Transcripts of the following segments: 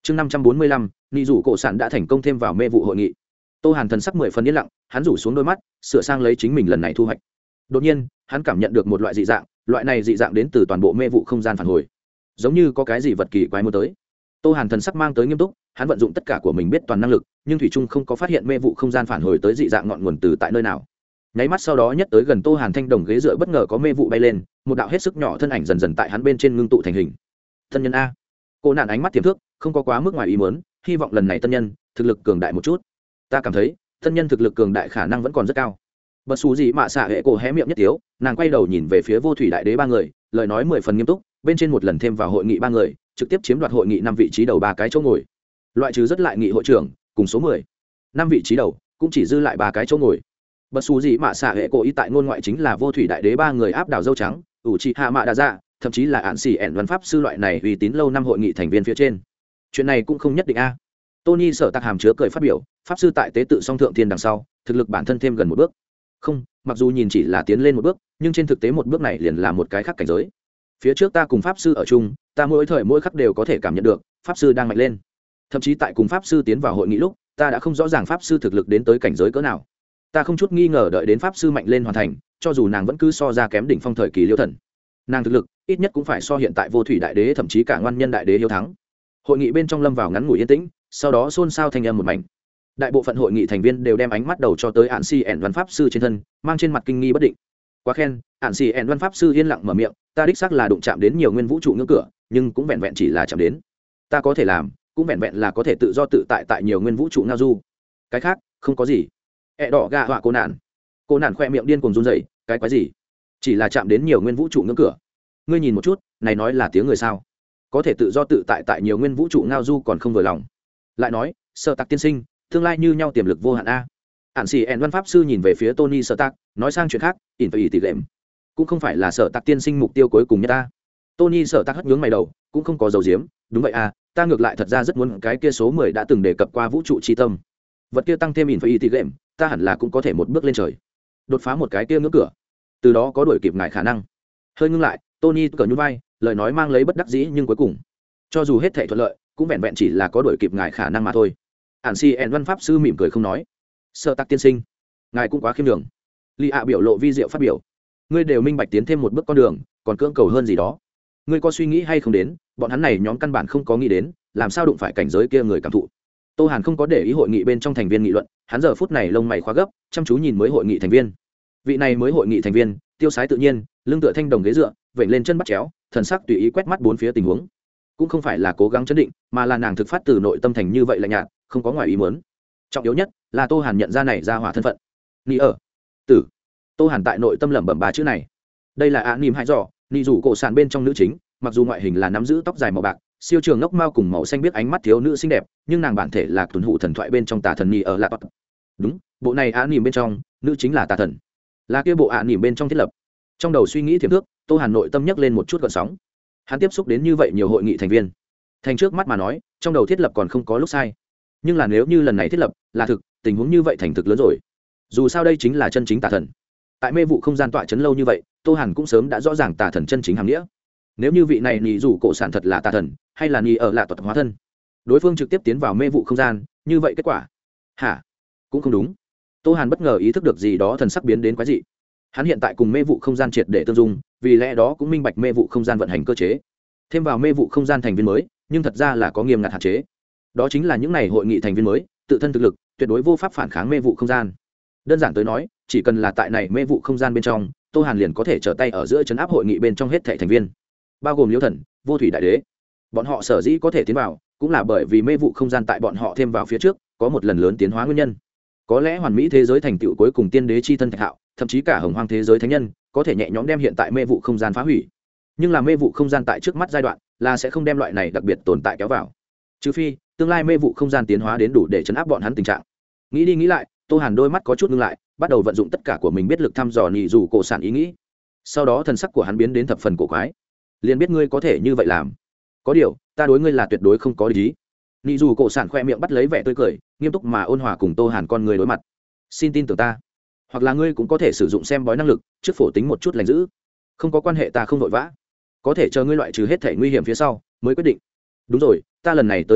chương 545, nị rủ cổ sản đã thành công thêm vào mê vụ hội nghị. Tô Hàn thần sắc 10 phần yên lặng, hắn rủ xuống đôi mắt, sửa sang lấy chính mình lần này thu hoạch. Đột nhiên, hắn cảm nhận được một loại dị dạng, loại này dị dạng đến từ toàn bộ mê vụ không gian phản hồi, giống như có cái gì vật kỳ quái muốn tới. Tô Hàn thần sắc mang tới nghiêm túc, hắn vận dụng tất cả của mình biết toàn năng lực, nhưng thủy trung không có phát hiện mê vụ không gian phản hồi tới dị dạng ngọn nguồn từ tại nơi nào. Nháy mắt sau đó nhất tới gần Tô Hàn thanh đồng ghế dựa bất ngờ có mê vụ bay lên, một đạo hết sức nhỏ thân ảnh dần dần tại hắn bên trên ngưng tụ thành hình. Thân nhân a. Cô nạn ánh mắt tiềm thức, không có quá mức ngoài ý muốn, hy vọng lần này tân nhân thực lực cường đại một chút. Ta cảm thấy, tân nhân thực lực cường đại khả năng vẫn còn rất cao. Bất xú gì mà xạ hệ cổ hé miệng nhất tiếu, nàng quay đầu nhìn về phía vô thủy đại đế ba người, lời nói 10 phần nghiêm túc, bên trên một lần thêm vào hội nghị ba người, trực tiếp chiếm đoạt hội nghị 5 vị trí đầu 3 cái chỗ ngồi. Loại trừ rất lại nghị hội trưởng, cùng số 10. 5 vị trí đầu, cũng chỉ dư lại 3 cái chỗ ngồi. Bất xú gì mà xạ hệ cổ ý tại ngôn ngoại chính là vô thủy đại đế ba người áp đảo dâu trắng, ủ trị hạ mạ đa dạ, thậm chí là ạn xỉ ẻn văn pháp sư loại này uy tín lâu năm hội nghị thành viên phía trên. Chuyện này cũng không nhất định a. Tony sở tạc hàm chứa cười phát biểu, pháp sư tại tế tự song thượng thiên đằng sau, thực lực bản thân thêm gần một bước. Không, mặc dù nhìn chỉ là tiến lên một bước, nhưng trên thực tế một bước này liền là một cái khác cảnh giới. Phía trước ta cùng pháp sư ở chung, ta mỗi thời mỗi khắc đều có thể cảm nhận được pháp sư đang mạnh lên. Thậm chí tại cùng pháp sư tiến vào hội nghị lúc, ta đã không rõ ràng pháp sư thực lực đến tới cảnh giới cỡ nào. Ta không chút nghi ngờ đợi đến pháp sư mạnh lên hoàn thành, cho dù nàng vẫn cứ so ra kém đỉnh phong thời kỳ Liêu Thần, nàng thực lực ít nhất cũng phải so hiện tại vô thủy đại đế thậm chí cả ngoan nhân đại đế hiếu thắng. Hội nghị bên trong lâm vào ngắn ngủi yên tĩnh, sau đó xôn xao thành âm một mảnh. Đại bộ phận hội nghị thành viên đều đem ánh mắt đầu cho tới ạn xì ẻn văn pháp sư trên thân, mang trên mặt kinh nghi bất định. Quá khen, ạn xì ẻn văn pháp sư yên lặng mở miệng, ta đích xác là đụng chạm đến nhiều nguyên vũ trụ ngưỡng cửa, nhưng cũng vẹn vẹn chỉ là chạm đến. Ta có thể làm, cũng vẹn vẹn là có thể tự do tự tại tại nhiều nguyên vũ trụ ngao du. Cái khác không có gì. Đỏ gà họa cô nạn khoe miệng điên cuồng run rẩy, cái quái gì? Chỉ là chạm đến nhiều nguyên vũ trụ ngưỡng cửa. Ngươi nhìn một chút, này nói là tiếng người sao? Có thể tự do tự tại tại nhiều nguyên vũ trụ ngao du còn không vừa lòng. Lại nói, Sở Tạc tiên sinh, tương lai như nhau tiềm lực vô hạn a. Ản xì ẻn văn pháp sư nhìn về phía Tony Sở Tạc, nói sang chuyện khác, ỉn phải ỉ tỷ lệm, cũng không phải là Sở Tạc tiên sinh mục tiêu cuối cùng nhất ta. Tony Sở Tạc hất nhướng mày đầu, cũng không có dầu diếm, đúng vậy a, ta ngược lại thật ra rất muốn cái kia số 10 đã từng đề cập qua vũ trụ chi tâm. Vật kia tăng thêm ỉn phải ỉ tỷ lệm, ta hẳn là cũng có thể một bước lên trời, đột phá một cái kia ngưỡng cửa, từ đó có đuổi kịp ngài khả năng. Hơi ngưng lại, Tony cởi nhún vai, lời nói mang lấy bất đắc dĩ nhưng cuối cùng, cho dù hết thảy thuận lợi, cũng vẹn vẹn chỉ là có đuổi kịp ngài khả năng mà thôi. Ản xì ẻn văn pháp sư mỉm cười không nói. Sở Tạc tiên sinh, ngài cũng quá khiêm đường. Lý ạ biểu lộ vi diệu phát biểu, ngươi đều minh bạch tiến thêm một bước con đường, còn cưỡng cầu hơn gì đó. Ngươi có suy nghĩ hay không đến, bọn hắn này nhóm căn bản không có nghĩ đến, làm sao đụng phải cảnh giới kia người cảm thụ. Tô Hàn không có để ý hội nghị bên trong thành viên nghị luận, hắn giờ phút này lông mày khóa gấp, chăm chú nhìn mới hội nghị thành viên. Vị này mới hội nghị thành viên, tiêu sái tự nhiên, lưng tựa thanh đồng ghế dựa, vểnh lên chân bắt chéo, thần sắc tùy ý quét mắt bốn phía tình huống. Cũng không phải là cố gắng chấn định, mà là nàng thực phát từ nội tâm thành như vậy lạnh nhạt, không có ngoài ý muốn. Trọng yếu nhất là Tô Hàn nhận ra này ra hỏa thân phận. Ni ở tử. Tô Hàn tại nội tâm lẩm bẩm ba chữ này. Đây là ạ nỉm hai dò, nị rủ cổ sản bên trong nữ chính, mặc dù ngoại hình là nắm giữ tóc dài màu bạc, siêu trường ngốc mao cùng màu xanh biết ánh mắt thiếu nữ xinh đẹp, nhưng nàng bản thể là tuần hụ thần thoại bên trong tà thần Ni ở là tốt. Đúng, bộ này ạ nỉm bên trong, nữ chính là tà thần. Là kia bộ ạ nỉm bên trong thiết lập. Trong đầu suy nghĩ thiểm thước, Tô Hàn nội tâm nhấc lên một chút gợn sóng. Hắn tiếp xúc đến như vậy nhiều hội nghị thành viên, thành trước mắt mà nói, trong đầu thiết lập còn không có lúc sai, nhưng là nếu như lần này thiết lập là thực, tình huống như vậy thành thực lớn rồi. Dù sao đây chính là chân chính tà thần. Tại mê vụ không gian tọa chấn lâu như vậy, Tô Hàn cũng sớm đã rõ ràng tà thần chân chính hàm nghĩa. Nếu như vị này nhị rủ cổ sản thật là tà thần, hay là nhị ở là tuật hóa thân, đối phương trực tiếp tiến vào mê vụ không gian, như vậy kết quả hả? Cũng không đúng. Tô Hàn bất ngờ ý thức được gì đó, thần sắc biến đến quái dị. Hắn hiện tại cùng mê vụ không gian triệt để tương dung, vì lẽ đó cũng minh bạch mê vụ không gian vận hành cơ chế. Thêm vào mê vụ không gian thành viên mới, nhưng thật ra là có nghiêm ngặt hạn chế. Đó chính là những này hội nghị thành viên mới, tự thân thực lực tuyệt đối vô pháp phản kháng mê vụ không gian. Đơn giản tới nói, chỉ cần là tại này mê vụ không gian bên trong, Tô Hàn liền có thể trở tay ở giữa trấn áp hội nghị bên trong hết thảy thành viên, bao gồm Liêu Thần, Vô Thủy Đại Đế. Bọn họ sở dĩ có thể tiến vào, cũng là bởi vì mê vụ không gian tại bọn họ thêm vào phía trước, có một lần lớn tiến hóa nguyên nhân. Có lẽ hoàn mỹ thế giới thành tựu cuối cùng tiên đế chi thân Thạch Hạo, thậm chí cả hồng hoang thế giới thánh nhân, có thể nhẹ nhõm đem hiện tại mê vụ không gian phá hủy. Nhưng là mê vụ không gian tại trước mắt giai đoạn, là sẽ không đem loại này đặc biệt tồn tại kéo vào. Trừ phi, tương lai mê vụ không gian tiến hóa đến đủ để chấn áp bọn hắn tình trạng. Nghĩ đi nghĩ lại, Tô Hàn đôi mắt có chút ngưng lại, bắt đầu vận dụng tất cả của mình biết lực thăm dò nhị dù cổ sản ý nghĩ. Sau đó thần sắc của hắn biến đến thập phần cổ quái. Liền biết ngươi có thể như vậy làm. Có điều, ta đối ngươi là tuyệt đối không có lý. Nhị dù cổ sản khoe miệng bắt lấy vẻ tươi cười, nghiêm túc mà ôn hòa cùng Tô Hàn con người đối mặt. Xin tin tưởng ta. Hoặc là ngươi cũng có thể sử dụng xem bói năng lực, trước phổ tính một chút lành giữ. Không có quan hệ, ta không vội vã. Có thể chờ ngươi loại trừ hết thể nguy hiểm phía sau mới quyết định. Đúng rồi, ta lần này tới mục đích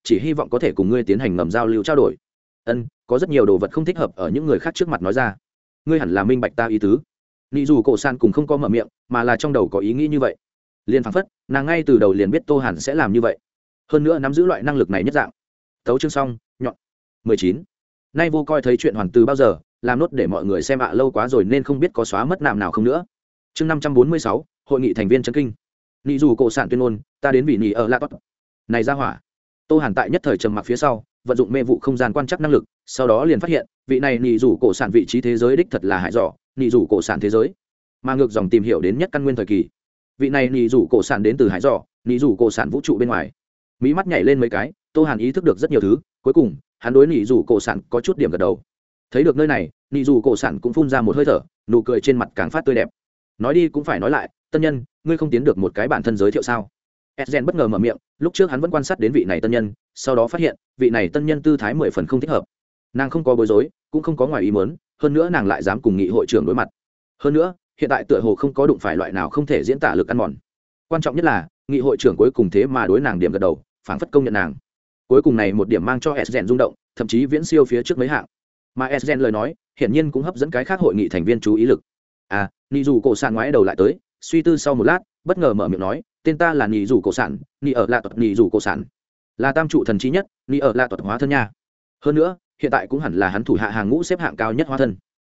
chỉ hy vọng có thể cùng ngươi tiến hành ngầm giao lưu trao đổi. Có rất nhiều đồ vật không thích hợp ở những người khác trước mặt nói ra, ngươi hẳn là minh bạch ta ý tứ. Nị dù cổ san cùng không có mở miệng, mà là trong đầu có ý nghĩ như vậy. Liền phảng phất nàng ngay từ đầu liền biết Tô Hàn sẽ làm như vậy, hơn nữa nắm giữ loại năng lực này nhất dạng. Tấu chương xong, nhọn 19. Nay vô coi thấy chuyện hoàn từ bao giờ, làm nốt để mọi người xem lâu quá rồi nên không biết có xóa mất nạm nào không nữa. Chương 546, hội nghị thành viên chân kinh. Nị dù cổ sản tuyên ngôn, ta đến vì nị ở la tốt. Này ra hỏa. Tô Hàn tại nhất thời trầm mặc phía sau, vận dụng mê vụ không gian quan trắc năng lực, sau đó liền phát hiện, vị này nị dù cổ sản vị trí thế giới đích thật là hải dọ, nị dù cổ sản thế giới. Mà ngược dòng tìm hiểu đến nhất căn nguyên thời kỳ. Vị này nị dù cổ sản đến từ hải dọ, nị dù cổ sản vũ trụ bên ngoài. Mí mắt nhảy lên mấy cái, Tô Hàn ý thức được rất nhiều thứ, cuối cùng, hắn đối nị dù cổ sản có chút điểm gật đầu. Thấy được nơi này, nị dù cổ sản cũng phun ra một hơi thở, nụ cười trên mặt càng phát tươi đẹp. Nói đi cũng phải nói lại, tân nhân, ngươi không tiến được một cái bản thân giới thiệu sao? Esgen bất ngờ mở miệng, lúc trước hắn vẫn quan sát đến vị này tân nhân, sau đó phát hiện, vị này tân nhân tư thái 10 phần không thích hợp. Nàng không có bối rối, cũng không có ngoài ý muốn, hơn nữa nàng lại dám cùng nghị hội trưởng đối mặt. Hơn nữa, hiện tại tựa hồ không có đụng phải loại nào không thể diễn tả lực ăn mòn. Quan trọng nhất là, nghị hội trưởng cuối cùng thế mà đối nàng điểm gật đầu, phảng phất công nhận nàng. Cuối cùng này một điểm mang cho Esgen rung động, thậm chí viễn siêu phía trước mấy hạng. Mà Esgen lời nói, hiển nhiên cũng hấp dẫn cái khác hội nghị thành viên chú ý lực. Nị dù cổ sản ngoái đầu lại tới, suy tư sau một lát, bất ngờ mở miệng nói, tên ta là Nị dù cổ sản, Nị ở là tuật Nị dù cổ sản, là tam trụ thần trí nhất, Nị ở là tuật hóa thân nha. Hơn nữa, hiện tại cũng hẳn là hắn thủ hạ hàng ngũ xếp hạng cao nhất hóa thân.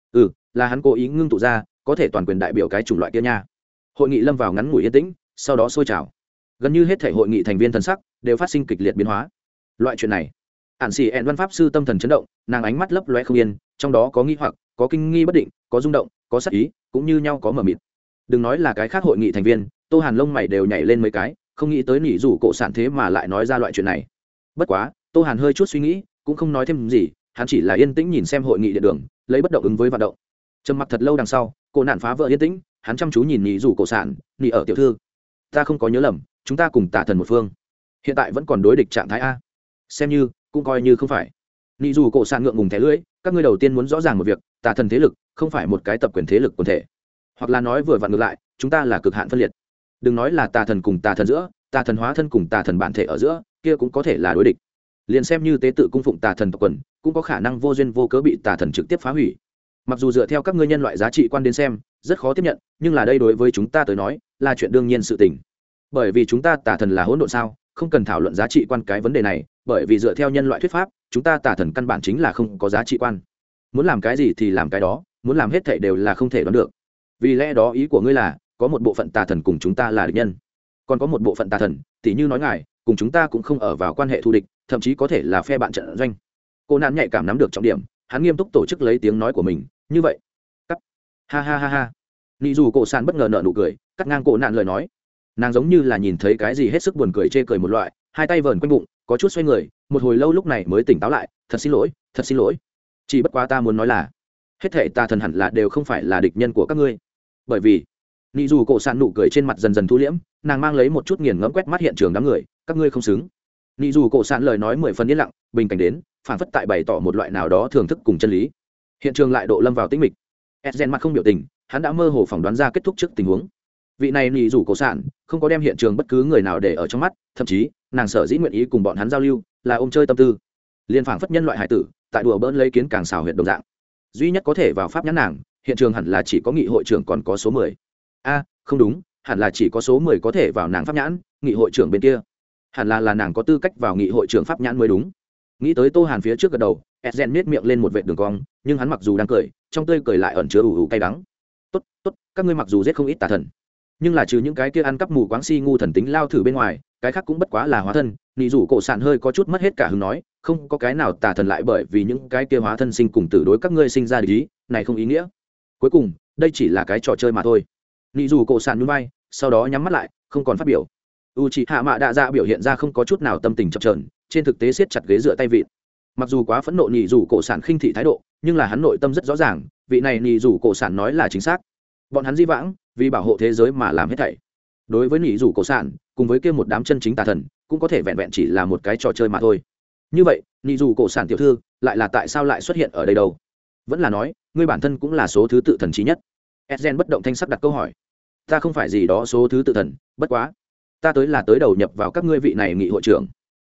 Là hắn cố ý ngưng tụ ra, có thể toàn quyền đại biểu cái chủng loại kia nha. Hội nghị lâm vào ngắn ngủi yên tĩnh, sau đó sôi trào. Gần như hết thảy hội nghị thành viên thần sắc đều phát sinh kịch liệt biến hóa. Loại chuyện này, Ản Sĩ En Văn pháp sư tâm thần chấn động, nàng ánh mắt lấp loé không yên, trong đó có nghi hoặc, có kinh nghi bất định, có rung động, có sắc ý, cũng như nhau có mờ mịt. Đừng nói là cái khác hội nghị thành viên, Tô Hàn lông mày đều nhảy lên mấy cái, không nghĩ tới nỉ rủ cổ sản thế mà lại nói ra loại chuyện này. Bất quá, Tô Hàn hơi chút suy nghĩ, cũng không nói thêm gì, hắn chỉ là yên tĩnh nhìn xem hội nghị địa đường, lấy bất động ứng với vận động. Trầm mặc thật lâu đằng sau, cô nạn phá vỡ yên tĩnh, hắn chăm chú nhìn nỉ rủ cổ sản, nỉ ở tiểu thư, ta không có nhớ lầm, chúng ta cùng tả thần một phương, hiện tại vẫn còn đối địch trạng thái a, xem như cũng coi như không phải. Nỉ rủ cổ sản ngượng ngùng thẻ lưỡi, các ngươi đầu tiên muốn rõ ràng một việc, tả thần thế lực không phải một cái tập quyền thế lực quần thể, hoặc là nói vừa vặn ngược lại, chúng ta là cực hạn phân liệt. Đừng nói là tà thần cùng tà thần giữa, tà thần hóa thân cùng tà thần bản thể ở giữa, kia cũng có thể là đối địch. Liền xem như tế tự cung phụng tà thần tộc quần, cũng có khả năng vô duyên vô cớ bị tà thần trực tiếp phá hủy. Mặc dù dựa theo các ngươi nhân loại giá trị quan đến xem, rất khó tiếp nhận, nhưng là đây đối với chúng ta tới nói, là chuyện đương nhiên sự tình. Bởi vì chúng ta tà thần là hỗn độn sao, không cần thảo luận giá trị quan cái vấn đề này, bởi vì dựa theo nhân loại thuyết pháp, chúng ta tà thần căn bản chính là không có giá trị quan. Muốn làm cái gì thì làm cái đó, muốn làm hết thảy đều là không thể đoán được. Vì lẽ đó ý của ngươi là, có một bộ phận tà thần cùng chúng ta là địch nhân, còn có một bộ phận tà thần, tỉ như nói ngài cùng chúng ta cũng không ở vào quan hệ thù địch, thậm chí có thể là phe bạn trận doanh. Cô nạn nhạy cảm nắm được trọng điểm, hắn nghiêm túc tổ chức lấy tiếng nói của mình, như vậy cắt. Ha ha ha ha. Nị dù cổ sản bất ngờ nở nụ cười, cắt ngang cổ nạn lời nói. Nàng giống như là nhìn thấy cái gì hết sức buồn cười, chê cười một loại, hai tay vờn quanh bụng, có chút xoay người, một hồi lâu lúc này mới tỉnh táo lại, thật xin lỗi, thật xin lỗi, chỉ bất quá ta muốn nói là hết thảy tà thần hẳn là đều không phải là địch nhân của các ngươi, bởi vì nị dù cổ sản nụ cười trên mặt dần dần thu liễm, nàng mang lấy một chút nghiền ngẫm quét mắt hiện trường đám người, các ngươi không xứng. Nị dù cổ sản lời nói 10 phần yên lặng, bình cảnh đến, phản phất tại bày tỏ một loại nào đó thưởng thức cùng chân lý. Hiện trường lại độ lâm vào tĩnh mịch. Esgen mặt không biểu tình, hắn đã mơ hồ phỏng đoán ra kết thúc trước tình huống. Vị này nị dù cổ sản không có đem hiện trường bất cứ người nào để ở trong mắt, thậm chí nàng sở dĩ nguyện ý cùng bọn hắn giao lưu, là ôm chơi tâm tư. Liên phảng phất nhân loại hải tử, tại đùa bỡn lấy kiến càng xào huyệt đồng dạng. Duy nhất có thể vào pháp nhãn nàng, hiện trường hẳn là chỉ có nghị hội trưởng còn có số 10. Không đúng, hẳn là chỉ có số 10 có thể vào nàng pháp nhãn, nghị hội trưởng bên kia hẳn là nàng có tư cách vào nghị hội trưởng pháp nhãn mới đúng. Nghĩ tới Tô Hàn phía trước gật đầu, Esgen nhếch miệng lên một vệt đường cong, nhưng hắn mặc dù đang cười, trong tươi cười lại ẩn chứa ủ cay đắng. Tốt, các ngươi mặc dù giết không ít tà thần, nhưng là trừ những cái kia ăn cắp mù quáng si ngu thần tính lao thử bên ngoài, cái khác cũng bất quá là hóa thân. Nị dù cổ sản hơi có chút mất hết cả hứng nói, không có cái nào tà thần lại bởi vì những cái kia hóa thân sinh cùng tử đối các ngươi sinh ra địch ý, này không ý nghĩa. Cuối cùng, đây chỉ là cái trò chơi mà thôi. Nị dù cổ sản nhún vai, sau đó nhắm mắt lại, không còn phát biểu. Uchiha Mạ Đa Dạ biểu hiện ra không có chút nào tâm tình chập chờn, trên thực tế siết chặt ghế dựa tay vịn. Mặc dù quá phẫn nộ nị dù cổ sản khinh thị thái độ, nhưng là hắn nội tâm rất rõ ràng, vị này nị dù cổ sản nói là chính xác. Bọn hắn di vãng vì bảo hộ thế giới mà làm hết thảy. Đối với nị dù cổ sản, cùng với kia một đám chân chính tà thần, cũng có thể vẹn vẹn chỉ là một cái trò chơi mà thôi. Như vậy, nị dù cổ sản tiểu thư, lại là tại sao lại xuất hiện ở đây đâu? Vẫn là nói, ngươi bản thân cũng là số thứ tự thần trí nhất? Esgen bất động thanh sắc đặt câu hỏi. Ta không phải gì đó số thứ tự thần, bất quá ta tới là tới đầu nhập vào các ngươi vị này nghị hội trưởng.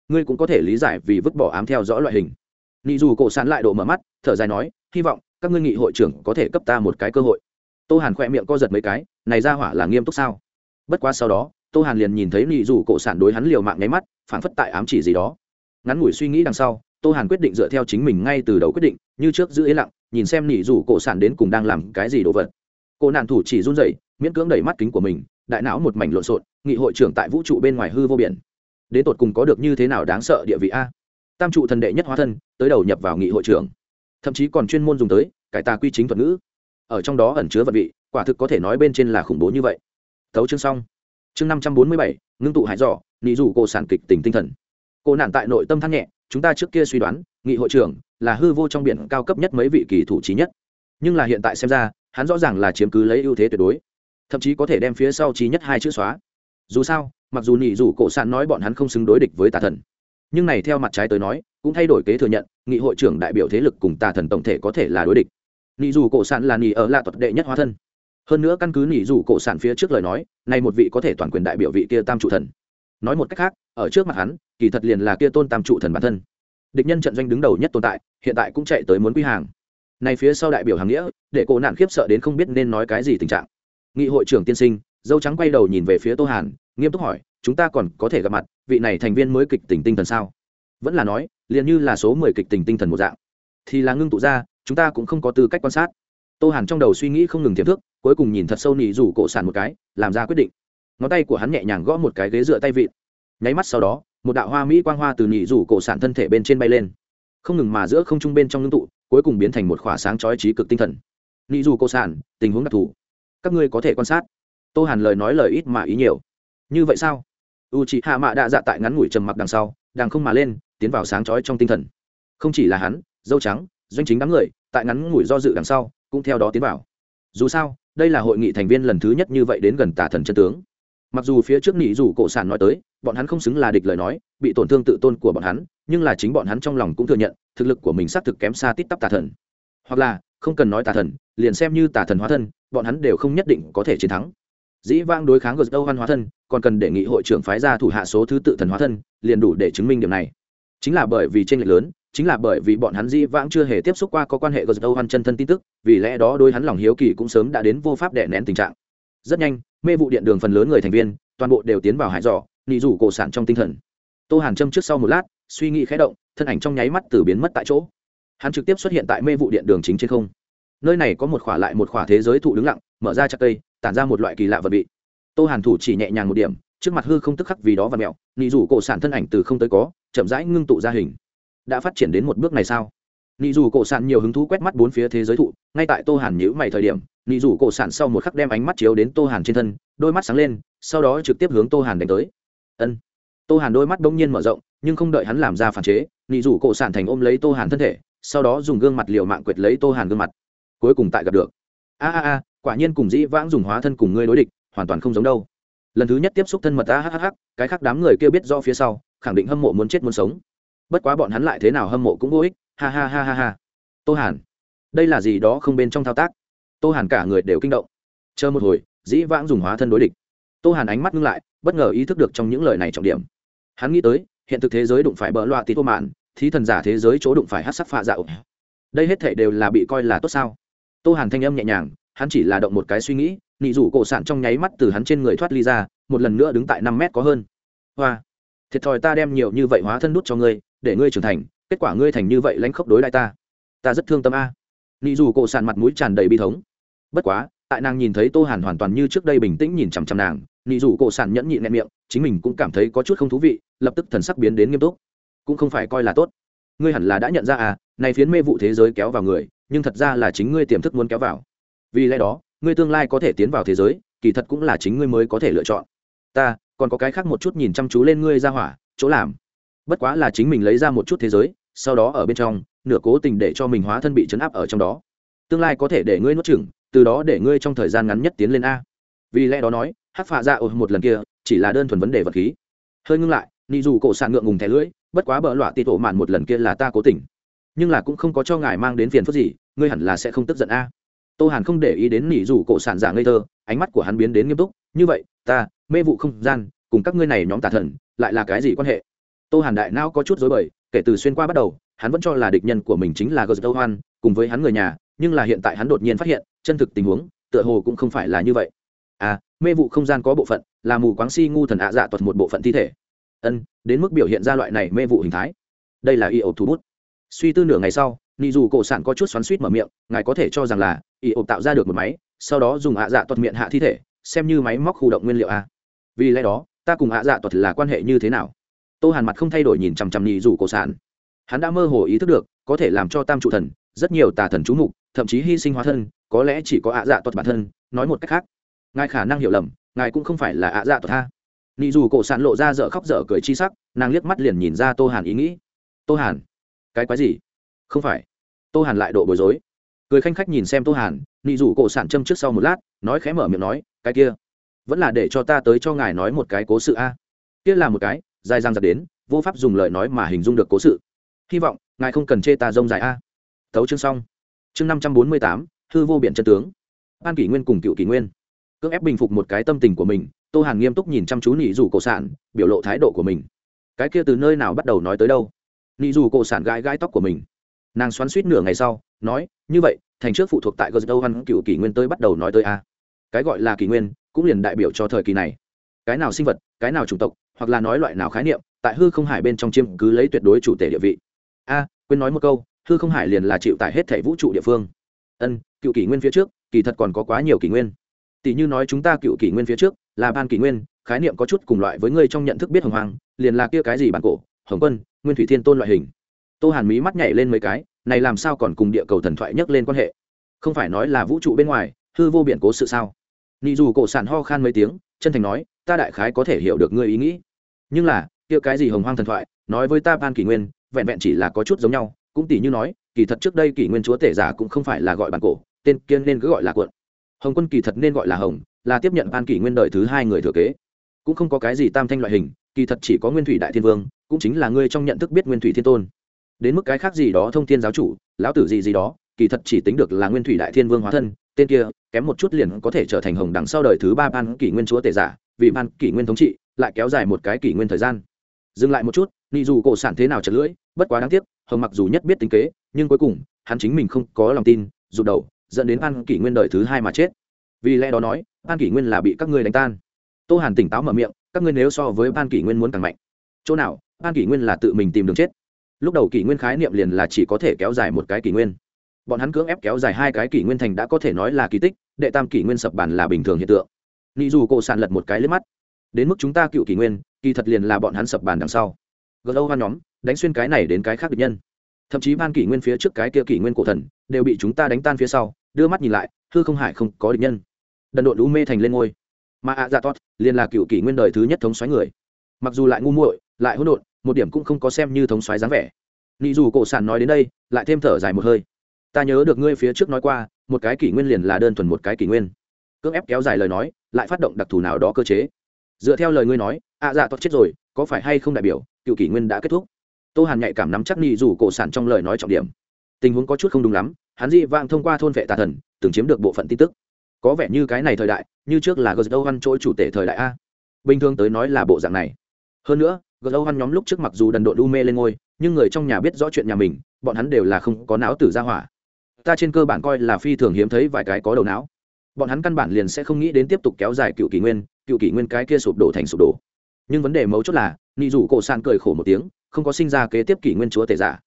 ngươi cũng có thể lý giải vì vứt bỏ ám theo dõi loại hình. Nị dù cổ sản lại độ mở mắt thở dài nói, hy vọng các ngươi nghị hội trưởng có thể cấp ta một cái cơ hội. Tô Hàn khỏe miệng co giật mấy cái, này ra hỏa là nghiêm túc sao? Bất quá sau đó Tô Hàn liền nhìn thấy nị dù cổ sản đối hắn liều mạng nháy mắt, phảng phất tại ám chỉ gì đó. Ngắn ngủi suy nghĩ đằng sau, Tô Hàn quyết định dựa theo chính mình ngay từ đầu quyết định, như trước giữ yên lặng, nhìn xem nị dù cổ sản đến cùng đang làm cái gì đồ vật. Cô nạn thủ chỉ run rẩy, miễn cưỡng đẩy mắt kính của mình, đại não một mảnh lộn xộn, nghị hội trưởng tại vũ trụ bên ngoài hư vô biển, đến tột cùng có được như thế nào đáng sợ địa vị a? Tam trụ thần đệ nhất hóa thân, tới đầu nhập vào nghị hội trưởng, thậm chí còn chuyên môn dùng tới cải tà quy chính thuật ngữ, ở trong đó ẩn chứa vật vị, quả thực có thể nói bên trên là khủng bố như vậy. Thấu chương xong. Chương 547, ngưng tụ hải dọ, nị dù cổ sản kịch tình tinh thần. Cô nạn tại nội tâm than nhẹ, chúng ta trước kia suy đoán, nghị hội trưởng là hư vô trong biển cao cấp nhất mấy vị kỳ thủ trí nhất, nhưng là hiện tại xem ra, hắn rõ ràng là chiếm cứ lấy ưu thế tuyệt đối, thậm chí có thể đem phía sau trí nhất hai chữ xóa. Dù sao, mặc dù nị dù cổ sản nói bọn hắn không xứng đối địch với tà thần, nhưng này theo mặt trái tới nói cũng thay đổi kế thừa nhận nghị hội trưởng đại biểu thế lực cùng tà thần tổng thể có thể là đối địch. Nị dù cổ sản là nị ở lạ tuật đệ nhất hóa thân, hơn nữa căn cứ nị dù cổ sản phía trước lời nói, này một vị có thể toàn quyền đại biểu vị kia tam trụ thần. Nói một cách khác, ở trước mặt hắn kỳ thật liền là kia tôn tam trụ thần bản thân. Địch nhân trận doanh đứng đầu nhất tồn tại hiện tại cũng chạy tới muốn quy hàng. Này phía sau đại biểu hàng nghĩa để cổ nạn khiếp sợ đến không biết nên nói cái gì tình trạng. Nghị hội trưởng tiên sinh dâu trắng quay đầu nhìn về phía Tô Hàn, nghiêm túc hỏi, chúng ta còn có thể gặp mặt vị này thành viên mới kịch tình tinh thần sao? Vẫn là nói liền như là số 10 kịch tình tinh thần một dạng, thì là ngưng tụ ra chúng ta cũng không có tư cách quan sát. Tô Hàn trong đầu suy nghĩ không ngừng tiềm thức, cuối cùng nhìn thật sâu nị rủ cổ sản một cái, làm ra quyết định. Ngón tay của hắn nhẹ nhàng gõ một cái ghế dựa tay vịn, nháy mắt sau đó một đạo hoa mỹ quang hoa từ nị rủ cổ sản thân thể bên trên bay lên, không ngừng mà giữa không trung bên trong ngưng tụ, cuối cùng biến thành một khỏa sáng chói trí cực tinh thần. Nị rủ cổ sản, tình huống đặc thù, các ngươi có thể quan sát. Tô Hàn lời nói lời ít mà ý nhiều. Như vậy sao? Uchiha Mạ Đạ Dạ tại ngắn ngủi trầm mặc đằng sau, đang không mà lên, tiến vào sáng chói trong tinh thần. Không chỉ là hắn, dâu trắng, doanh chính đám người, tại ngắn ngủi do dự đằng sau, cũng theo đó tiến vào. Dù sao, đây là hội nghị thành viên lần thứ nhất như vậy đến gần tà thần chân tướng. Mặc dù phía trước nị rủ cổ sản nói tới, bọn hắn không xứng là địch lời nói, bị tổn thương tự tôn của bọn hắn, nhưng là chính bọn hắn trong lòng cũng thừa nhận, thực lực của mình xác thực kém xa tít tắp tà thần. Hoặc là, không cần nói tà thần, liền xem như tà thần hóa thân, bọn hắn đều không nhất định có thể chiến thắng. Dĩ vãng đối kháng Gâu Văn hóa thân, còn cần đề nghị hội trưởng phái ra thủ hạ số thứ tự thần hóa thân, liền đủ để chứng minh điểm này. Chính là bởi vì chênh lệch lớn, chính là bởi vì bọn hắn dĩ vãng chưa hề tiếp xúc qua có quan hệ Gâu Văn chân thân tin tức, vì lẽ đó đối hắn lòng hiếu kỳ cũng sớm đã đến vô pháp đè nén tình trạng. Rất nhanh, mê vụ điện đường phần lớn người thành viên, toàn bộ đều tiến vào hải dọ, nị rủ cổ sản trong tinh thần. Tô Hàn châm trước sau một lát, suy nghĩ khẽ động, thân ảnh trong nháy mắt từ biến mất tại chỗ. Hắn trực tiếp xuất hiện tại mê vụ điện đường chính trên không. Nơi này có một khỏa lại một khỏa thế giới thụ đứng lặng, mở ra chặt cây, tản ra một loại kỳ lạ vật vị. Tô Hàn thủ chỉ nhẹ nhàng một điểm, trước mặt hư không tức khắc vì đó và mèo, nị rủ cổ sản thân ảnh từ không tới có, chậm rãi ngưng tụ ra hình. Đã phát triển đến một bước này sao? Nị rủ cổ sản nhiều hứng thú quét mắt bốn phía thế giới thụ, ngay tại Tô Hàn nhíu mày thời điểm, nị rủ cổ sản sau một khắc đem ánh mắt chiếu đến Tô Hàn trên thân, đôi mắt sáng lên, sau đó trực tiếp hướng Tô Hàn đánh tới. Ân. Tô Hàn đôi mắt bỗng nhiên mở rộng, nhưng không đợi hắn làm ra phản chế, nị rủ cổ sản thành ôm lấy Tô Hàn thân thể, sau đó dùng gương mặt liều mạng quệt lấy Tô Hàn gương mặt. Cuối cùng tại gặp được. A, quả nhiên cùng dĩ vãng dùng hóa thân cùng ngươi đối địch, hoàn toàn không giống đâu. Lần thứ nhất tiếp xúc thân mật cái khác đám người kia biết rõ phía sau, khẳng định hâm mộ muốn chết muốn sống. Bất quá bọn hắn lại thế nào hâm mộ cũng vô ích, ha. Tô Hàn, đây là gì đó không bên trong thao tác. Tô Hàn cả người đều kinh động. Chờ một hồi, dĩ vãng dùng hóa thân đối địch. Tô Hàn ánh mắt ngưng lại, bất ngờ ý thức được trong những lời này trọng điểm. Hắn nghĩ tới, hiện thực thế giới đụng phải bỡ loạ tí tô mạn, thí thần giả thế giới chỗ đụng phải hắc sắc phạ dạo. Đây hết thảy đều là bị coi là tốt sao? Tô Hàn thanh âm nhẹ nhàng, hắn chỉ là động một cái suy nghĩ, nị rủ cổ sản trong nháy mắt từ hắn trên người thoát ly ra, một lần nữa đứng tại 5 mét có hơn. Hoa, thiệt thòi ta đem nhiều như vậy hóa thân đút cho ngươi, để ngươi trưởng thành, kết quả ngươi thành như vậy lãnh khốc đối đãi ta rất thương tâm a. Nị rủ cổ sản mặt mũi tràn đầy bi thống. Bất quá, tại nàng nhìn thấy Tô Hàn hoàn toàn như trước đây bình tĩnh nhìn chằm chằm nàng, nị rủ cổ sản nhẫn nhịn nẹn miệng, chính mình cũng cảm thấy có chút không thú vị, lập tức thần sắc biến đến nghiêm túc. Cũng không phải coi là tốt, ngươi hẳn là đã nhận ra à, này phiến mê vụ thế giới kéo vào người, nhưng thật ra là chính ngươi tiềm thức muốn kéo vào. Vì lẽ đó, ngươi tương lai có thể tiến vào thế giới, kỳ thật cũng là chính ngươi mới có thể lựa chọn. Ta còn có cái khác một chút nhìn chăm chú lên ngươi ra hỏa, chỗ làm. Bất quá là chính mình lấy ra một chút thế giới, sau đó ở bên trong, nửa cố tình để cho mình hóa thân bị trấn áp ở trong đó. Tương lai có thể để ngươi nuốt chửng, từ đó để ngươi trong thời gian ngắn nhất tiến lên a. Vì lẽ đó nói, hắc phạ dạ một lần kia, chỉ là đơn thuần vấn đề vật khí. Hơi ngưng lại, nị dù cổ sản ngượng ngùng thẻ lưỡi, bất quá bỡ loạ tị tổ mạn một lần kia là ta cố tình, nhưng là cũng không có cho ngài mang đến phiền phức gì, ngươi hẳn là sẽ không tức giận a. Tô Hàn không để ý đến nị dù cổ sản giả ngây thơ, ánh mắt của hắn biến đến nghiêm túc, như vậy ta mê vụ không gian cùng các ngươi này nhóm tà thần lại là cái gì quan hệ? Tô Hàn đại não có chút rối bời, kể từ xuyên qua bắt đầu hắn vẫn cho là địch nhân của mình chính là Gơ Hoan cùng với hắn người nhà, nhưng là hiện tại hắn đột nhiên phát hiện chân thực tình huống tựa hồ cũng không phải là như vậy. Mê vụ không gian có bộ phận là mù quáng si ngu thần ạ dạ tuật một bộ phận thi thể. Đến mức biểu hiện ra loại này mê vụ hình thái, đây là y ộp thủ bút. Suy tư nửa ngày sau, nị dù cổ sản có chút xoắn suýt mở miệng, ngài có thể cho rằng là y ộp tạo ra được một máy, sau đó dùng ạ dạ tuật miệng hạ thi thể xem như máy móc khu động nguyên liệu a. Vì lẽ đó ta cùng ạ dạ tuật là quan hệ như thế nào? Tô Hàn mặt không thay đổi nhìn chằm chằm nị dù cổ sản. Hắn đã mơ hồ ý thức được có thể làm cho tam trụ thần rất nhiều tà thần chú mục, thậm chí hy sinh hóa thân, có lẽ chỉ có ạ dạ tuật bản thân. Nói một cách khác, ngài khả năng hiểu lầm, ngài cũng không phải là ạ dạ tuật ha. Nị dù cổ sản lộ ra dở khóc dở cười chi sắc, nàng liếc mắt liền nhìn ra Tô Hàn ý nghĩ. Tô Hàn, cái quái gì? Không phải. Tô Hàn lại độ bối rối, cười khanh khách nhìn xem Tô Hàn. Nị dù cổ sản châm trước sau một lát, nói khẽ mở miệng nói, cái kia vẫn là để cho ta tới cho ngài nói một cái cố sự a. Kia là một cái dài dang dặc đến vô pháp dùng lời nói mà hình dung được cố sự, hy vọng ngài không cần chê ta rông dài a. Tấu chương xong. Chương 548, hư vô biện chân tướng. An Kỷ Nguyên cùng Cựu Kỷ Nguyên cưỡng ép bình phục một cái tâm tình của mình. Tô Hàn nghiêm túc nhìn chăm chú nị dù cổ sản, biểu lộ thái độ của mình. Cái kia từ nơi nào bắt đầu nói tới đâu? Nị dù cổ sản gãi gãi tóc của mình, nàng xoắn suýt nửa ngày sau nói, như vậy thành trước phụ thuộc tại Gơ Hoan Cựu Kỷ Nguyên tới bắt đầu nói tới a. Cái gọi là kỷ nguyên cũng liền đại biểu cho thời kỳ này, cái nào sinh vật, cái nào chủng tộc, hoặc là nói loại nào khái niệm tại hư không hải bên trong chiếm cứ lấy tuyệt đối chủ thể địa vị. Quên nói một câu, hư không hải liền là chịu tải hết thảy vũ trụ địa phương. Cựu kỷ nguyên phía trước kỳ thật còn có quá nhiều kỷ nguyên. Tỷ như nói chúng ta cựu kỷ nguyên phía trước là ban kỷ nguyên, khái niệm có chút cùng loại với ngươi trong nhận thức biết hồng hoàng, liền là kia cái gì bản cổ, hồng quân, nguyên thủy thiên tôn loại hình. Tô Hàn mí mắt nhảy lên mấy cái, này làm sao còn cùng địa cầu thần thoại nhắc lên quan hệ? Không phải nói là vũ trụ bên ngoài hư vô biển cố sự sao? Nị dù cổ sản ho khan mấy tiếng, chân thành nói, ta đại khái có thể hiểu được ngươi ý nghĩ, nhưng là kia cái gì hồng hoang thần thoại nói với ta ban kỷ nguyên vẹn vẹn chỉ là có chút giống nhau. Cũng tỷ như nói kỳ thật trước đây kỷ nguyên chúa tể giả cũng không phải là gọi bản cổ, tên kia nên cứ gọi là cuộn. Hồng quân kỳ thật nên gọi là hồng, là tiếp nhận ban kỷ nguyên đời thứ hai người thừa kế. Cũng không có cái gì tam thanh loại hình, kỳ thật chỉ có nguyên thủy đại thiên vương, cũng chính là ngươi trong nhận thức biết nguyên thủy thiên tôn. Đến mức cái khác gì đó thông thiên giáo chủ, lão tử gì gì đó, kỳ thật chỉ tính được là nguyên thủy đại thiên vương hóa thân, tên kia kém một chút liền có thể trở thành hồng đằng sau đời thứ ba ban kỷ nguyên chúa tể giả, vì ban kỷ nguyên thống trị lại kéo dài một cái kỷ nguyên thời gian. Dừng lại một chút, nị dù cổ sản thế nào chật lưỡi, bất quá đáng tiếc, hồng mặc dù nhất biết tính kế, nhưng cuối cùng hắn chính mình không có lòng tin, rụt đầu, dẫn đến ban kỷ nguyên đời thứ hai mà chết. Vì lẽ đó nói ban kỷ nguyên là bị các ngươi đánh tan. Tô Hàn tỉnh táo mở miệng, các ngươi nếu so với ban kỷ nguyên muốn càng mạnh, chỗ nào ban kỷ nguyên là tự mình tìm đường chết. Lúc đầu kỷ nguyên khái niệm liền là chỉ có thể kéo dài một cái kỷ nguyên, bọn hắn cưỡng ép kéo dài hai cái kỷ nguyên thành đã có thể nói là kỳ tích, đệ tam kỷ nguyên sập bàn là bình thường hiện tượng. Nị dù cổ sản lật một cái liếc mắt, đến mức chúng ta cựu kỷ nguyên kỳ thật liền là bọn hắn sập bàn đằng sau Gơ Hoan nhóm đánh xuyên cái này đến cái khác địch nhân, thậm chí ban kỷ nguyên phía trước cái kia kỷ nguyên cổ thần đều bị chúng ta đánh tan phía sau. Đưa mắt nhìn lại, hư không hải không có địch nhân, đần độn u mê thành lên ngôi. Mà ạ dạ tốt liền là cựu kỷ nguyên đời thứ nhất thống soái người, mặc dù lại ngu muội lại hỗn độn, một điểm cũng không có xem như thống soái dáng vẻ. Nị dù cổ sản nói đến đây lại thêm thở dài một hơi, ta nhớ được ngươi phía trước nói qua, một cái kỷ nguyên liền là đơn thuần một cái kỷ nguyên, cưỡng ép kéo dài lời nói lại phát động đặc thù nào đó cơ chế. Dựa theo lời ngươi nói, ạ dạ tốt chết rồi, có phải hay không đại biểu cựu kỷ nguyên đã kết thúc? Tô Hàn nhạy cảm nắm chắc nị dù cổ sản trong lời nói trọng điểm. Tình huống có chút không đúng lắm, hắn dị vãng thông qua thôn vệ tà thần từng chiếm được bộ phận tin tức, có vẻ như cái này thời đại như trước là Gơ Hoan chỗ chủ tể thời đại a. Bình thường tới nói là bộ dạng này. Hơn nữa Gơ Hoan nhóm lúc trước mặc dù đần độn u mê lên ngôi, nhưng người trong nhà biết rõ chuyện nhà mình, bọn hắn đều là không có não tử ra hỏa. Ta trên cơ bản coi là phi thường hiếm thấy vài cái có đầu não. Bọn hắn căn bản liền sẽ không nghĩ đến tiếp tục kéo dài cựu kỷ nguyên cái kia sụp đổ thành sụp đổ. Nhưng vấn đề mấu chốt là nị dù cổ sản cười khổ một tiếng, không có sinh ra kế tiếp kỷ nguyên chúa tể giả.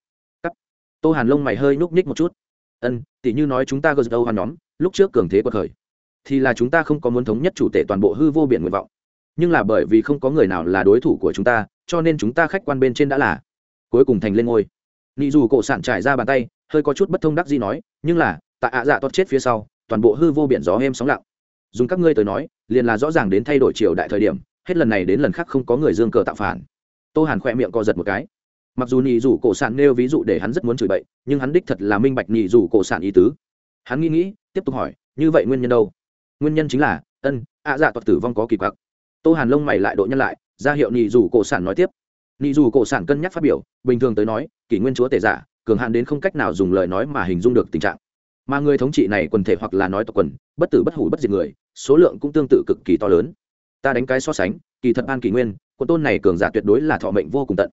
Tô Hàn lông mày hơi nhúc nhích một chút. Tỷ như nói chúng ta Gơ Hoan nhóm lúc trước cường thế quật khởi, thì là chúng ta không có muốn thống nhất chủ tể toàn bộ hư vô biển nguyện vọng, nhưng là bởi vì không có người nào là đối thủ của chúng ta, cho nên chúng ta khách quan bên trên đã là cuối cùng thành lên ngôi. Nị dù cổ sản trải ra bàn tay, hơi có chút bất thông đắc gì nói, nhưng là tại ạ dạ tốt chết phía sau, toàn bộ hư vô biển gió êm sóng lặng. Dùng các ngươi tới nói, liền là rõ ràng đến thay đổi triều đại thời điểm, hết lần này đến lần khác không có người dương cờ tạo phản. Tô Hàn khỏe miệng co giật một cái. Mặc dù nị dù cổ sản nêu ví dụ để hắn rất muốn chửi bậy, nhưng hắn đích thật là minh bạch nị dù cổ sản ý tứ. Hắn nghĩ tiếp tục hỏi, như vậy nguyên nhân đâu? Nguyên nhân chính là ạ dạ toạt tử vong có kỳ quặc. Tô Hàn lông mày lại độ nhân lại, ra hiệu nị dù cổ sản nói tiếp. Nị dù cổ sản cân nhắc phát biểu, bình thường tới nói kỷ nguyên chúa tể giả cường hạn đến không cách nào dùng lời nói mà hình dung được tình trạng, mà người thống trị này quần thể hoặc là nói tộc quần bất tử bất hủ bất diệt người số lượng cũng tương tự cực kỳ to lớn. Ta đánh cái so sánh, kỳ thật an kỷ nguyên quân tôn này cường giả tuyệt đối là thọ mệnh vô cùng tận.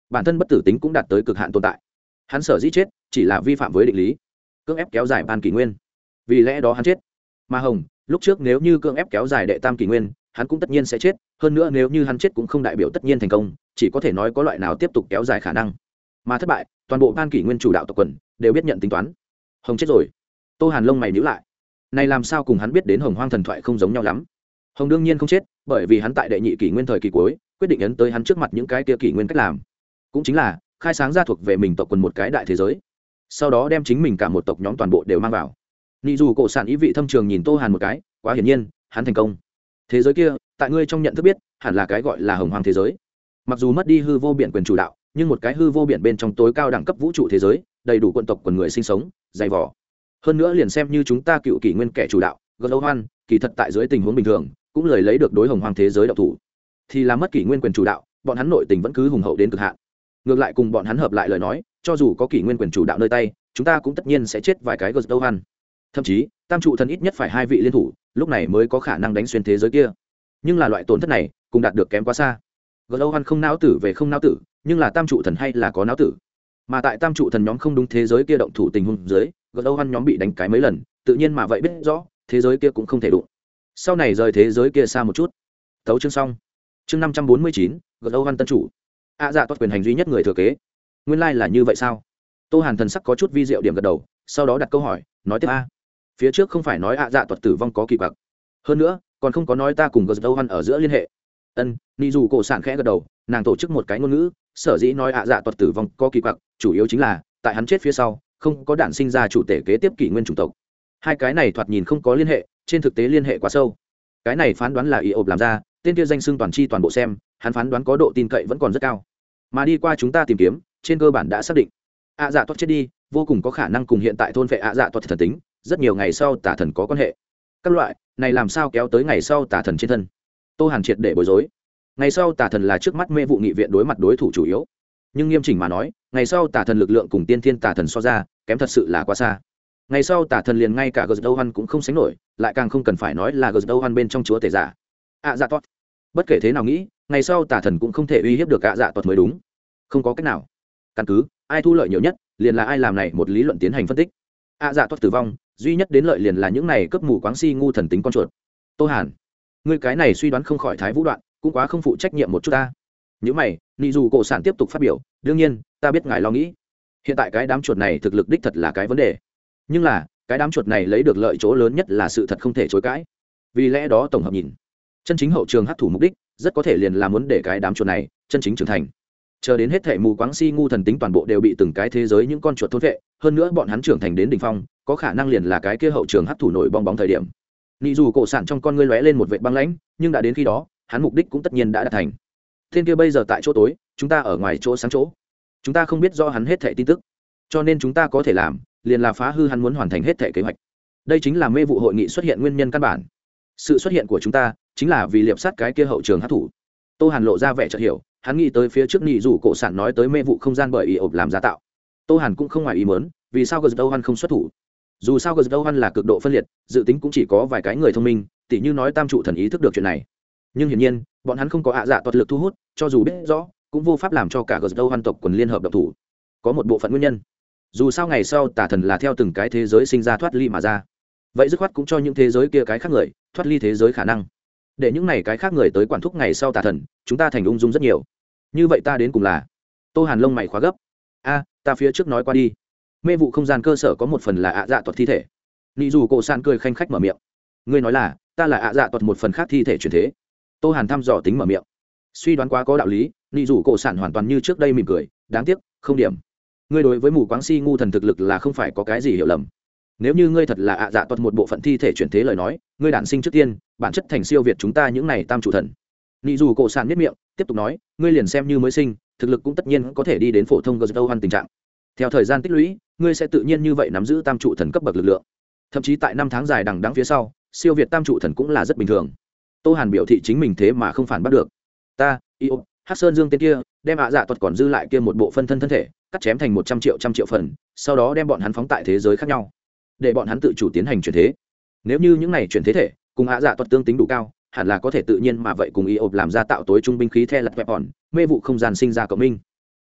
bản thân bất tử tính cũng đạt tới cực hạn tồn tại. Hắn sở dĩ chết chỉ là vi phạm với định lý, cưỡng ép kéo dài ban kỷ nguyên, vì lẽ đó hắn chết. Mà Hồng lúc trước nếu như cưỡng ép kéo dài đệ tam kỷ nguyên, hắn cũng tất nhiên sẽ chết. Hơn nữa nếu như hắn chết cũng không đại biểu tất nhiên thành công, chỉ có thể nói có loại nào tiếp tục kéo dài khả năng. Mà thất bại, toàn bộ ban kỷ nguyên chủ đạo tộc quần đều biết nhận tính toán. Hồng chết rồi. Tô Hàn lông mày nhíu lại. Này làm sao cùng hắn biết đến Hồng Hoang thần thoại không giống nhau lắm. Hồng đương nhiên không chết, bởi vì hắn tại đệ nhị kỷ nguyên thời kỳ cuối, quyết định ấn tới hắn trước mặt những cái kia kỷ nguyên cách làm, cũng chính là khai sáng ra thuộc về mình tộc quần một cái đại thế giới, sau đó đem chính mình cả một tộc nhóm toàn bộ đều mang vào. Nị dù cổ sản ý vị thâm trường nhìn Tô Hàn một cái, quá hiển nhiên, hắn thành công. Thế giới kia, tại ngươi trong nhận thức biết, hẳn là cái gọi là Hồng Hoang thế giới. Mặc dù mất đi hư vô biển quyền chủ đạo, nhưng một cái hư vô biển bên trong tối cao đẳng cấp vũ trụ thế giới, đầy đủ quần tộc quần người sinh sống, dày vỏ. Hơn nữa liền xem như chúng ta cựu kỷ nguyên kẻ chủ đạo, Glohan, kỳ thật tại dưới tình huống bình thường, cũng lời lấy được đối Hồng Hoang thế giới đạo thủ. Thì là mất kỷ nguyên quyền chủ đạo, bọn hắn nội tình vẫn cứ hùng hậu đến cực hạn. Ngược lại cùng bọn hắn hợp lại lời nói, cho dù có kỷ nguyên quyền chủ đạo nơi tay, chúng ta cũng tất nhiên sẽ chết vài cái Glohan. Thậm chí, tam trụ thần ít nhất phải hai vị liên thủ, lúc này mới có khả năng đánh xuyên thế giới kia. Nhưng là loại tổn thất này, cũng đạt được kém quá xa. Glohan không não tử về không não tử, nhưng là tam trụ thần hay là có não tử. Mà tại tam trụ thần nhóm không đúng thế giới kia động thủ tình huống dưới, Glohan nhóm bị đánh cái mấy lần, tự nhiên mà vậy biết rõ, thế giới kia cũng không thể đụng. Sau này rời thế giới kia xa một chút. Tấu chương xong. Chương 549, Glohan tân chủ. Dạ toát quyền hành duy nhất người thừa kế. Nguyên lai là như vậy sao? Tô Hàn thần sắc có chút vi diệu điểm gật đầu, sau đó đặt câu hỏi, nói tiếp a. Phía trước không phải nói dạ toát tử vong có kỳ quặc. Hơn nữa, còn không có nói ta cùng Glohan ở giữa liên hệ. Nị dù cổ sản khẽ gật đầu, nàng tổ chức một cái ngôn ngữ, sở dĩ nói dạ toát tử vong có kỳ quặc, chủ yếu chính là tại hắn chết phía sau, không có đản sinh ra chủ thể kế tiếp kỷ nguyên chủng tộc. Hai cái này thoạt nhìn không có liên hệ, trên thực tế liên hệ quá sâu. Cái này phán đoán là ý ộp làm ra, tên kia danh xưng toàn chi toàn bộ xem, hắn phán đoán có độ tin cậy vẫn còn rất cao. Mà đi qua chúng ta tìm kiếm, trên cơ bản đã xác định, dạ toát chết đi, vô cùng có khả năng cùng hiện tại thôn vệ dạ toát thần tính, rất nhiều ngày sau tà thần có quan hệ. Các loại này làm sao kéo tới ngày sau tà thần trên thân? Tô Hàn triệt để bối rối. Ngày sau tà thần là trước mắt mê vụ nghị viện đối mặt đối thủ chủ yếu, nhưng nghiêm chỉnh mà nói, ngày sau tà thần lực lượng cùng tiên thiên tà thần so ra, kém thật sự là quá xa. Ngày sau tà thần liền ngay cả Glohan cũng không sánh nổi, lại càng không cần phải nói là Glohan bên trong chúa tể giả. Dạ toát. Bất kể thế nào nghĩ, ngày sau tà thần cũng không thể uy hiếp được dạ toát mới đúng. Không có cách nào. Căn cứ, ai thu lợi nhiều nhất, liền là ai làm này một lý luận tiến hành phân tích. Dạ toát tử vong, duy nhất đến lợi liền là những này cấp mù quáng si ngu thần tính con chuột. Tô Hàn, ngươi cái này suy đoán không khỏi thái vũ đoạn, cũng quá không phụ trách nhiệm một chút ta. Những mày, Nị dù cổ sản tiếp tục phát biểu, đương nhiên, ta biết ngài lo nghĩ. Hiện tại cái đám chuột này thực lực đích thật là cái vấn đề. Nhưng là, cái đám chuột này lấy được lợi chỗ lớn nhất là sự thật không thể chối cãi. Vì lẽ đó tổng hợp nhìn, chân chính hậu trường hấp thủ mục đích, rất có thể liền là muốn để cái đám chuột này chân chính trưởng thành. Chờ đến hết thể mù quáng si ngu thần tính toàn bộ đều bị từng cái thế giới những con chuột thôn vệ, hơn nữa bọn hắn trưởng thành đến đỉnh phong, có khả năng liền là cái kia hậu trường hấp thủ nổi bong bóng thời điểm. Nị dù cổ sản trong con ngươi lóe lên một vệt băng lãnh, nhưng đã đến khi đó, hắn mục đích cũng tất nhiên đã đạt thành. Thiên kia bây giờ tại chỗ tối, chúng ta ở ngoài chỗ sáng chỗ. Chúng ta không biết do hắn hết thảy tin tức, cho nên chúng ta có thể làm, liền là phá hư hắn muốn hoàn thành hết thảy kế hoạch. Đây chính là mê vụ hội nghị xuất hiện nguyên nhân căn bản. Sự xuất hiện của chúng ta chính là vì liệp sát cái kia hậu trường hấp thủ. Tô Hàn lộ ra vẻ chợt hiểu, hắn nghĩ tới phía trước Nị dù cổ sản nói tới mê vụ không gian bởi ý ộp làm ra tạo. Tô Hàn cũng không ngoài ý muốn, vì sao Glohan không xuất thủ? Dù sao Glohan là cực độ phân liệt, dự tính cũng chỉ có vài cái người thông minh, tỉ như nói tam trụ thần ý thức được chuyện này. Nhưng hiển nhiên, bọn hắn không có dạ toát lực thu hút, cho dù biết rõ, cũng vô pháp làm cho cả Glohan tộc quần liên hợp động thủ. Có một bộ phận nguyên nhân. Dù sao ngày sau tà thần là theo từng cái thế giới sinh ra thoát ly mà ra, vậy dứt khoát cũng cho những thế giới kia cái khác người thoát ly thế giới khả năng, để những này cái khác người tới quản thúc ngày sau tà thần, chúng ta thành ung dung rất nhiều. Như vậy ta đến cùng là. Tô Hàn lông mày khóa gấp. Ta phía trước nói qua đi, mê vụ không gian cơ sở có một phần là dạ toát thi thể. Nị dù cổ sản cười khanh khách mở miệng, ngươi nói là ta là dạ toát một phần khác thi thể chuyển thế. Tô Hàn thăm dò tính mở miệng, suy đoán quá có đạo lý. Nị dù cổ sản hoàn toàn như trước đây mỉm cười, đáng tiếc không điểm. Ngươi đối với mù quáng si ngu thần thực lực là không phải có cái gì hiểu lầm. Nếu như ngươi thật là dạ toát một bộ phận thi thể chuyển thế lời nói, ngươi đản sinh trước tiên, bản chất thành siêu việt chúng ta những này tam chủ thần. Nị dù cổ sản miết miệng tiếp tục nói, ngươi liền xem như mới sinh, thực lực cũng tất nhiên có thể đi đến phổ thông Glohan tình trạng. Theo thời gian tích lũy, ngươi sẽ tự nhiên như vậy nắm giữ tam trụ thần cấp bậc lực lượng. Thậm chí tại năm tháng dài đằng đẵng phía sau, siêu việt tam trụ thần cũng là rất bình thường. Tô Hàn biểu thị chính mình thế mà không phản bắt được. Ta, Hắc Sơn Dương tên kia, đem dạ toát còn dư lại kia một bộ phân thân thân thể, cắt chém thành 100 triệu phần, sau đó đem bọn hắn phóng tại thế giới khác nhau, để bọn hắn tự chủ tiến hành chuyển thế. Nếu như những này chuyển thế thể cùng dạ toát tương tính đủ cao, hẳn là có thể tự nhiên mà vậy cùng làm ra tạo tối trung binh khí the lật vẹp hòn, mê vụ không gian sinh ra cộng minh.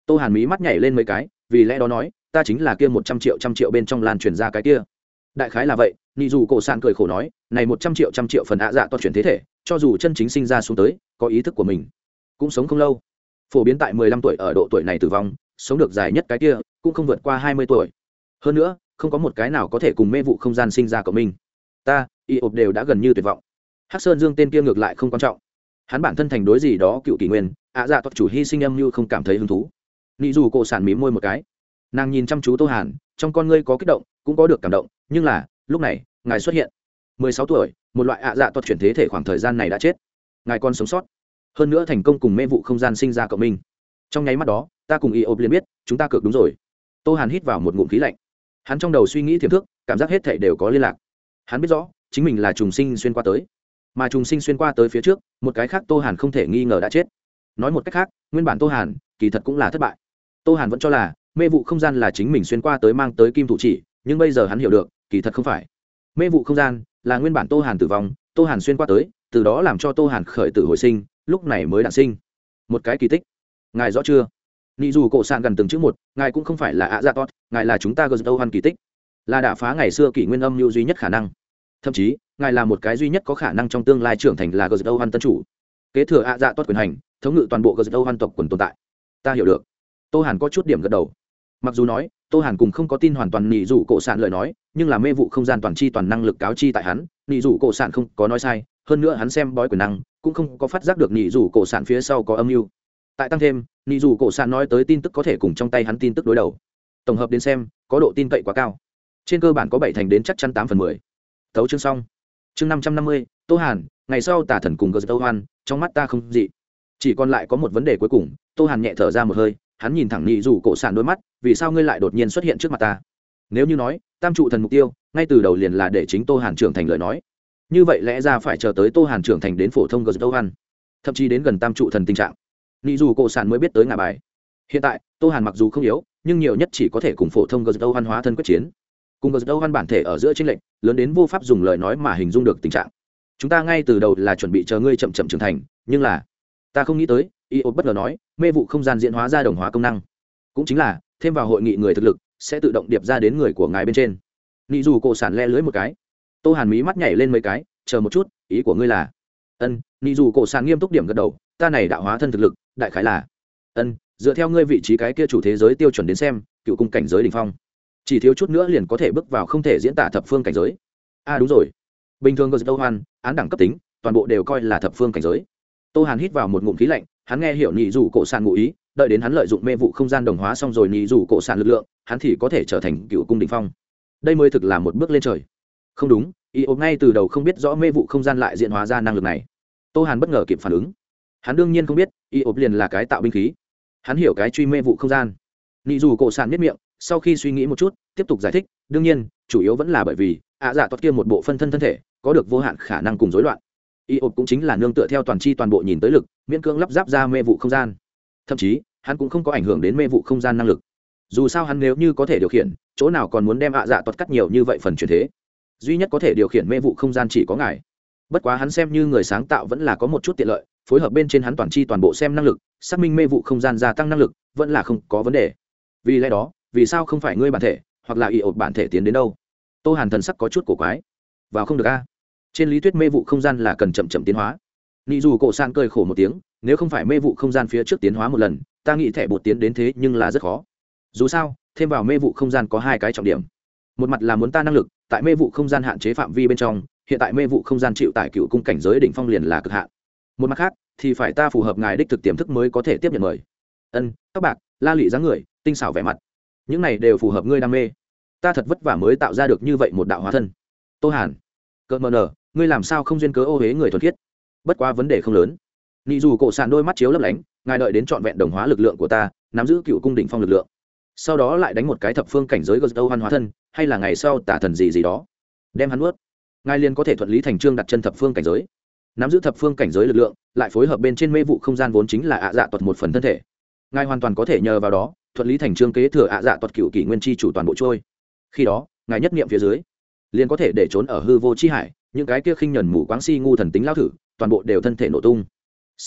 Tô Hàn mí mắt nhảy lên mấy cái, vì lẽ đó nói, ta chính là kia 100 triệu bên trong lan truyền ra cái kia. Đại khái là vậy. Nị dù cổ sạn cười khổ nói, này 100 triệu phần ạ dạ toàn chuyển thế thể, cho dù chân chính sinh ra xuống tới, có ý thức của mình, cũng sống không lâu. Phổ biến tại 15 tuổi ở độ tuổi này tử vong, sống được dài nhất cái kia cũng không vượt qua 20 tuổi. Hơn nữa, không có một cái nào có thể cùng mê vụ không gian sinh ra của mình. Ta, y ộp đều đã gần như tuyệt vọng. Hắc Sơn Dương tên kia ngược lại không quan trọng. Hắn bản thân thành đối gì đó cựu kỷ nguyên, ạ dạ toát chủ hy sinh âm như không cảm thấy hứng thú. Nị dù cổ sản mím môi một cái, nàng nhìn chăm chú Tô Hàn, trong con ngươi có kích động, cũng có được cảm động, nhưng là lúc này ngài xuất hiện. 16 tuổi, một loại ạ dạ toát chuyển thế thể khoảng thời gian này đã chết, ngài còn sống sót, hơn nữa thành công cùng mê vụ không gian sinh ra cộng minh. Trong nháy mắt đó, ta cùng y ộp liền biết chúng ta cược đúng rồi. Tô Hàn hít vào một ngụm khí lạnh, hắn trong đầu suy nghĩ thiềm thức, cảm giác hết thảy đều có liên lạc. Hắn biết rõ chính mình là trùng sinh xuyên qua tới, mà trùng sinh xuyên qua tới phía trước, một cái khác Tô Hàn không thể nghi ngờ đã chết. Nói một cách khác, nguyên bản Tô Hàn kỳ thật cũng là thất bại. Tô Hàn vẫn cho là mê vụ không gian là chính mình xuyên qua tới mang tới kim thủ chỉ, nhưng bây giờ hắn hiểu được kỳ thật không phải. Mê vụ không gian là nguyên bản Tô Hàn tử vong, Tô Hàn xuyên qua tới, từ đó làm cho Tô Hàn khởi tử hồi sinh, lúc này mới đản sinh một cái kỳ tích. Ngài rõ chưa? Nị dù cổ sạn gần từng chữ một, ngài cũng không phải là ạ dạ tốt, ngài là chúng ta gờ dâu kỳ tích, là đả phá ngày xưa kỷ nguyên âm mưu duy nhất khả năng. Thậm chí ngài là một cái duy nhất có khả năng trong tương lai trưởng thành là gờ dâu tân chủ, kế thừa ạ dạ tốt quyền hành, thống ngự toàn bộ gờ dâu tộc quần tồn tại. Ta hiểu được. Tô Hàn có chút điểm gật đầu. Mặc dù nói Tô Hàn cùng không có tin hoàn toàn nị dù cổ sạn lời nói, nhưng là mê vụ không gian toàn chi toàn năng lực cáo chi tại hắn, nị dù cổ sạn không có nói sai, hơn nữa hắn xem bói quyền năng cũng không có phát giác được nị dù cổ sạn phía sau có âm mưu. Tại tăng thêm nị dù cổ sạn nói tới tin tức có thể cùng trong tay hắn tin tức đối đầu, tổng hợp đến xem có độ tin cậy quá cao, trên cơ bản có 7 thành đến chắc chắn 8/10. Tấu chương xong. Chương 550, Tô Hàn, ngày sau tà thần cùng Gơ Hoan, trong mắt ta không dị. Chỉ còn lại có một vấn đề cuối cùng. Tô Hàn nhẹ thở ra một hơi, hắn nhìn thẳng nị dù cổ sạn đôi mắt, vì sao ngươi lại đột nhiên xuất hiện trước mặt ta? Nếu như nói tam trụ thần mục tiêu ngay từ đầu liền là để chính Tô Hàn trưởng thành lời nói, như vậy lẽ ra phải chờ tới Tô Hàn trưởng thành đến phổ thông Gơ Hoan, thậm chí đến gần tam trụ thần tình trạng, nị dù cổ sạn mới biết tới ngả bài. Hiện tại Tô Hàn mặc dù không yếu, nhưng nhiều nhất chỉ có thể cùng phổ thông Gơ Hoan hóa thân quyết chiến, cùng Gơ Hoan bản thể ở giữa chênh lệch lớn đến vô pháp dùng lời nói mà hình dung được tình trạng. Chúng ta ngay từ đầu là chuẩn bị chờ ngươi chậm chậm trưởng thành, nhưng là ta không nghĩ tới, Iốt bất ngờ nói, mê vụ không gian diễn hóa ra đồng hóa công năng, cũng chính là thêm vào hội nghị người thực lực sẽ tự động điệp ra đến người của ngài bên trên. Nị dù cổ sản le lưới một cái. Tô Hàn mí mắt nhảy lên mấy cái, chờ một chút, ý của ngươi là? Ân, nị dù cổ sản nghiêm túc điểm gật đầu, ta này đạo hóa thân thực lực đại khái là ân, dựa theo ngươi vị trí cái kia chủ thế giới tiêu chuẩn đến xem, cựu cung cảnh giới đỉnh phong, chỉ thiếu chút nữa liền có thể bước vào không thể diễn tả thập phương cảnh giới. Đúng rồi, bình thường Gơ Hoan án đẳng cấp tính toàn bộ đều coi là thập phương cảnh giới. Tô Hàn hít vào một ngụm khí lạnh, hắn nghe hiểu nị dù cổ sản ngụ ý, đợi đến hắn lợi dụng mê vụ không gian đồng hóa xong rồi nị dù cổ sản lực lượng, hắn thì có thể trở thành cựu cung đỉnh phong. Đây mới thực là một bước lên trời. Không đúng, Iốt ngay từ đầu không biết rõ mê vụ không gian lại diễn hóa ra năng lực này. Tô Hàn bất ngờ kịp phản ứng. Hắn đương nhiên không biết, Iốt liền là cái tạo binh khí. Hắn hiểu cái truy mê vụ không gian. Nị dù cổ sản biết miệng, sau khi suy nghĩ một chút, tiếp tục giải thích, đương nhiên, chủ yếu vẫn là bởi vì ạ dạ tốt kia một bộ phân thân thân thể có được vô hạn khả năng cùng rối loạn. Iốt cũng chính là nương tựa theo toàn chi toàn bộ nhìn tới lực, miễn cưỡng lắp ráp ra mê vụ không gian. Thậm chí, hắn cũng không có ảnh hưởng đến mê vụ không gian năng lực. Dù sao hắn nếu như có thể điều khiển, chỗ nào còn muốn đem ạ dạ tốt cắt nhiều như vậy phần chuyển thế. Duy nhất có thể điều khiển mê vụ không gian chỉ có ngài. Bất quá hắn xem như người sáng tạo vẫn là có một chút tiện lợi, phối hợp bên trên hắn toàn chi toàn bộ xem năng lực, xác minh mê vụ không gian gia tăng năng lực, vẫn là không có vấn đề. Vì lẽ đó, vì sao không phải ngươi bản thể, hoặc là Iốt bản thể tiến đến đâu? Tô Hàn thần sắc có chút cổ quái. Vào không được a? Trên lý thuyết mê vụ không gian là cần chậm chậm tiến hóa. Nị dù cổ san cười khổ một tiếng, nếu không phải mê vụ không gian phía trước tiến hóa một lần, ta nghĩ thẻ bột tiến đến thế nhưng là rất khó. Dù sao, thêm vào mê vụ không gian có hai cái trọng điểm. Một mặt là muốn ta năng lực tại mê vụ không gian hạn chế phạm vi bên trong, hiện tại mê vụ không gian chịu tải cựu cung cảnh giới đỉnh phong liền là cực hạn. Một mặt khác thì phải ta phù hợp ngài đích thực tiềm thức mới có thể tiếp nhận mời. Ân, các bạn, la lị dáng người, tinh xảo vẻ mặt, những này đều phù hợp ngươi đam mê. Ta thật vất vả mới tạo ra được như vậy một đạo hóa thân. Tô Hàn, cợt mờ nở, ngươi làm sao không duyên cớ ô hế người thuần khiết? Bất quá vấn đề không lớn. Nị dù cổ sàn đôi mắt chiếu lấp lánh, ngài đợi đến trọn vẹn đồng hóa lực lượng của ta, nắm giữ cựu cung đỉnh phong lực lượng, sau đó lại đánh một cái thập phương cảnh giới Gơ Hoan hóa thân, hay là ngày sau tả thần gì đó, đem hắn nuốt, ngài liền có thể thuận lý thành trương đặt chân thập phương cảnh giới. Nắm giữ thập phương cảnh giới lực lượng, lại phối hợp bên trên mê vụ không gian vốn chính là ạ dạ tuật một phần thân thể, ngài hoàn toàn có thể nhờ vào đó thuận lý thành trương kế thừa ạ dạ tuật cựu kỷ nguyên chi chủ toàn bộ trôi. Khi đó ngài nhất niệm phía dưới liền có thể để trốn ở hư vô chi hải, những cái kia khinh nhẫn mù quáng si ngu thần tính lao thử toàn bộ đều thân thể nổ tung. Sau đó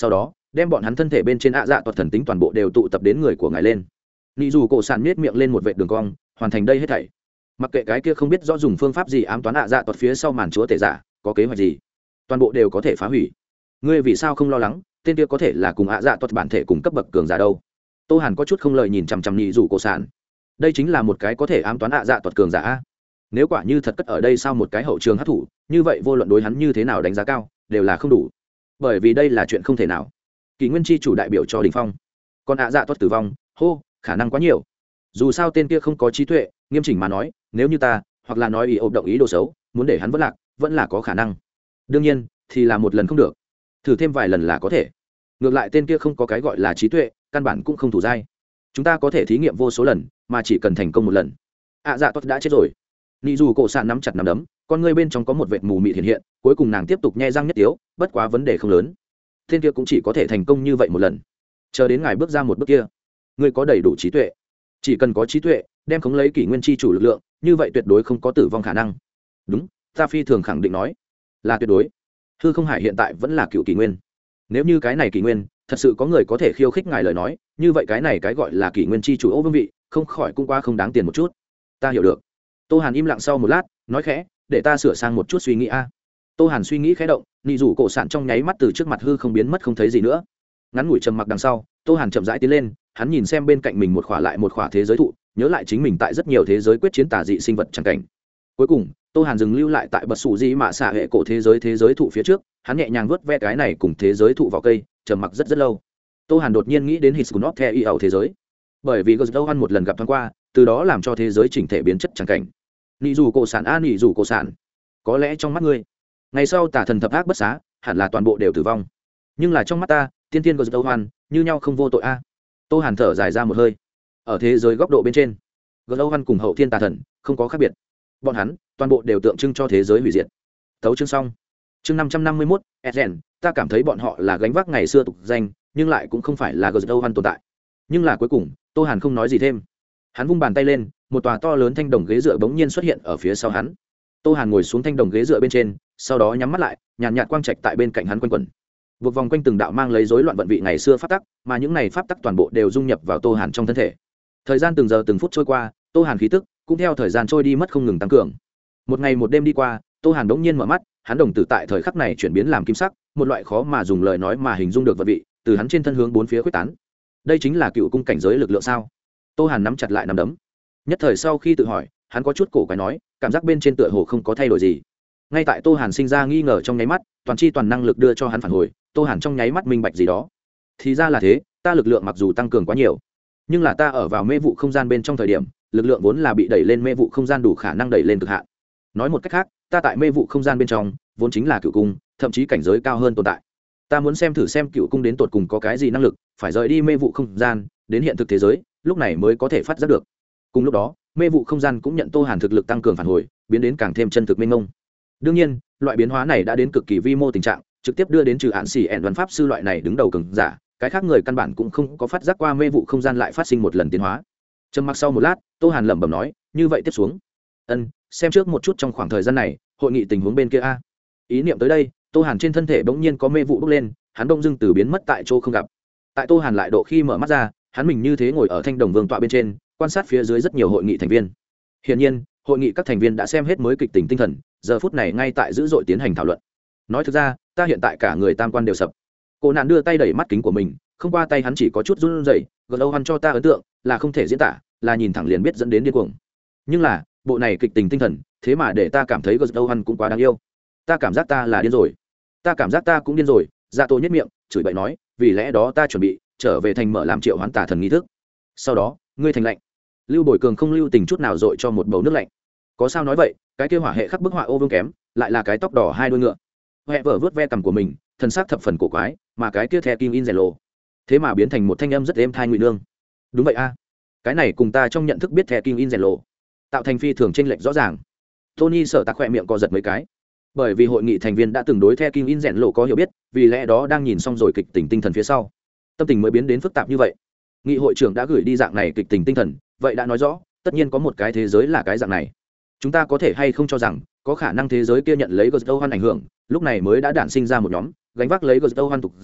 đem bọn hắn thân thể bên trên ạ dạ tuật thần tính toàn bộ đều tụ tập đến người của ngài lên. Nị dù cổ sản miết miệng lên một vệt đường cong, hoàn thành đây hết thảy. Mặc kệ cái kia không biết rõ dùng phương pháp gì ám toán ạ dạ tuật phía sau màn chúa tể giả có kế hoạch gì, toàn bộ đều có thể phá hủy. Ngươi vì sao không lo lắng, tên kia có thể là cùng ạ dạ tuật bản thể cùng cấp bậc cường giả đâu? Tô Hàn có chút không lời nhìn chằm chằm Nị dù cổ sản. Đây chính là một cái có thể ám toán ạ dạ tuật cường giả a. Nếu quả như thật cất ở đây sau một cái hậu trường hấp thụ, như vậy vô luận đối hắn như thế nào đánh giá cao đều là không đủ, bởi vì đây là chuyện không thể nào. Kỷ nguyên chi chủ đại biểu cho đỉnh phong, còn ạ dạ tuật tử vong, khả năng quá nhiều. Dù sao tên kia không có trí tuệ, nghiêm chỉnh mà nói, nếu như ta hoặc là nói ý ộp động ý đồ xấu muốn để hắn vẫn là có khả năng. Đương nhiên thì là một lần không được, thử thêm vài lần là có thể. Ngược lại tên kia không có cái gọi là trí tuệ, căn bản cũng không thủ dai. Chúng ta có thể thí nghiệm vô số lần, mà chỉ cần thành công một lần. ạ dạ tuật đã chết rồi. Nị dù cổ sạn nắm chặt nắm đấm, con ngươi bên trong có một vệt mù mịt hiện hiện, cuối cùng nàng tiếp tục nhe răng nhất tiếu, bất quá vấn đề không lớn. Tên kia cũng chỉ có thể thành công như vậy một lần. Chờ đến ngài bước ra một bước kia, ngươi có đầy đủ trí tuệ. Chỉ cần có trí tuệ, đem khống lấy kỷ nguyên chi chủ lực lượng, như vậy tuyệt đối không có tử vong khả năng. Đúng, ta phi thường khẳng định nói, là tuyệt đối. Hư không hải hiện tại vẫn là cựu kỷ nguyên. Nếu như cái này kỷ nguyên thật sự có người có thể khiêu khích ngài lời nói, như vậy cái này cái gọi là kỷ nguyên chi chủ Ô Vương vị, không khỏi cũng qua không đáng tiền một chút. Ta hiểu được. Tô Hàn im lặng sau một lát, nói khẽ, để ta sửa sang một chút suy nghĩ a. Tô Hàn suy nghĩ khẽ động, nị rủ cổ sản trong nháy mắt từ trước mặt hư không biến mất không thấy gì nữa. Ngắn ngủi trầm mặc đằng sau, Tô Hàn chậm rãi tiến lên, hắn nhìn xem bên cạnh mình một khỏa lại một khỏa thế giới thụ, nhớ lại chính mình tại rất nhiều thế giới quyết chiến tà dị sinh vật chẳng cảnh. Cuối cùng, Tô Hàn dừng lưu lại tại bật sủ gì mà xả hệ cổ thế giới thụ phía trước, hắn nhẹ nhàng vuốt ve cái này cùng thế giới thụ vào cây, trầm mặc rất lâu. Tô Hàn đột nhiên nghĩ đến Hiskunot The ảo thế giới, bởi vì Gozdowan một lần gặp thoáng qua, từ đó làm cho thế giới chỉnh thể biến chất chẳng cảnh. Nị dù cổ sản a, nị dù cổ sản, có lẽ trong mắt ngươi, ngày sau tà thần thập ác bất xá, hẳn là toàn bộ đều tử vong, nhưng là trong mắt ta, tiên tiên Gozdowan như nhau không vô tội a. Tô Hàn thở dài ra một hơi. Ở thế giới góc độ bên trên, Gozdowan cùng hậu thiên tà thần không có khác biệt, bọn hắn toàn bộ đều tượng trưng cho thế giới hủy diệt. Tấu chương xong. Chương 551, Ezen, ta cảm thấy bọn họ là gánh vác ngày xưa tục danh, nhưng lại cũng không phải là Gozdowan tồn tại. Nhưng là cuối cùng, Tô Hàn không nói gì thêm. Hắn vung bàn tay lên, một tòa to lớn thanh đồng ghế dựa bỗng nhiên xuất hiện ở phía sau hắn. Tô Hàn ngồi xuống thanh đồng ghế dựa bên trên, sau đó nhắm mắt lại, nhàn nhạt quang trạch tại bên cạnh hắn quanh quẩn. Buộc vòng quanh từng đạo mang lấy rối loạn vận vị ngày xưa pháp tắc, mà những này pháp tắc toàn bộ đều dung nhập vào Tô Hàn trong thân thể. Thời gian từng giờ từng phút trôi qua, Tô Hàn khí tức cũng theo thời gian trôi đi mất không ngừng tăng cường. Một ngày một đêm đi qua, Tô Hàn bỗng nhiên mở mắt, hắn đồng tử tại thời khắc này chuyển biến làm kim sắc, một loại khó mà dùng lời nói mà hình dung được vận vị, từ hắn trên thân hướng bốn phía khuếch tán. Đây chính là cựu cung cảnh giới lực lượng sao? Tô Hàn nắm chặt lại nắm đấm. Nhất thời sau khi tự hỏi, hắn có chút cổ quái nói, cảm giác bên trên tựa hồ không có thay đổi gì. Ngay tại Tô Hàn sinh ra nghi ngờ trong nháy mắt, toàn chi toàn năng lực đưa cho hắn phản hồi, Tô Hàn trong nháy mắt minh bạch gì đó. Thì ra là thế, ta lực lượng mặc dù tăng cường quá nhiều, nhưng là ta ở vào mê vụ không gian bên trong thời điểm, lực lượng vốn là bị đẩy lên mê vụ không gian đủ khả năng đẩy lên cực hạn. Nói một cách khác, ta tại mê vụ không gian bên trong vốn chính là cựu cung, thậm chí cảnh giới cao hơn tồn tại. Ta muốn xem thử xem cựu cung đến tột cùng có cái gì năng lực, phải rời đi mê vụ không gian, đến hiện thực thế giới, lúc này mới có thể phát giác được. Cùng lúc đó, mê vụ không gian cũng nhận Tô Hàn thực lực tăng cường phản hồi, biến đến càng thêm chân thực mênh mông. Đương nhiên, loại biến hóa này đã đến cực kỳ vi mô tình trạng, trực tiếp đưa đến trừ án xỉ ẻn văn pháp sư loại này đứng đầu cường giả, cái khác người căn bản cũng không có phát giác qua mê vụ không gian lại phát sinh một lần tiến hóa. Trầm mặc sau một lát, Tô Hàn lẩm bẩm nói, như vậy tiếp xuống, xem trước một chút trong khoảng thời gian này, hội nghị tình huống bên kia a. Ý niệm tới đây, Tô Hàn trên thân thể bỗng nhiên có mê vụ bốc lên, hắn đông dưng từ biến mất tại chỗ không gặp. Tại Tô Hàn lại độ khi mở mắt ra, hắn mình như thế ngồi ở thanh đồng vương tọa bên trên, quan sát phía dưới rất nhiều hội nghị thành viên. Hiển nhiên, hội nghị các thành viên đã xem hết mới kịch tình tinh thần, giờ phút này ngay tại dữ dội tiến hành thảo luận. Nói thực ra, ta hiện tại cả người tam quan đều sập. Cô nạn đưa tay đẩy mắt kính của mình, không qua tay hắn chỉ có chút run rẩy, Gozdowan cho ta ấn tượng là không thể diễn tả, là nhìn thẳng liền biết dẫn đến điên cuồng. Nhưng là, bộ này kịch tình tinh thần, thế mà để ta cảm thấy Gozdowan cũng quá đáng yêu. Ta cảm giác ta là điên rồi. Ta cảm giác ta cũng điên rồi, Dạ Tô nhất miệng, chửi bậy nói, vì lẽ đó ta chuẩn bị trở về thành mở làm triệu hoán tà thần nghi thức. Sau đó, ngươi thành lệnh. Lưu Bồi Cường không lưu tình chút nào dội cho một bầu nước lạnh. Có sao nói vậy, cái kia hỏa hệ khắc bức họa Ô Vương kém, lại là cái tóc đỏ hai đuôi ngựa. Hệ vợ vớt ve cằm của mình, thân xác thập phần cổ quái, mà cái kia The King in Zelo, thế mà biến thành một thanh âm rất êm thai ngụy nương. Đúng vậy a, cái này cùng ta trong nhận thức biết The King in Zelo, tạo thành phi thường chênh lệch rõ ràng. Tony sợ tạc khỏe miệng co giật mấy cái, bởi vì hội nghị thành viên đã từng đối The King in Zelo có hiểu biết, vì lẽ đó đang nhìn xong rồi kịch tình tinh thần phía sau, tâm tình mới biến đến phức tạp như vậy. Nghị hội trưởng đã gửi đi dạng này kịch tình tinh thần, vậy đã nói rõ, tất nhiên có một cái thế giới là cái dạng này. Chúng ta có thể hay không cho rằng có khả năng thế giới kia nhận lấy Gozdowan ảnh hưởng, lúc này mới đã đản sinh ra một nhóm gánh vác lấy Gozdowan tục danh,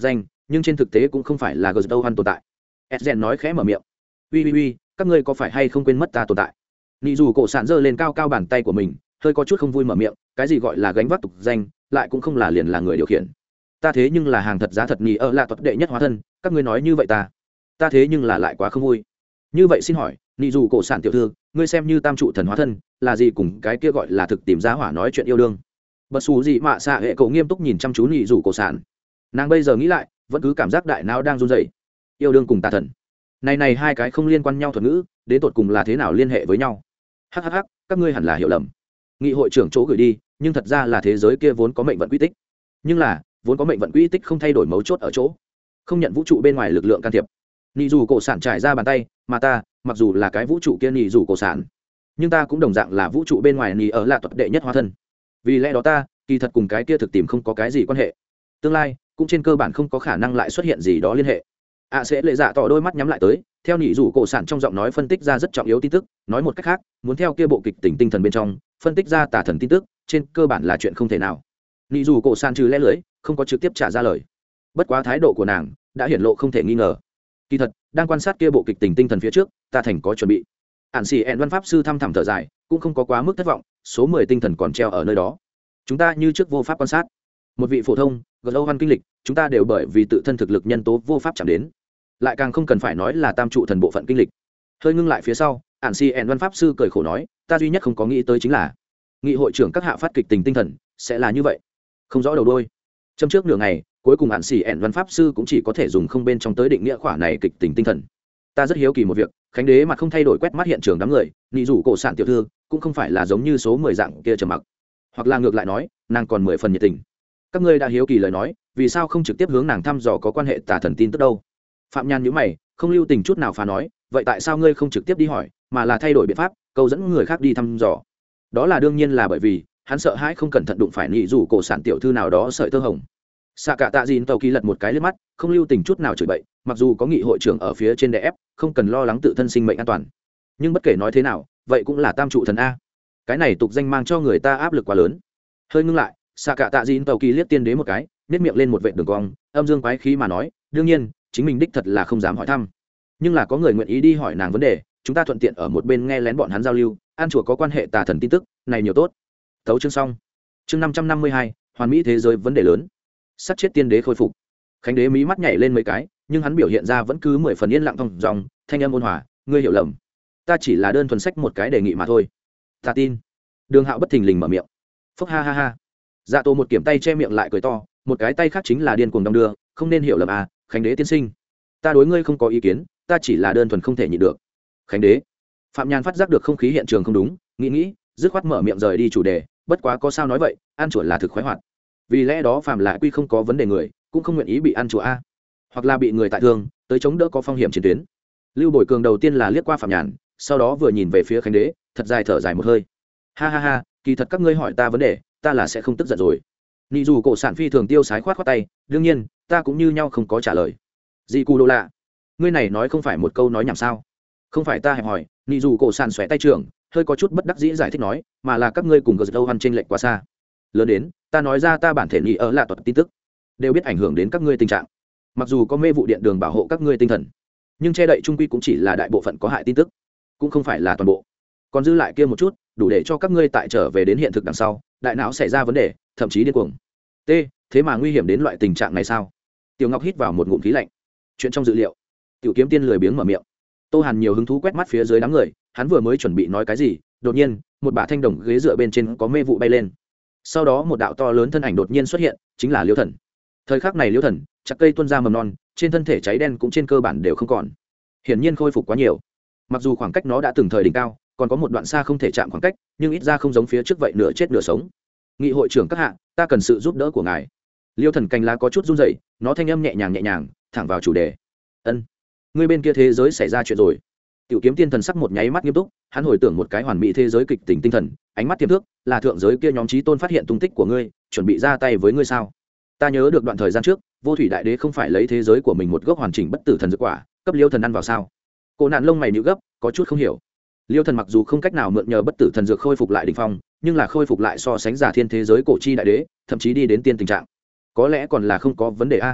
nhưng trên thực tế cũng không phải là gờ hoan tồn tại. Edgen nói khẽ mở miệng. Ui, các ngươi có phải hay không quên mất ta tồn tại? Nị dù cổ sản giơ lên cao cao bàn tay của mình, hơi có chút không vui mở miệng, cái gì gọi là gánh vác tục danh, lại cũng không là liền là người điều khiển. Ta thế nhưng là hàng thật giá thật nhì ở là tuật đệ nhất hóa thân, các ngươi nói như vậy ta thế nhưng là lại quá không vui. Như vậy xin hỏi, nị dù cổ sản tiểu thư, ngươi xem như tam trụ thần hóa thân, là gì cùng cái kia gọi là thực tìm giá hỏa nói chuyện yêu đương? Bất xù gì mà xạ hệ cậu nghiêm túc nhìn chăm chú nị dù cổ sản. Nàng bây giờ nghĩ lại, vẫn cứ cảm giác đại não đang run rẩy. Yêu đương cùng tà thần, này hai cái không liên quan nhau thuật ngữ, đến tột cùng là thế nào liên hệ với nhau? Hắc, các ngươi hẳn là hiểu lầm. Nghị hội trưởng chỗ gửi đi, nhưng thật ra là thế giới kia vốn có mệnh vận quy tích. Nhưng là vốn có mệnh vận quy tích không thay đổi mấu chốt ở chỗ không nhận vũ trụ bên ngoài lực lượng can thiệp. Nị dù cổ sản trải ra bàn tay, mà ta mặc dù là cái vũ trụ kia nị dù cổ sản, nhưng ta cũng đồng dạng là vũ trụ bên ngoài nị ở là tuật đệ nhất hóa thân. Vì lẽ đó ta kỳ thật cùng cái kia thực tìm không có cái gì quan hệ, tương lai cũng trên cơ bản không có khả năng lại xuất hiện gì đó liên hệ. Sẽ lệ dạ tỏ đôi mắt nhắm lại tới, theo nị dù cổ sản trong giọng nói phân tích ra rất trọng yếu tin tức. Nói một cách khác, muốn theo kia bộ kịch tỉnh tinh thần bên trong phân tích ra tà thần tin tức, trên cơ bản là chuyện không thể nào. Nị dù cổ sản trừ lẽ lưới, không có trực tiếp trả ra lời. Bất quá thái độ của nàng đã hiển lộ không thể nghi ngờ. Kỳ thật đang quan sát kia bộ kịch tình tinh thần phía trước, ta thành có chuẩn bị. Ản xì ẹn văn pháp sư thăm thẳm thở dài, cũng không có quá mức thất vọng. Số 10 tinh thần còn treo ở nơi đó, chúng ta như trước vô pháp quan sát. Một vị phổ thông lâu văn kinh lịch, chúng ta đều bởi vì tự thân thực lực nhân tố vô pháp chạm đến, lại càng không cần phải nói là tam trụ thần bộ phận kinh lịch. Hơi ngưng lại phía sau, Ản xì ẹn văn pháp sư cười khổ nói, ta duy nhất không có nghĩ tới chính là nghị hội trưởng các hạ phát kịch tình tinh thần sẽ là như vậy, không rõ đầu đuôi. Trong trước nửa ngày, cuối cùng Ản xì ẹn văn pháp sư cũng chỉ có thể dùng không bên trong tới định nghĩa khỏa này kịch tình tinh thần. Ta rất hiếu kỳ một việc, Khánh đế mặt không thay đổi quét mắt hiện trường đám người, nị rủ cổ sản tiểu thư cũng không phải là giống như số 10 dạng kia trầm mặc, hoặc là ngược lại nói, nàng còn 10 phần nhiệt tình. Các ngươi đã hiếu kỳ lời nói, vì sao không trực tiếp hướng nàng thăm dò có quan hệ tà thần tin tức đâu? Phạm Nhan nhíu mày, không lưu tình chút nào phá nói, vậy tại sao ngươi không trực tiếp đi hỏi, mà là thay đổi biện pháp, câu dẫn người khác đi thăm dò? Đó là đương nhiên là bởi vì hắn sợ hãi không cẩn thận đụng phải nị rủ cổ sản tiểu thư nào đó sợi tơ hồng. Xạ cả tạ dìn tàu kỳ lật một cái lên mắt, không lưu tình chút nào chửi bậy, mặc dù có nghị hội trưởng ở phía trên đè ép, không cần lo lắng tự thân sinh mệnh an toàn, nhưng bất kể nói thế nào, vậy cũng là tam trụ thần a, cái này tục danh mang cho người ta áp lực quá lớn. Hơi ngưng lại, xạ cả tạ dìn tàu kỳ liếc tiên đế một cái, nếp miệng lên một vệt đường cong, âm dương quái khí mà nói, đương nhiên chính mình đích thật là không dám hỏi thăm, nhưng là có người nguyện ý đi hỏi nàng vấn đề, chúng ta thuận tiện ở một bên nghe lén bọn hắn giao lưu, an chùa có quan hệ tà thần tin tức này nhiều tốt. Thấu chương xong. Chương 552, hoàn mỹ thế giới vấn đề lớn. Sát chết tiên đế khôi phục. Khánh đế mí mắt nhảy lên mấy cái, nhưng hắn biểu hiện ra vẫn cứ 10 phần yên lặng thong dong, thanh âm ôn hòa, ngươi hiểu lầm, ta chỉ là đơn thuần sách một cái đề nghị mà thôi. Ta tin. Đường Hạo bất thình lình mở miệng. Phốc ha ha ha. Dạ Tô một kiểm tay che miệng lại cười to, một cái tay khác chính là điên cuồng đong đưa, không nên hiểu lầm à, Khánh đế tiên sinh, ta đối ngươi không có ý kiến, ta chỉ là đơn thuần không thể nhịn được. Khánh đế. Phạm Nhan phát giác được không khí hiện trường không đúng, nghĩ, dứt khoát mở miệng rời đi chủ đề, bất quá có sao nói vậy, ăn chuột là thực khoái hoạt. Vì lẽ đó phàm là quy không có vấn đề người, cũng không nguyện ý bị ăn chuột a, hoặc là bị người tại thương, tới chống đỡ có phong hiểm chiến tuyến. Lưu Bồi Cường đầu tiên là liếc qua Phạm Nhàn, sau đó vừa nhìn về phía Khánh đế, thật dài thở dài một hơi. Ha ha ha, kỳ thật các ngươi hỏi ta vấn đề, ta là sẽ không tức giận rồi. Nị dù cổ sản phi thường tiêu sái khoát tay, đương nhiên, ta cũng như nhau không có trả lời. Dị Cù Đô Lạ, ngươi này nói không phải một câu nói nhảm sao? Không phải ta hẹp hỏi, nị dù cổ sản xòe tay trưởng, hơi có chút bất đắc dĩ giải thích nói, mà là các ngươi cùng gờ dâu ăn chênh lệch quá xa. Lớn đến, ta nói ra ta bản thể nghĩ ở là toàn tin tức, đều biết ảnh hưởng đến các ngươi tình trạng. Mặc dù có mê vụ điện đường bảo hộ các ngươi tinh thần, nhưng che đậy trung quy cũng chỉ là đại bộ phận có hại tin tức, cũng không phải là toàn bộ. Còn dư lại kia một chút, đủ để cho các ngươi tại trở về đến hiện thực đằng sau, đại não xảy ra vấn đề, thậm chí điên cuồng. T, thế mà nguy hiểm đến loại tình trạng này sao? Tiểu Ngọc hít vào một ngụm khí lạnh. Chuyện trong dự liệu. Tiểu Kiếm Tiên lười biếng mở miệng. Tô Hàn nhiều hứng thú quét mắt phía dưới đám người, hắn vừa mới chuẩn bị nói cái gì, đột nhiên, một bả thanh đồng ghế dựa bên trên có mê vụ bay lên. Sau đó một đạo to lớn thân ảnh đột nhiên xuất hiện, chính là Liêu Thần. Thời khắc này Liêu Thần, chặt cây tuôn ra mầm non, trên thân thể cháy đen cũng trên cơ bản đều không còn. Hiển nhiên khôi phục quá nhiều. Mặc dù khoảng cách nó đã từng thời đỉnh cao, còn có một đoạn xa không thể chạm khoảng cách, nhưng ít ra không giống phía trước vậy nửa chết nửa sống. Nghị hội trưởng các hạ, ta cần sự giúp đỡ của ngài. Liêu Thần cành lá có chút run rẩy, nó thanh âm nhẹ nhàng, thẳng vào chủ đề. Ân, ngươi bên kia thế giới xảy ra chuyện rồi. Tiểu Kiếm Tiên thần sắc một nháy mắt nghiêm túc, hắn hồi tưởng một cái hoàn mỹ thế giới kịch tình tinh thần, ánh mắt tiềm thức, là thượng giới kia nhóm chí tôn phát hiện tung tích của ngươi, chuẩn bị ra tay với ngươi sao? Ta nhớ được đoạn thời gian trước, Vô Thủy Đại Đế không phải lấy thế giới của mình một gốc hoàn chỉnh bất tử thần dược quả, cấp Liêu Thần ăn vào sao? Cô nạn lông mày nhíu gấp, có chút không hiểu. Liêu Thần mặc dù không cách nào mượn nhờ bất tử thần dược khôi phục lại đỉnh phong, nhưng là khôi phục lại so sánh giả thiên thế giới cổ chi đại đế, thậm chí đi đến tiên tình trạng. Có lẽ còn là không có vấn đề a.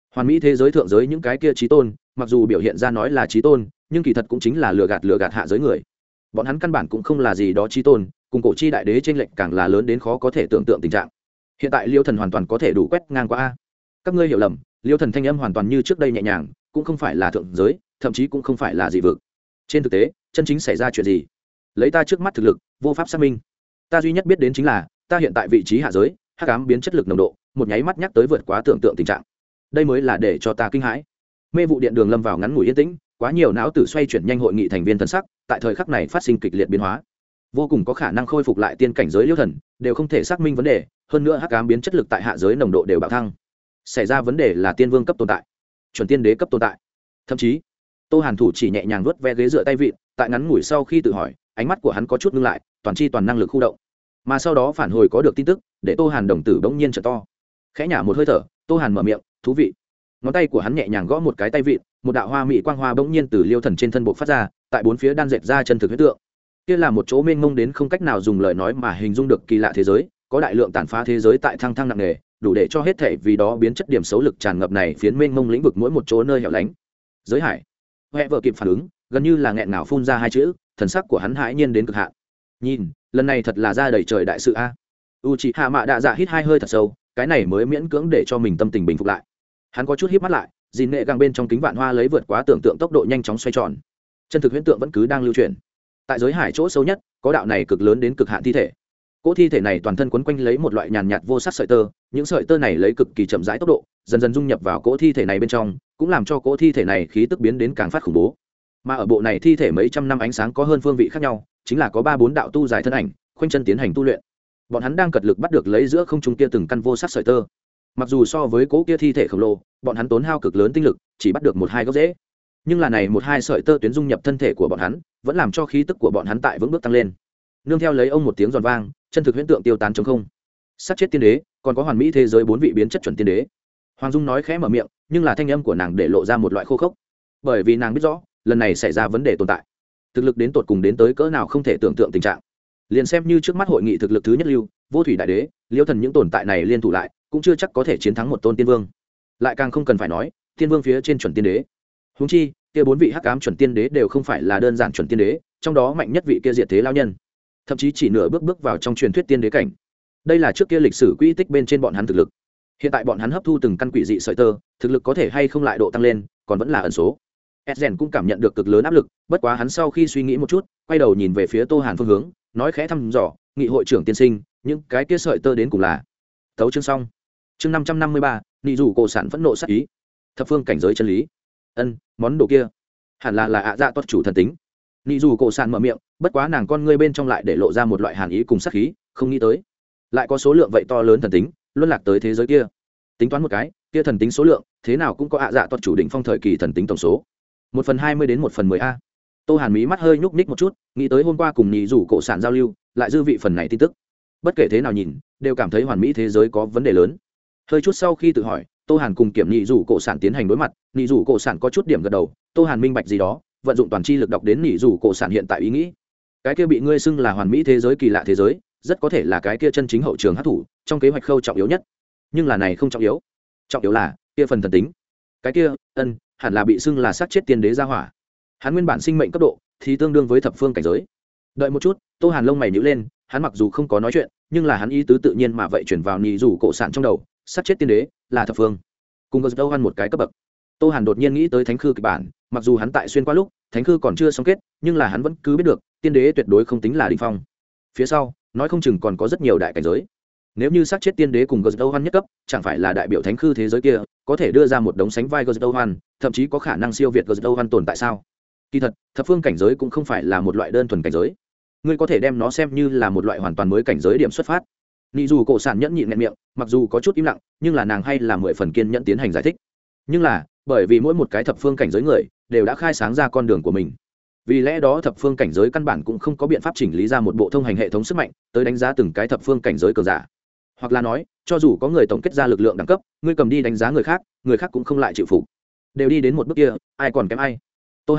hoàn mỹ thế giới thượng giới những cái kia trí tôn mặc dù biểu hiện ra nói là trí tôn nhưng kỳ thật cũng chính là lừa gạt hạ giới người. Bọn hắn căn bản cũng không là gì đó trí tôn, cùng cổ chi đại đế trên lệnh càng là lớn đến khó có thể tưởng tượng tình trạng. Hiện tại Liêu Thần hoàn toàn có thể đủ quét ngang qua a. Các ngươi hiểu lầm, Liêu Thần thanh âm hoàn toàn như trước đây nhẹ nhàng, cũng không phải là thượng giới, thậm chí cũng không phải là dị vực. Trên thực tế, chân chính xảy ra chuyện gì? Lấy ta trước mắt thực lực, vô pháp xác minh. Ta duy nhất biết đến chính là, ta hiện tại vị trí hạ giới, hắc ám biến chất lực nồng độ, một nháy mắt nhắc tới vượt quá tưởng tượng tình trạng. Đây mới là để cho ta kinh hãi. Mê vụ điện đường lâm vào ngắn ngủi yên tĩnh, quá nhiều não tử xoay chuyển nhanh hội nghị thành viên thần sắc, tại thời khắc này phát sinh kịch liệt biến hóa. Vô cùng có khả năng khôi phục lại tiên cảnh giới Liêu Thần, đều không thể xác minh vấn đề, hơn nữa hắc ám biến chất lực tại hạ giới nồng độ đều bạo thăng. Xảy ra vấn đề là tiên vương cấp tồn tại, chuẩn tiên đế cấp tồn tại. Thậm chí, Tô Hàn thủ chỉ nhẹ nhàng vuốt ve ghế dựa tay vịn, tại ngắn ngủi sau khi tự hỏi, ánh mắt của hắn có chút ngưng lại, toàn chi toàn năng lực khu động. Mà sau đó phản hồi có được tin tức, để Tô Hàn đồng tử bỗng nhiên trở to. Khẽ nhả một hơi thở, Tô Hàn mở miệng, thú vị. Ngón tay của hắn nhẹ nhàng gõ một cái tay vịn, một đạo hoa mỹ quang hoa bỗng nhiên từ Liêu Thần trên thân bộ phát ra, tại bốn phía đan dệt ra chân thực huyết tượng. Kia là một chỗ mênh mông đến không cách nào dùng lời nói mà hình dung được kỳ lạ thế giới, có đại lượng tàn phá thế giới tại thăng thăng nặng nề, đủ để cho hết thể vì đó biến chất điểm xấu lực tràn ngập này phiến mênh mông lĩnh vực mỗi một chỗ nơi hẻo lánh. Giới hải. Hoè vợ kịp phản ứng, gần như là nghẹn ngào phun ra hai chữ, thần sắc của hắn hãi nhiên đến cực hạn. Nhìn, lần này thật là ra đầy trời đại sự a. Uchiha Mạ Đa Dạ hít hai hơi thật sâu, cái này mới miễn cưỡng để cho mình tâm tình bình phục lại. Hắn có chút híp mắt lại, dìn nệ găng bên trong kính vạn hoa lấy vượt quá tưởng tượng tốc độ nhanh chóng xoay tròn. Chân thực huyễn tượng vẫn cứ đang lưu truyền. Tại giới hải chỗ sâu nhất, có đạo này cực lớn đến cực hạn thi thể. Cỗ thi thể này toàn thân quấn quanh lấy một loại nhàn nhạt vô sắc sợi tơ, những sợi tơ này lấy cực kỳ chậm rãi tốc độ, dần dần dung nhập vào cỗ thi thể này bên trong, cũng làm cho cỗ thi thể này khí tức biến đến càng phát khủng bố. Mà ở bộ này thi thể mấy trăm năm ánh sáng có hơn phương vị khác nhau, chính là có 3-4 đạo tu dài thân ảnh, khoanh chân tiến hành tu luyện. Bọn hắn đang cật lực bắt được lấy giữa không trung kia từng căn vô sắc sợi tơ. Mặc dù so với cỗ kia thi thể khổng lồ, bọn hắn tốn hao cực lớn tinh lực, chỉ bắt được 1-2 gốc rễ. Nhưng là này 1-2 sợi tơ tuyến dung nhập thân thể của bọn hắn, vẫn làm cho khí tức của bọn hắn tại vững bước tăng lên. Nương theo lấy ông một tiếng giòn vang, chân thực huyễn tượng tiêu tán trong không. Sát chết tiên đế, còn có hoàn mỹ thế giới 4 vị biến chất chuẩn tiên đế. Hoàng Dung nói khẽ mở miệng, nhưng là thanh âm của nàng để lộ ra một loại khô khốc. Bởi vì nàng biết rõ, lần này xảy ra vấn đề tồn tại. Thực lực đến tột cùng đến tới cỡ nào không thể tưởng tượng tình trạng. Liền xem như trước mắt hội nghị thực lực thứ nhất lưu, Vô Thủy đại đế, Liêu Thần những tồn tại này liên thủ lại, cũng chưa chắc có thể chiến thắng một tôn tiên vương. Lại càng không cần phải nói, tiên vương phía trên chuẩn tiên đế. Huống chi, kia 4 vị hắc ám chuẩn tiên đế đều không phải là đơn giản chuẩn tiên đế, trong đó mạnh nhất vị kia diệt thế lão nhân, thậm chí chỉ nửa bước vào trong truyền thuyết tiên đế cảnh. Đây là trước kia lịch sử quỹ tích bên trên bọn hắn thực lực. Hiện tại bọn hắn hấp thu từng căn quỷ dị sợi tơ, thực lực có thể hay không lại độ tăng lên, còn vẫn là ẩn số. Esgen cũng cảm nhận được cực lớn áp lực, bất quá hắn sau khi suy nghĩ một chút, quay đầu nhìn về phía Tô Hàn phương hướng, nói khẽ thăm dò, nghị hội trưởng tiên sinh, những cái kia sợi tơ đến cùng là. Tấu chương xong. Chương 553, nị dù cổ sản phẫn nộ sát ý. Thập phương cảnh giới chân lý. Món đồ kia hẳn là ạ dạ tốt chủ thần tính. Nị dù cổ sản mở miệng, bất quá nàng con ngươi bên trong lại để lộ ra một loại hàn ý cùng sát khí, không nghĩ tới lại có số lượng vậy to lớn thần tính luân lạc tới thế giới kia. Tính toán một cái, kia thần tính số lượng thế nào cũng có ạ dạ tốt chủ định phong thời kỳ thần tính tổng số 1/20 đến 1/10 a. Tô Hàn mí mắt hơi nhúc nhích một chút, nghĩ tới hôm qua cùng nhị rủ cổ sản giao lưu, lại dư vị phần này tin tức. Bất kể thế nào nhìn, đều cảm thấy hoàn mỹ thế giới có vấn đề lớn. Hơi chút sau khi tự hỏi, Tô Hàn cùng kiểm nhị rủ cổ sản tiến hành đối mặt, nhị rủ cổ sản có chút điểm gật đầu, Tô Hàn minh bạch gì đó, vận dụng toàn chi lực đọc đến nhị rủ cổ sản hiện tại ý nghĩ. Cái kia bị ngươi xưng là hoàn mỹ thế giới kỳ lạ thế giới, rất có thể là cái kia chân chính hậu trường hấp thủ, trong kế hoạch khâu trọng yếu nhất. Nhưng là này không trọng yếu. Trọng yếu là kia phần thần tính. Cái kia, hẳn là bị xưng là sát chết tiên đế gia hỏa. Hắn nguyên bản sinh mệnh cấp độ thì tương đương với thập phương cảnh giới. Đợi một chút, Tô Hàn lông mày nhíu lên, hắn mặc dù không có nói chuyện, nhưng là hắn ý tứ tự nhiên mà vậy chuyển vào nhị rủ cổ sản trong đầu, sát chết tiên đế là thập phương, cùng có đâu ăn một cái cấp bậc. Tô Hàn đột nhiên nghĩ tới thánh khư kịch bản, mặc dù hắn tại xuyên qua lúc thánh khư còn chưa xong kết, nhưng là hắn vẫn cứ biết được tiên đế tuyệt đối không tính là đỉnh phong. Phía sau nói không chừng còn có rất nhiều đại cảnh giới. Nếu như sát chết tiên đế cùng Gozdowan nhất cấp, chẳng phải là đại biểu thánh khư thế giới kia có thể đưa ra một đống sánh vai Gozdowan, thậm chí có khả năng siêu việt Gozdowan tồn tại sao? Kỳ thật, thập phương cảnh giới cũng không phải là một loại đơn thuần cảnh giới. Ngươi có thể đem nó xem như là một loại hoàn toàn mới cảnh giới điểm xuất phát. Nị dù cổ sản nhẫn nhịn nghẹn miệng, mặc dù có chút im lặng, nhưng là nàng hay là 10 phần kiên nhẫn tiến hành giải thích. Nhưng là, bởi vì mỗi một cái thập phương cảnh giới người đều đã khai sáng ra con đường của mình. Vì lẽ đó thập phương cảnh giới căn bản cũng không có biện pháp chỉnh lý ra một bộ thông hành hệ thống sức mạnh tới đánh giá từng cái thập phương cảnh giới cường giả. Hoặc là nói, cho dù có người tổng kết ra lực lượng đẳng cấp, ngươi cầm đi đánh giá người khác cũng không lại chịu phục. Đều đi đến một bước kia, ai còn kém ai?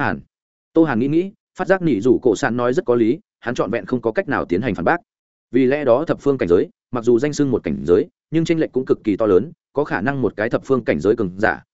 Tô Hàn nghĩ, phát giác nị rủ cổ sản nói rất có lý, hắn trọn vẹn không có cách nào tiến hành phản bác. Vì lẽ đó thập phương cảnh giới, mặc dù danh xưng một cảnh giới, nhưng chênh lệch cũng cực kỳ to lớn, có khả năng một cái thập phương cảnh giới cường giả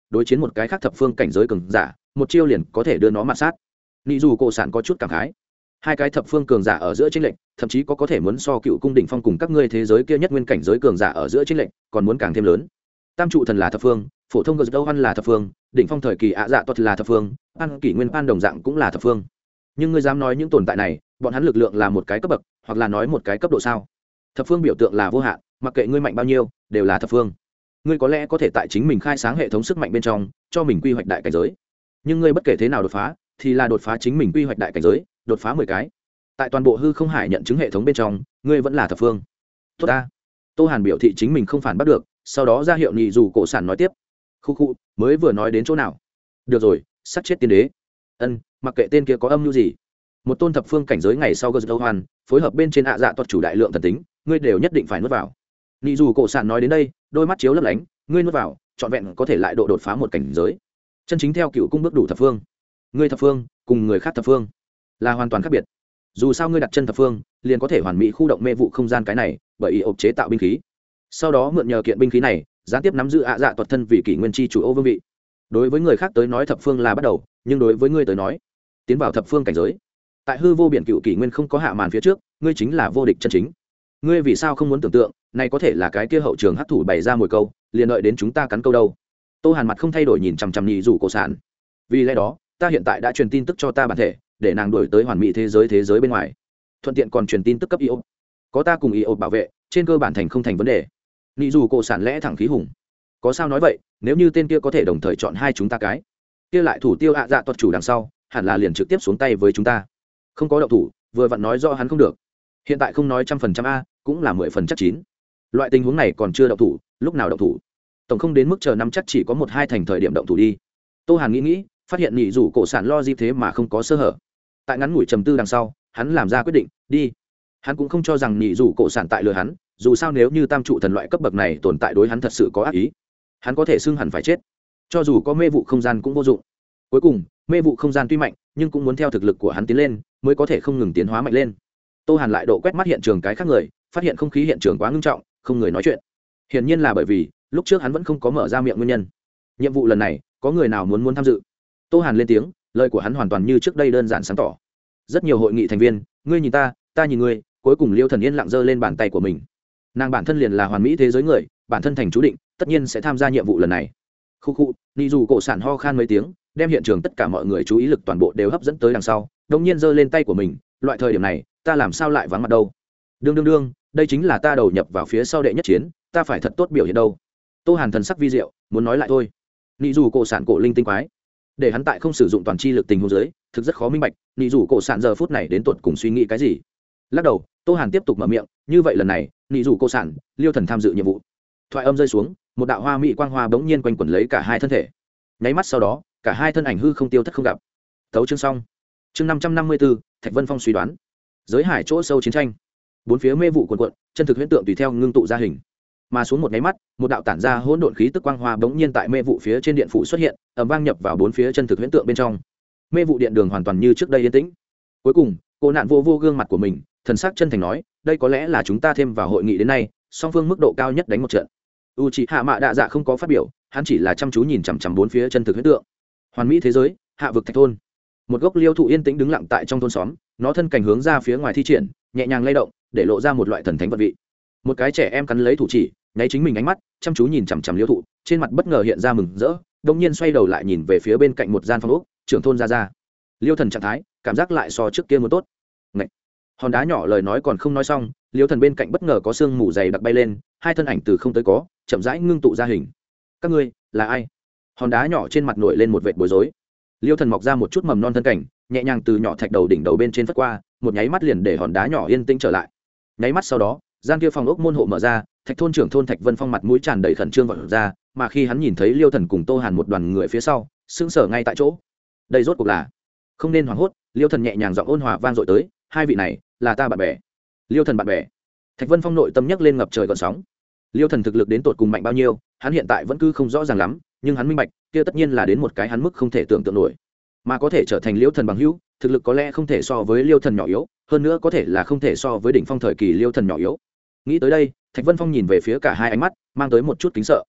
đối chiến một cái khác thập phương cảnh giới cường giả một chiêu liền có thể đưa nó mặt sát. Nị dù cổ sản có chút cảm khái, hai cái thập phương cường giả ở giữa chênh lệch thậm chí có thể muốn so cựu cung đỉnh phong cùng các ngươi thế giới kia nhất nguyên cảnh giới cường giả ở giữa chênh lệch còn muốn càng thêm lớn. Tam trụ thần là thập phương, phổ thông gờ đâu ăn là thập phương, đỉnh phong thời kỳ ạ dạ tuật là thập phương, an kỷ nguyên an đồng dạng cũng là thập phương. Nhưng ngươi dám nói những tồn tại này bọn hắn lực lượng là một cái cấp bậc hoặc là nói một cái cấp độ sao? Thập phương biểu tượng là vô hạn, mặc kệ ngươi mạnh bao nhiêu đều là thập phương. Ngươi có lẽ có thể tại chính mình khai sáng hệ thống sức mạnh bên trong cho mình quy hoạch đại cảnh giới, nhưng ngươi bất kể thế nào đột phá thì là đột phá chính mình quy hoạch đại cảnh giới, đột phá 10 cái. Tại toàn bộ hư không hải nhận chứng hệ thống bên trong ngươi vẫn là thập phương. Tốt ta. Tô Hàn biểu thị chính mình không phản bắt được, sau đó ra hiệu nhị dù cổ sản nói tiếp. Khu khu, mới vừa nói đến chỗ nào? Được rồi, sát chết tiên đế. Mặc kệ tên kia có âm mưu gì, một tôn thập phương cảnh giới ngày sau Gơ Hoan phối hợp bên trên ạ dạ toát chủ đại lượng thần tính, ngươi đều nhất định phải nuốt vào. Nhị dù cổ sản nói đến đây, đôi mắt chiếu lấp lánh, ngươi nuốt vào, trọn vẹn có thể lại độ đột phá một cảnh giới. Chân chính theo cựu cung bước đủ thập phương. Ngươi thập phương cùng người khác thập phương là hoàn toàn khác biệt. Dù sao ngươi đặt chân thập phương, liền có thể hoàn mỹ khu động mê vụ không gian cái này, bởi ý ộp chế tạo binh khí. Sau đó mượn nhờ kiện binh khí này, gián tiếp nắm giữ ạ dạ toát thân vì kỷ nguyên chi chủ ô vương vị. Đối với người khác tới nói thập phương là bắt đầu, nhưng đối với ngươi tới nói, tiến vào thập phương cảnh giới, tại hư vô biển cựu kỷ nguyên không có hạ màn phía trước, ngươi chính là vô địch chân chính. Ngươi vì sao không muốn tưởng tượng, này có thể là cái kia hậu trường hắc thủ bày ra mồi câu, liền đợi đến chúng ta cắn câu đâu? Tô Hàn mặt không thay đổi nhìn chằm chằm nhị rủ cổ sản. Vì lẽ đó, ta hiện tại đã truyền tin tức cho ta bản thể, để nàng đuổi tới hoàn mỹ thế giới bên ngoài. Thuận tiện còn truyền tin tức cấp IO. Có ta cùng IO bảo vệ, trên cơ bản thành không thành vấn đề. Nhị rủ cổ sản lẽ thẳng khí hùng. Có sao nói vậy, nếu như tên kia có thể đồng thời chọn hai chúng ta cái, kia lại thủ tiêu ạ dạ toát chủ đằng sau, hẳn là liền trực tiếp xuống tay với chúng ta. Không có động thủ, vừa vặn nói rõ hắn không được. Hiện tại không nói 100% a, cũng là 10% chắc chín. Loại tình huống này còn chưa động thủ, lúc nào động thủ? Tổng không đến mức chờ năm chắc chỉ có 1-2 thành thời điểm động thủ đi. Tô Hàn nghĩ, phát hiện nhị rủ cổ sản lo gì thế mà không có sơ hở. Tại ngắn ngủi trầm tư đằng sau, hắn làm ra quyết định, đi. Hắn cũng không cho rằng nhị rủ cổ sản tại lừa hắn, dù sao nếu như tam trụ thần loại cấp bậc này tồn tại đối hắn thật sự có ác ý, hắn có thể xưng hẳn phải chết. Cho dù có mê vụ không gian cũng vô dụng. Cuối cùng, mê vụ không gian tuy mạnh, nhưng cũng muốn theo thực lực của hắn tiến lên, mới có thể không ngừng tiến hóa mạnh lên. Tô Hàn lại độ quét mắt hiện trường cái khác người, phát hiện không khí hiện trường quá ngưng trọng, không người nói chuyện. Hiển nhiên là bởi vì lúc trước hắn vẫn không có mở ra miệng nguyên nhân. Nhiệm vụ lần này, có người nào muốn tham dự? Tô Hàn lên tiếng, lời của hắn hoàn toàn như trước đây đơn giản sáng tỏ. Rất nhiều hội nghị thành viên, ngươi nhìn ta, ta nhìn ngươi, cuối cùng Liêu Thần yên lặng giơ lên bàn tay của mình. Nàng bản thân liền là hoàn mỹ thế giới người, bản thân thành chú định, tất nhiên sẽ tham gia nhiệm vụ lần này. Khu, Nị dù cổ sản ho khan mấy tiếng, đem hiện trường tất cả mọi người chú ý lực toàn bộ đều hấp dẫn tới đằng sau, đột nhiên giơ lên tay của mình, loại thời điểm này, ta làm sao lại vắng mặt đâu? Đương, đây chính là ta đầu nhập vào phía sau đệ nhất chiến, ta phải thật tốt biểu hiện đâu. Tô Hàn thần sắc vi diệu, muốn nói lại thôi. Nị dù cổ sản cổ linh tinh quái, để hắn tại không sử dụng toàn chi lực tình huống dưới, thực rất khó minh bạch, Nị dù cổ sản giờ phút này đến tuột cùng suy nghĩ cái gì. Lắc đầu, Tô Hàn tiếp tục mở miệng, như vậy lần này, Nị dù cổ sản, Liêu Thần tham dự nhiệm vụ. Thoại âm rơi xuống, một đạo hoa mỹ quang hoa bỗng nhiên quanh quẩn lấy cả hai thân thể. Nháy mắt sau đó, cả hai thân ảnh hư không tiêu thất không gặp. Tấu chương xong. Chương 554, Thạch Vân Phong suy đoán. Giới hải chỗ sâu chiến tranh. Bốn phía mê vụ cuồn cuộn, chân thực huyễn tượng tùy theo ngưng tụ ra hình. Mà xuống một nháy mắt, một đạo tản ra hỗn độn khí tức quang hoa bỗng nhiên tại mê vụ phía trên điện phủ xuất hiện, ầm vang nhập vào bốn phía chân thực huyễn tượng bên trong. Mê vụ điện đường hoàn toàn như trước đây yên tĩnh. Cuối cùng, cô nạn vô gương mặt của mình, thần sắc chân thành nói, đây có lẽ là chúng ta thêm vào hội nghị đến nay, song phương mức độ cao nhất đánh một trận. Uchiha Mạ Đạ Dạ không có phát biểu, hắn chỉ là chăm chú nhìn chằm chằm bốn phía chân thực huyễn tượng. Hoàn mỹ thế giới, hạ vực thạch thôn. Một gốc liêu thụ yên tĩnh đứng lặng tại trong thôn xóm, nó thân cành hướng ra phía ngoài thi triển, nhẹ nhàng lay động, để lộ ra một loại thần thánh vật vị. Một cái trẻ em cắn lấy thủ chỉ, nháy chính mình ánh mắt, chăm chú nhìn chằm chằm liêu thụ, trên mặt bất ngờ hiện ra mừng rỡ, đột nhiên xoay đầu lại nhìn về phía bên cạnh một gian phòng ốc, trưởng thôn ra. Liêu Thần trạng thái, cảm giác lại so trước kia muốn tốt. Ngậy. Hòn đá nhỏ lời nói còn không nói xong, Liêu Thần bên cạnh bất ngờ có sương mù dày đặc bay lên, hai thân ảnh từ không tới có, chậm rãi ngưng tụ ra hình. Các ngươi là ai? Hòn đá nhỏ trên mặt nổi lên một vệt bối rối. Liêu Thần mọc ra một chút mầm non thân cảnh, nhẹ nhàng từ nhỏ thạch đầu đỉnh đầu bên trên phất qua, một nháy mắt liền để hòn đá nhỏ yên tĩnh trở lại. Nháy mắt sau đó, gian kia phòng ốc môn hộ mở ra, Thạch thôn trưởng thôn Thạch Vân Phong mặt mũi tràn đầy khẩn trương vọt ra, mà khi hắn nhìn thấy Liêu Thần cùng Tô Hàn một đoàn người phía sau, sững sờ ngay tại chỗ. Đây rốt cuộc là? Không nên hoảng hốt, Liêu Thần nhẹ nhàng giọng ôn hòa vang dội tới, hai vị này là ta bạn bè. Liêu Thần bạn bè? Thạch Vân Phong nội tâm nhấc lên ngập trời gợn sóng. Liêu Thần thực lực đến tột cùng mạnh bao nhiêu, hắn hiện tại vẫn cứ không rõ ràng lắm, nhưng hắn minh bạch, kia tất nhiên là đến một cái hắn mức không thể tưởng tượng nổi. Mà có thể trở thành Liêu Thần bằng hữu, thực lực có lẽ không thể so với Liêu Thần nhỏ yếu, hơn nữa có thể là không thể so với đỉnh phong thời kỳ Liêu Thần nhỏ yếu. Nghĩ tới đây, Thạch Vân Phong nhìn về phía cả hai ánh mắt, mang tới một chút kính sợ.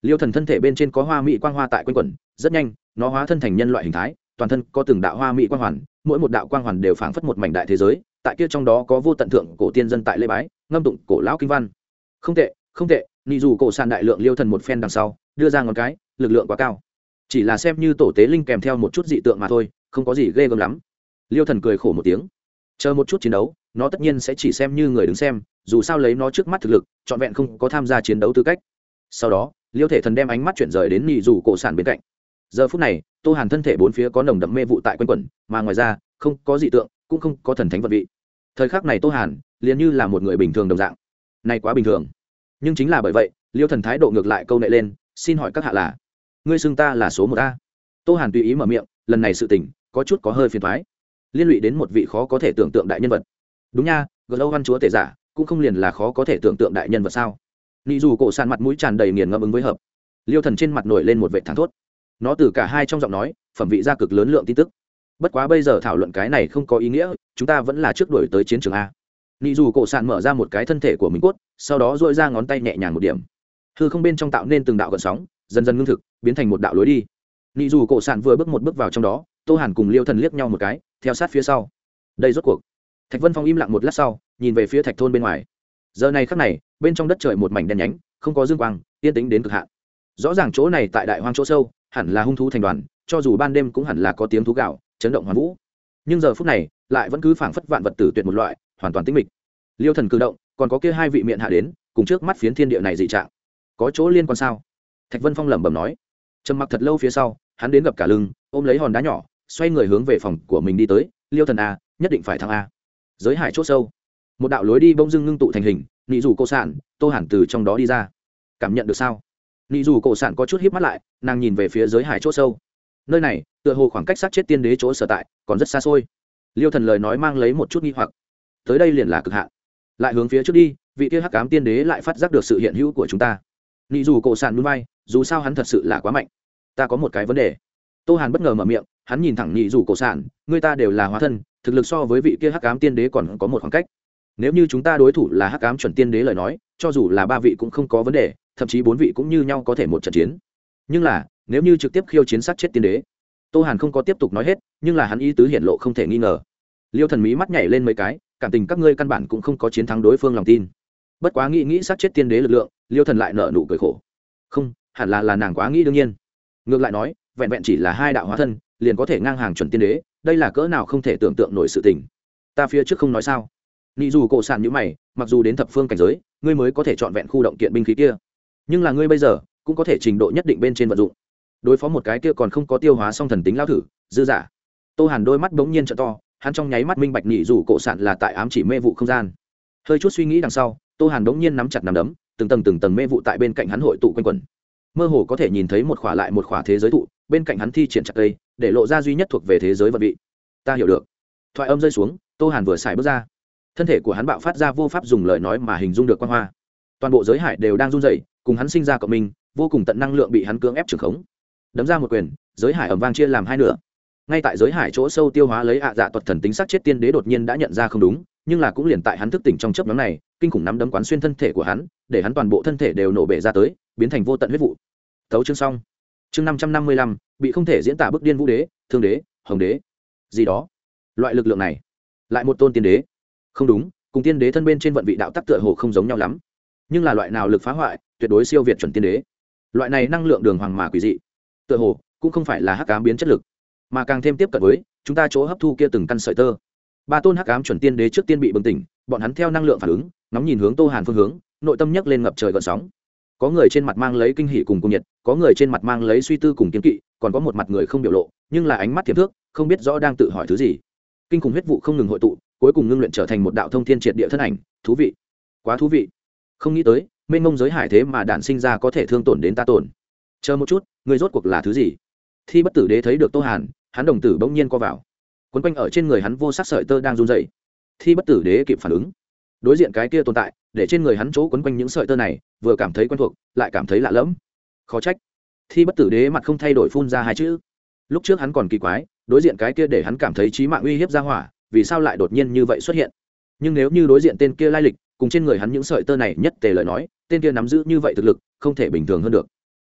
Liêu thần thân thể bên trên có hoa mỹ quang hoa tại quanh quẩn, rất nhanh nó hóa thân thành nhân loại hình thái, toàn thân có từng đạo hoa mỹ quang hoàn, mỗi một đạo quang hoàn đều phảng phất một mảnh đại thế giới, tại kia trong đó có vô tận thượng cổ tiên dân tại lễ bái ngâm tụng cổ lão kinh văn. Không tệ, không tệ. Nị dù cổ sàn đại lượng Liêu thần một phen đằng sau đưa ra ngón cái, lực lượng quá cao, chỉ là xem như tổ tế linh kèm theo một chút dị tượng mà thôi, không có gì ghê gớm lắm. Liêu thần cười khổ một tiếng, chờ một chút chiến đấu nó tất nhiên sẽ chỉ xem như người đứng xem, dù sao lấy nó trước mắt thực lực trọn vẹn không có tham gia chiến đấu tư cách. Sau đó Liêu thể thần đem ánh mắt chuyển rời đến Nị dù cổ sản bên cạnh. Giờ phút này Tô Hàn thân thể bốn phía có nồng đậm mê vụ tại quanh quẩn, mà ngoài ra không có dị tượng, cũng không có thần thánh vật vị. Thời khắc này Tô Hàn liền như là một người bình thường đồng dạng. Này quá bình thường. Nhưng chính là bởi vậy Liêu thần thái độ ngược lại câu nệ lên, xin hỏi các hạ là, ngươi xưng ta là số 1 a? Tô Hàn tùy ý mở miệng, lần này sự tình có hơi phiền toái, liên lụy đến một vị khó có thể tưởng tượng đại nhân vật. Đúng nha, Glow Văn chúa tể giả cũng không liền là khó có thể tưởng tượng đại nhân vật sao? Nị dù cổ sàn mặt mũi tràn đầy nghiền ngẫm ứng với hợp. Liêu thần trên mặt nổi lên một vệt thẳng thốt. Nó từ cả hai trong giọng nói phẩm vị ra cực lớn lượng tin tức. Bất quá bây giờ thảo luận cái này không có ý nghĩa, chúng ta vẫn là trước đuổi tới chiến trường a. Nị dù cổ sàn mở ra một cái thân thể của mình cốt, sau đó duỗi ra ngón tay nhẹ nhàng một điểm, hư không bên trong tạo nên từng đạo gợn sóng, dần dần ngưng thực biến thành một đạo lối đi. Nị dù cổ sàn vừa bước một bước vào trong đó, Tô Hàn cùng Liêu thần liếc nhau một cái, theo sát phía sau. Đây rốt cuộc. Thạch Vân Phong im lặng một lát sau, nhìn về phía thạch thôn bên ngoài. Giờ này khắc này, bên trong đất trời một mảnh đen nhánh, không có dương quang, yên tĩnh đến cực hạn. Rõ ràng chỗ này tại đại hoang chỗ sâu, hẳn là hung thú thành đoàn, cho dù ban đêm cũng hẳn là có tiếng thú gào, chấn động hoàn vũ. Nhưng giờ phút này, lại vẫn cứ phảng phất vạn vật tử tuyệt một loại, hoàn toàn tĩnh mịch. Liêu thần cử động, còn có kia hai vị miệng hạ đến, cùng trước mắt phiến thiên địa này dị trạng. Có chỗ liên quan sao? Thạch Vân Phong lẩm bẩm nói. Trầm mặc thật lâu phía sau, hắn đến gập cả lưng, ôm lấy hòn đá nhỏ, xoay người hướng về phòng của mình đi tới. Liêu thần a, nhất định phải thắng a. Giới hải chỗ sâu, một đạo lối đi bỗng dưng ngưng tụ thành hình, Nị dù cổ sản, Tô Hàn từ trong đó đi ra. Cảm nhận được sao? Nị dù cổ sản có chút híp mắt lại, nàng nhìn về phía giới hải chỗ sâu. Nơi này tựa hồ khoảng cách sát chết tiên đế chỗ sở tại còn rất xa xôi. Liêu thần lời nói mang lấy một chút nghi hoặc. Tới đây liền là cực hạn. Lại hướng phía trước đi, vị kia hắc ám tiên đế lại phát giác được sự hiện hữu của chúng ta. Nị dù cổ sản nhún vai, dù sao hắn thật sự là quá mạnh. Ta có một cái vấn đề. Tô Hàn bất ngờ mở miệng, hắn nhìn thẳng Nị dù cổ sản, người ta đều là hóa thân, thực lực so với vị kia hắc ám tiên đế còn có một khoảng cách. Nếu như chúng ta đối thủ là hắc ám chuẩn tiên đế lời nói, cho dù là 3 vị cũng không có vấn đề, thậm chí 4 vị cũng như nhau có thể một trận chiến. Nhưng là nếu như trực tiếp khiêu chiến sát chết tiên đế, Tô Hàn không có tiếp tục nói hết, nhưng là hắn ý tứ hiển lộ không thể nghi ngờ. Liêu thần mí mắt nhảy lên mấy cái, cảm tình các ngươi căn bản cũng không có chiến thắng đối phương lòng tin. Bất quá nghĩ sát chết tiên đế lực lượng, Liêu thần lại nở nụ cười khổ. Không, hẳn là nàng quá nghĩ đương nhiên. Ngược lại nói, vẹn vẹn chỉ là 2 đạo hóa thân, liền có thể ngang hàng chuẩn tiên đế, đây là cỡ nào không thể tưởng tượng nổi sự tình. Ta phía trước không nói sao? Nị dù cổ sản như mày, mặc dù đến thập phương cảnh giới, ngươi mới có thể chọn vẹn khu động kiện binh khí kia, nhưng là ngươi bây giờ cũng có thể trình độ nhất định bên trên vận dụng, đối phó một cái kia còn không có tiêu hóa xong thần tính lao thử dư giả. Tô Hàn đôi mắt bỗng nhiên trợ to, hắn trong nháy mắt minh bạch Nị dù cổ sản là tại ám chỉ mê vụ không gian. Hơi chút suy nghĩ đằng sau, Tô Hàn bỗng nhiên nắm chặt nắm đấm, từng tầng mê vụ tại bên cạnh hắn hội tụ quanh quẩn, mơ hồ có thể nhìn thấy một khỏa lại một khỏa thế giới thụ, bên cạnh hắn thi triển chặt cây, để lộ ra duy nhất thuộc về thế giới vật vị. Ta hiểu được. Thoại âm rơi xuống, Tô Hàn vừa xài bước ra, thân thể của hắn bạo phát ra vô pháp dùng lời nói mà hình dung được quang hoa, toàn bộ giới hải đều đang run rẩy, cùng hắn sinh ra cộng minh, vô cùng tận năng lượng bị hắn cưỡng ép trưởng khống. Đấm ra một quyền, giới hải ầm vang chia làm 2 nửa. Ngay tại giới hải chỗ sâu tiêu hóa lấy dạ tuật thần tính sắc chết tiên đế đột nhiên đã nhận ra không đúng, nhưng là cũng liền tại hắn thức tỉnh trong chớp nhoáng này, kinh khủng nắm đấm quán xuyên thân thể của hắn, để hắn toàn bộ thân thể đều nổ bể ra tới, biến thành vô tận huyết vụ. Tấu chương xong. Chương 555, bị không thể diễn tả bức điên vũ đế, thương đế, hồng đế. Gì đó? Loại lực lượng này, lại một tôn tiên đế. Không đúng, cùng tiên đế thân bên trên vận vị đạo tắc tựa hồ không giống nhau lắm. Nhưng là loại nào lực phá hoại, tuyệt đối siêu việt chuẩn tiên đế. Loại này năng lượng đường hoàng mà quỷ dị, tựa hồ cũng không phải là hắc ám biến chất lực, mà càng thêm tiếp cận với chúng ta chỗ hấp thu kia từng căn sợi tơ. 3 tôn hắc ám chuẩn tiên đế trước tiên bị bừng tỉnh, bọn hắn theo năng lượng phản ứng, ngóng nhìn hướng Tô Hàn phương hướng, nội tâm nhấc lên ngập trời gợn sóng. Có người trên mặt mang lấy kinh hỉ cùng cung nhiệt, có người trên mặt mang lấy suy tư cùng kiên kỵ, còn có một mặt người không biểu lộ, nhưng là ánh mắt thiệp thước, không biết rõ đang tự hỏi thứ gì. Kinh khủng huyết vụ không ngừng hội tụ, cuối cùng ngưng luyện trở thành một đạo thông thiên triệt địa thân ảnh, thú vị, quá thú vị. Không nghĩ tới, mênh mông giới hải thế mà đản sinh ra có thể thương tổn đến ta tổn. Chờ một chút, người rốt cuộc là thứ gì? Thi bất tử đế thấy được Tô Hàn, hắn đồng tử bỗng nhiên co vào, quấn quanh ở trên người hắn vô sắc sợi tơ đang run rẩy. Thi bất tử đế kịp phản ứng, đối diện cái kia tồn tại, để trên người hắn chỗ quấn quanh những sợi tơ này, vừa cảm thấy quen thuộc, lại cảm thấy lạ lẫm. Khó trách. Thi bất tử đế mặt không thay đổi phun ra 2 chữ. Lúc trước hắn còn kỳ quái, đối diện cái kia để hắn cảm thấy chí mạng uy hiếp ra hỏa, vì sao lại đột nhiên như vậy xuất hiện? Nhưng nếu như đối diện tên kia lai lịch, cùng trên người hắn những sợi tơ này nhất tề lời nói, tên kia nắm giữ như vậy thực lực, không thể bình thường hơn được.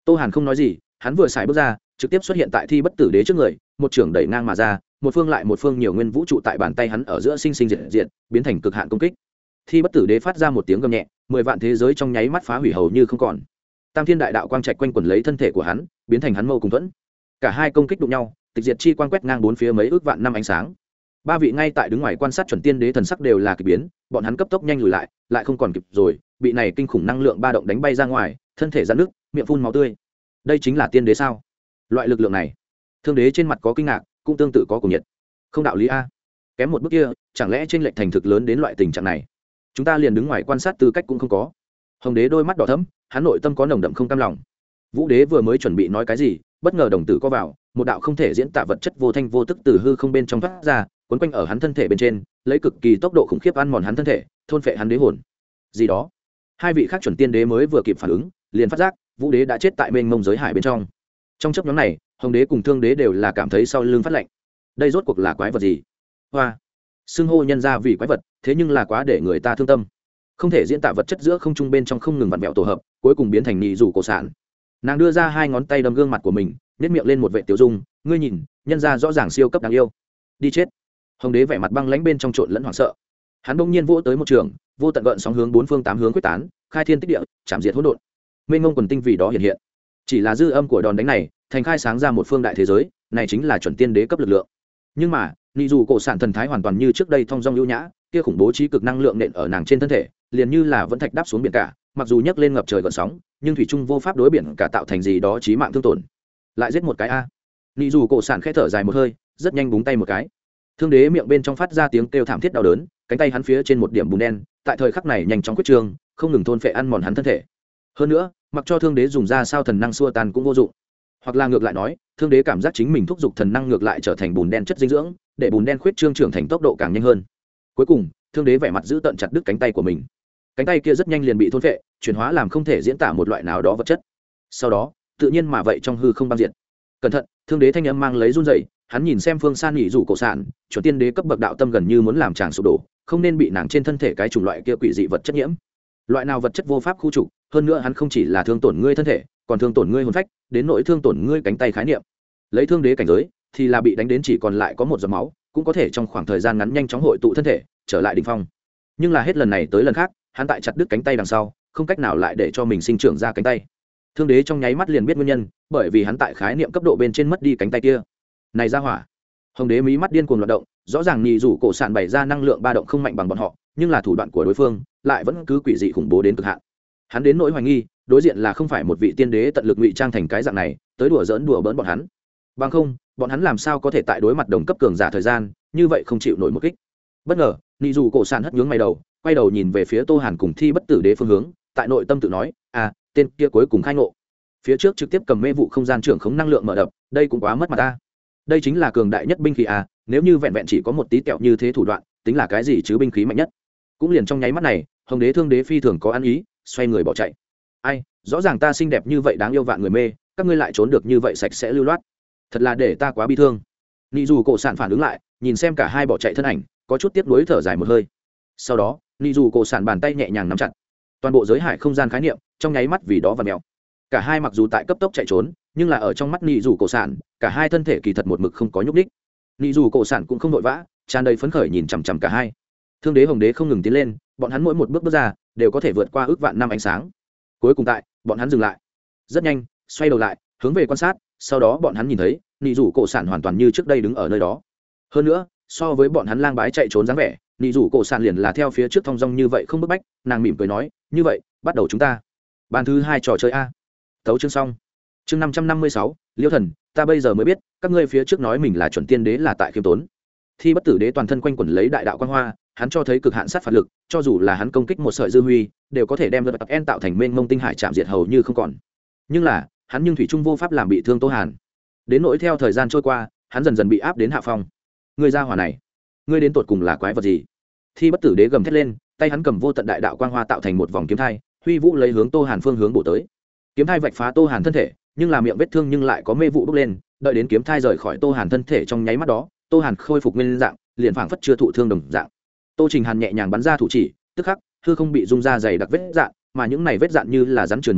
Tô Hàn không nói gì, hắn vừa xài bước ra trực tiếp xuất hiện tại thi bất tử đế trước người, một trưởng đẩy ngang mà ra, một phương lại một phương nhiều nguyên vũ trụ tại bàn tay hắn ở giữa sinh sinh diệt diệt, biến thành cực hạn công kích. Thi bất tử đế phát ra một tiếng gầm nhẹ, 10 vạn thế giới trong nháy mắt phá hủy hầu như không còn. Tam thiên đại đạo quang trạch quanh quẩn lấy thân thể của hắn, biến thành hắn mâu cùng thuẫn. Cả hai công kích đụng nhau, tịch diệt chi quang quét ngang bốn phía mấy ước vạn năm ánh sáng. Ba vị ngay tại đứng ngoài quan sát chuẩn tiên đế thần sắc đều là kỳ biến, bọn hắn cấp tốc nhanh lùi lại, lại không còn kịp rồi, bị này kinh khủng năng lượng ba động đánh bay ra ngoài, thân thể giãn nước, miệng phun máu tươi. Đây chính là tiên đế sao? Loại lực lượng này. Thương đế trên mặt có kinh ngạc, cũng tương tự có cùng nhiệt. Không đạo lý a. Kém một bước kia, chẳng lẽ trên lệch thành thực lớn đến loại tình trạng này? Chúng ta liền đứng ngoài quan sát tư cách cũng không có. Hồng đế đôi mắt đỏ thẫm, hắn nội tâm có nồng đậm không cam lòng. Vũ đế vừa mới chuẩn bị nói cái gì, bất ngờ đồng tử co vào, một đạo không thể diễn tả vật chất vô thanh vô tức từ hư không bên trong thoát ra, quấn quanh ở hắn thân thể bên trên, lấy cực kỳ tốc độ khủng khiếp ăn mòn hắn thân thể, thôn phệ hắn đế hồn. Gì đó? Hai vị khác chuẩn tiên đế mới vừa kịp phản ứng, liền phát giác Vũ đế đã chết tại mênh mông giới hải bên trong. Trong chốc nhóm này, Hồng đế cùng Thương đế đều là cảm thấy sau lưng phát lạnh. Đây rốt cuộc là quái vật gì? Hoa, xưng hô nhân ra vì quái vật, thế nhưng là quá để người ta thương tâm. Không thể diễn tả vật chất giữa không trung bên trong không ngừng vặn vẹo tổ hợp, cuối cùng biến thành nị rủ cổ sản. Nàng đưa ra hai ngón tay đâm gương mặt của mình, nhếch miệng lên một vệ tiểu dung, ngươi nhìn, nhân ra rõ ràng siêu cấp đáng yêu. Đi chết. Hồng đế vẻ mặt băng lãnh bên trong trộn lẫn hoảng sợ. Hắn bỗng nhiên vỗ tới một trường, vô tận gợn sóng hướng bốn phương tám hướng quyết tán, khai thiên tích địa, chạm diệt hỗn độn. Mênh mông quần tinh vì đó hiện hiện. Chỉ là dư âm của đòn đánh này, thành khai sáng ra một phương đại thế giới, này chính là chuẩn tiên đế cấp lực lượng. Nhưng mà, nị dù cổ sản thần thái hoàn toàn như trước đây thong dong ưu nhã, kia khủng bố trí cực năng lượng nện ở nàng trên thân thể, liền như là vẫn thạch đáp xuống biển cả, mặc dù nhấc lên ngập trời gợn sóng, nhưng thủy trung vô pháp đối biển cả tạo thành gì đó chí mạng thương tổn. Lại giết một cái a. Nị dù cổ sản khẽ thở dài một hơi, rất nhanh búng tay một cái. Thương đế miệng bên trong phát ra tiếng kêu thảm thiết đau đớn, cánh tay hắn phía trên một điểm bùn đen, tại thời khắc này nhanh chóng quyết trương, không ngừng thôn phệ ăn mòn hắn thân thể. Hơn nữa, mặc cho thương đế dùng ra sao thần năng xua tan cũng vô dụng. Hoặc là ngược lại nói, thương đế cảm giác chính mình thúc giục thần năng ngược lại trở thành bùn đen chất dinh dưỡng, để bùn đen khuyết trương trưởng thành tốc độ càng nhanh hơn. Cuối cùng, thương đế vẻ mặt giữ tận chặt đứt cánh tay của mình. Cánh tay kia rất nhanh liền bị thôn phệ, chuyển hóa làm không thể diễn tả một loại nào đó vật chất. Sau đó, tự nhiên mà vậy trong hư không băng diệt. Cẩn thận, thương đế thanh âm mang lấy run rẩy, hắn nhìn xem phương san nhị rủ cổ sản, chuẩn tiên đế cấp bậc đạo tâm gần như muốn làm chàng sụp đổ, không nên bị nàng trên thân thể cái chủng loại kia quỷ dị vật chất nhiễm. Loại nào vật chất vô pháp khu trục, hơn nữa hắn không chỉ là thương tổn ngươi thân thể, còn thương tổn ngươi hồn phách, đến nỗi thương tổn ngươi cánh tay khái niệm. Lấy thương đế cảnh giới, thì là bị đánh đến chỉ còn lại có một giọt máu, cũng có thể trong khoảng thời gian ngắn nhanh chóng hội tụ thân thể, trở lại đỉnh phong. Nhưng là hết lần này tới lần khác, hắn tại chặt đứt cánh tay đằng sau, không cách nào lại để cho mình sinh trưởng ra cánh tay. Thương đế trong nháy mắt liền biết nguyên nhân, bởi vì hắn tại khái niệm cấp độ bên trên mất đi cánh tay kia. Này ra hỏa. Hồng đế mí mắt điên cuồng loạn động, rõ ràng nhị rủ cổ sản bày ra năng lượng ba động không mạnh bằng bọn họ, nhưng là thủ đoạn của đối phương lại vẫn cứ quỷ dị khủng bố đến cực hạn. Hắn đến nỗi hoài nghi, đối diện là không phải một vị tiên đế tận lực ngụy trang thành cái dạng này, tới đùa giỡn đùa bỡn bọn hắn. Bằng không, bọn hắn làm sao có thể tại đối mặt đồng cấp cường giả thời gian, như vậy không chịu nổi một kích. Bất ngờ, nhị rủ cổ sản hất nhướng mày đầu, quay đầu nhìn về phía Tô Hàn cùng thi bất tử đế phương hướng, tại nội tâm tự nói, tên kia cuối cùng khai ngộ. Phía trước trực tiếp cầm mê vụ không gian trưởng khống năng lượng mở đập, đây cũng quá mất mặt ta. Đây chính là cường đại nhất binh khí nếu như vẹn vẹn chỉ có một tí kẹo như thế thủ đoạn, tính là cái gì chứ binh khí mạnh nhất. Cũng liền trong nháy mắt này, Hồng đế thương đế phi thường có ăn ý, xoay người bỏ chạy. Ai, rõ ràng ta xinh đẹp như vậy đáng yêu vạn người mê, các ngươi lại trốn được như vậy sạch sẽ lưu loát. Thật là để ta quá bi thương. Nị dù cổ sản phản ứng lại, nhìn xem cả hai bỏ chạy thân ảnh, có chút tiếc nuối thở dài một hơi. Sau đó, nị dù cổ sản bàn tay nhẹ nhàng nắm chặt. Toàn bộ giới hải không gian khái niệm, trong nháy mắt vì đó và mèo. Cả hai mặc dù tại cấp tốc chạy trốn, nhưng là ở trong mắt nị dù cổ sản, cả hai thân thể kỳ thật một mực không có nhúc nhích. Nị dù cổ sản cũng không vội vã, tràn đầy phấn khởi nhìn chằm chằm cả hai. Thương đế Hồng đế không ngừng tiến lên, bọn hắn mỗi một bước bước ra đều có thể vượt qua ước vạn năm ánh sáng. Cuối cùng tại, bọn hắn dừng lại. Rất nhanh, xoay đầu lại, hướng về quan sát, sau đó bọn hắn nhìn thấy, nị dù cổ sản hoàn toàn như trước đây đứng ở nơi đó. Hơn nữa, so với bọn hắn lang bái chạy trốn dáng vẻ, nị dù cổ sản liền là theo phía trước thong dong như vậy không bức bách, nàng mỉm cười nói, như vậy, bắt đầu chúng ta. Bàn thứ 2 trò chơi a. Tấu chương xong. Chương 556, Liêu thần, ta bây giờ mới biết, các ngươi phía trước nói mình là chuẩn tiên đế là tại khiêm tốn. Thi bất tử đế toàn thân quanh quẩn lấy đại đạo quang hoa, hắn cho thấy cực hạn sát phạt lực, cho dù là hắn công kích một sợi dư huy, đều có thể đem vật en tạo thành mênh mông tinh hải chạm diệt hầu như không còn. Nhưng là, hắn nhưng thủy trung vô pháp làm bị thương Tô Hàn. Đến nỗi theo thời gian trôi qua, hắn dần dần bị áp đến hạ phong. Ngươi ra hỏa này, ngươi đến tột cùng là quái vật gì? Thi bất tử đế gầm thét lên, tay hắn cầm vô tận đại đạo quang hoa tạo thành một vòng kiếm thai, huy vũ lấy hướng Tô Hàn phương hướng bổ tới. Kiếm thai vạch phá Tô Hàn thân thể, nhưng là miệng vết thương nhưng lại có mê vụ bốc lên, đợi đến kiếm thai rời khỏi Tô Hàn thân thể trong nháy mắt đó, Tô Hàn khôi phục nguyên dạng, liền phảng phất chưa thụ thương đồng dạng. Tô Trình Hàn nhẹ nhàng bắn ra thủ chỉ, tức khắc hư không bị rung ra dày đặc vết dạn, mà những này vết dạn như là rắn truyền một loại,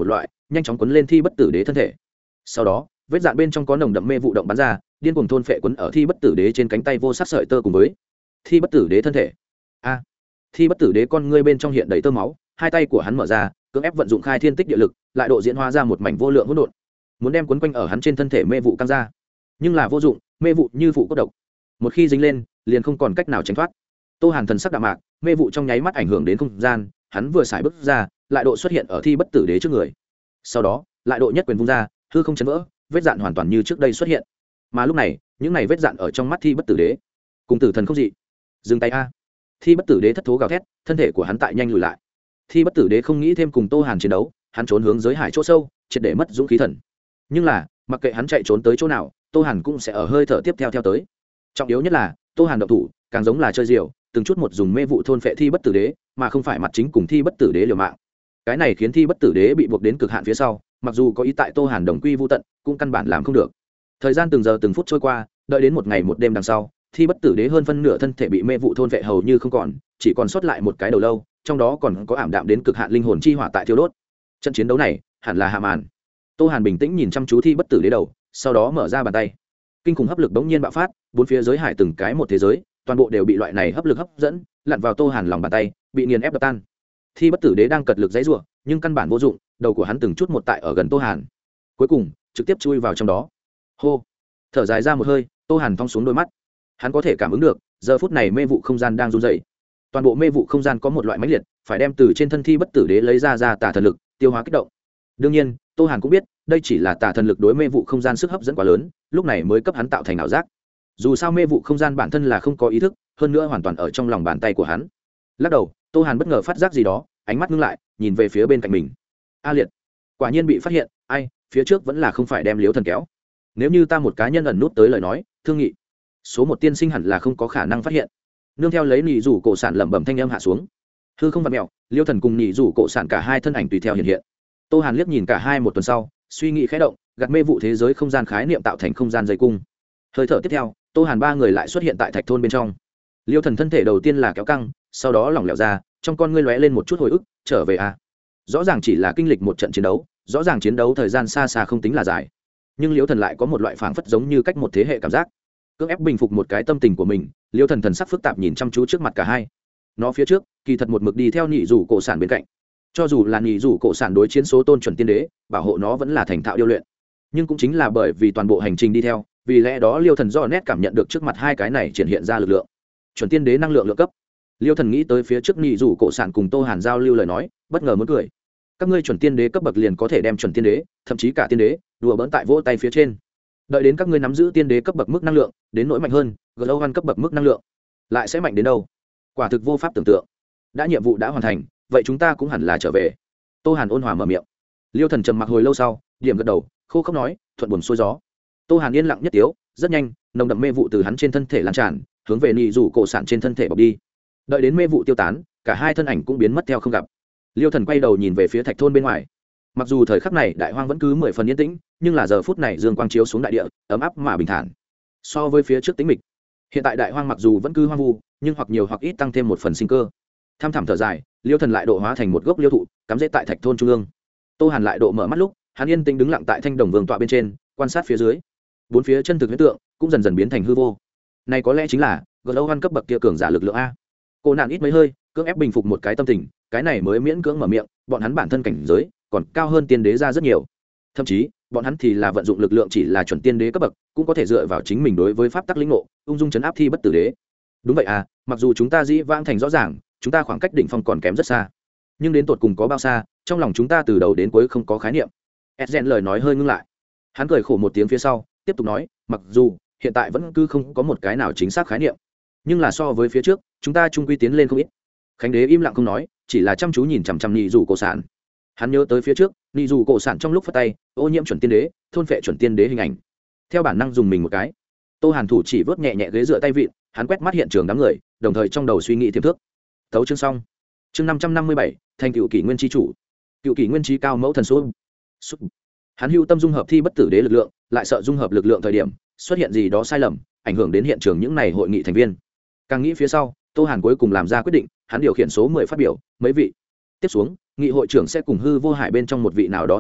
nhanh chóng quấn lên thi bất tử đế thân thể. Sau đó vết dạn bên trong có nồng đậm mê vụ động bắn ra, điên cuồng thôn phệ quấn ở thi bất tử đế trên cánh tay vô sắc sợi tơ cùng với thi bất tử đế thân thể. Thi bất tử đế con ngươi bên trong hiện đầy tơ máu, hai tay của hắn mở ra, cưỡng ép vận dụng khai thiên tích địa lực, lại độ diễn hóa ra một mảnh vô lượng hỗn độn, muốn đem quấn quanh ở hắn trên thân thể mê vụ căng ra. Nhưng là vô dụng, mê vụ như phụ cốt độc, một khi dính lên liền không còn cách nào tránh thoát. Tô Hàn thần sắc đạm mạc, mê vụ trong nháy mắt ảnh hưởng đến không gian, hắn vừa xài bước ra, lại độ xuất hiện ở thi bất tử đế trước người. Sau đó lại độ nhất quyền vung ra, hư không chấn vỡ, vết dạn hoàn toàn như trước đây xuất hiện. Mà lúc này những này vết dạn ở trong mắt thi bất tử đế cùng tử thần không dị. Dừng tay a! Thi bất tử đế thất thố gào thét, thân thể của hắn tại nhanh lùi lại. Thi bất tử đế không nghĩ thêm cùng Tô Hàn chiến đấu, hắn trốn hướng giới hải chỗ sâu, triệt để mất dũng khí thần. Nhưng là mặc kệ hắn chạy trốn tới chỗ nào, Tô Hàn cũng sẽ ở hơi thở tiếp theo tới. Trọng yếu nhất là Tô Hàn động thủ càng giống là chơi diều, từng chút một dùng mê vụ thôn phệ thi bất tử đế, mà không phải mặt chính cùng thi bất tử đế liều mạng. Cái này khiến thi bất tử đế bị buộc đến cực hạn phía sau, mặc dù có ý tại Tô Hàn đồng quy vu tận, cũng căn bản làm không được. Thời gian từng giờ từng phút trôi qua, đợi đến một ngày một đêm đằng sau, thi bất tử đế hơn phân nửa thân thể bị mê vụ thôn phệ hầu như không còn, chỉ còn sót lại một cái đầu lâu, trong đó còn có ảm đạm đến cực hạn linh hồn chi hỏa tại thiêu đốt. Trận chiến đấu này hẳn là hạ màn. Tô Hàn bình tĩnh nhìn chăm chú thi bất tử đế đầu, sau đó mở ra bàn tay. Kinh khủng hấp lực bỗng nhiên bạo phát, bốn phía giới hải từng cái một thế giới, toàn bộ đều bị loại này hấp lực hấp dẫn, lặn vào Tô Hàn lòng bàn tay, bị nghiền ép đập tan. Thi bất tử đế đang cật lực giãy giụa, nhưng căn bản vô dụng, đầu của hắn từng chút một tại ở gần Tô Hàn. Cuối cùng trực tiếp chui vào trong đó. Hô, thở dài ra một hơi, Tô Hàn thong xuống đôi mắt. Hắn có thể cảm ứng được, giờ phút này mê vụ không gian đang run rẩy. Toàn bộ mê vụ không gian có một loại mãnh liệt, phải đem từ trên thân thi bất tử đế lấy ra tà thần lực, tiêu hóa kích động. Đương nhiên, Tô Hàn cũng biết, đây chỉ là tà thần lực đối mê vụ không gian sức hấp dẫn quá lớn, lúc này mới cấp hắn tạo thành ảo giác. Dù sao mê vụ không gian bản thân là không có ý thức, hơn nữa hoàn toàn ở trong lòng bàn tay của hắn. Lắc đầu, Tô Hàn bất ngờ phát giác gì đó, ánh mắt ngưng lại, nhìn về phía bên cạnh mình. A liệt, quả nhiên bị phát hiện, ai, phía trước vẫn là không phải đem Liễu Thần kéo. Nếu như ta một cá nhân ẩn nút tới lời nói, thương nghị số một tiên sinh hẳn là không có khả năng phát hiện. Nương theo lấy nhị rủ cổ sản lẩm bẩm thanh âm hạ xuống, hư không vặn mèo, Liễu Thần cùng nhị rủ cổ sản cả hai thân ảnh tùy theo hiện hiện. Tô Hàn liếc nhìn cả hai một tuần sau, suy nghĩ khẽ động, gạt mê vụ thế giới không gian khái niệm tạo thành không gian dây cung. Hơi thở tiếp theo, Tô Hàn ba người lại xuất hiện tại thạch thôn bên trong. Liêu Thần thân thể đầu tiên là kéo căng, sau đó lỏng lẻo ra, trong con ngươi lóe lên một chút hồi ức, trở về à? Rõ ràng chỉ là kinh lịch một trận chiến đấu, rõ ràng chiến đấu thời gian xa xa không tính là dài, nhưng Liêu Thần lại có một loại phảng phất giống như cách một thế hệ cảm giác. Cưỡng ép bình phục một cái tâm tình của mình, Liêu Thần thần sắc phức tạp nhìn chăm chú trước mặt cả hai. Nó phía trước, kỳ thật một mực đi theo nhị rủ cổ sản bên cạnh. Cho dù là nhị rủ cổ sản đối chiến số tôn chuẩn tiên đế, bảo hộ nó vẫn là thành thạo điêu luyện. Nhưng cũng chính là bởi vì toàn bộ hành trình đi theo, vì lẽ đó Liêu Thần rõ nét cảm nhận được trước mặt hai cái này triển hiện ra lực lượng. Chuẩn tiên đế năng lượng lượng cấp. Liêu Thần nghĩ tới phía trước nhị rủ cổ sản cùng Tô Hàn giao lưu lời nói, bất ngờ muốn cười. Các ngươi chuẩn tiên đế cấp bậc liền có thể đem chuẩn tiên đế, thậm chí cả tiên đế, đùa bỡn tại vỗ tay phía trên. Đợi đến các ngươi nắm giữ tiên đế cấp bậc mức năng lượng, đến nỗi mạnh hơn, Global cấp bậc mức năng lượng, lại sẽ mạnh đến đâu? Quả thực vô pháp tưởng tượng. Đã nhiệm vụ đã hoàn thành, vậy chúng ta cũng hẳn là trở về. Tô Hàn ôn hòa mở miệng. Liêu Thần trầm mặc hồi lâu sau, điểm gật đầu, khô không nói, thuận buồm xuôi gió. Tô Hàn yên lặng nhất tiếu, rất nhanh, nồng đậm mê vụ từ hắn trên thân thể lan tràn, hướng về nhị rủ cổ sản trên thân thể bọc đi. Đợi đến mê vụ tiêu tán, cả hai thân ảnh cũng biến mất theo không gặp. Liêu Thần quay đầu nhìn về phía thạch thôn bên ngoài. Mặc dù thời khắc này đại hoang vẫn cứ 10 phần yên tĩnh, nhưng là giờ phút này dương quang chiếu xuống đại địa, ấm áp mà bình thản. So với phía trước tĩnh mịch, hiện tại đại hoang mặc dù vẫn cứ hoang vu, nhưng hoặc nhiều hoặc ít tăng thêm một phần sinh cơ. Tham thẳm thở dài, Liêu Thần lại độ hóa thành một gốc liêu thụ, cắm rễ tại thạch thôn trung ương. Tô Hàn lại độ mở mắt lúc, hắn yên tĩnh đứng lặng tại thanh đồng vương tọa bên trên, quan sát phía dưới. Bốn phía chân thực huyễn tượng cũng dần dần biến thành hư vô. Này có lẽ chính là Global cấp bậc kia cường giả lực lượng a. Cô nạn ít mấy hơi, cưỡng ép bình phục một cái tâm tình, cái này mới miễn cưỡng mở miệng, bọn hắn bản thân cảnh giới còn cao hơn tiên đế ra rất nhiều. Thậm chí, bọn hắn thì là vận dụng lực lượng chỉ là chuẩn tiên đế cấp bậc, cũng có thể dựa vào chính mình đối với pháp tắc lĩnh ngộ, ung dung trấn áp thi bất tử đế. Đúng vậy à, mặc dù chúng ta dĩ vãng thành rõ ràng, chúng ta khoảng cách đỉnh phong còn kém rất xa. Nhưng đến tột cùng có bao xa, trong lòng chúng ta từ đầu đến cuối không có khái niệm. Edgen lời nói hơi ngưng lại. Hắn cười khổ một tiếng phía sau, tiếp tục nói, mặc dù hiện tại vẫn cứ không có một cái nào chính xác khái niệm, nhưng là so với phía trước, chúng ta chung quy tiến lên không ít. Khánh đế im lặng không nói, chỉ là chăm chú nhìn chằm chằm nhị rủ cổ sản. Hắn nhớ tới phía trước, nhị rủ cổ sản trong lúc phất tay, ô nhiễm chuẩn tiên đế, thôn phệ chuẩn tiên đế hình ảnh. Theo bản năng dùng mình một cái. Tô Hàn thủ chỉ vớt nhẹ nhẹ ghế dựa tay vịn, hắn quét mắt hiện trường đám người, đồng thời trong đầu suy nghĩ tiềm thức. Tấu chương xong. Chương 557, thành cựu kỷ nguyên chi chủ. Cựu kỷ nguyên chi cao mẫu thần số. Hắn hưu tâm dung hợp thi bất tử đế lực lượng, lại sợ dung hợp lực lượng thời điểm xuất hiện gì đó sai lầm, ảnh hưởng đến hiện trường những này hội nghị thành viên. Càng nghĩ phía sau, Tô Hàn cuối cùng làm ra quyết định, hắn điều khiển số 10 phát biểu, mấy vị. Tiếp xuống, nghị hội trưởng sẽ cùng hư vô hải bên trong một vị nào đó tồn tại,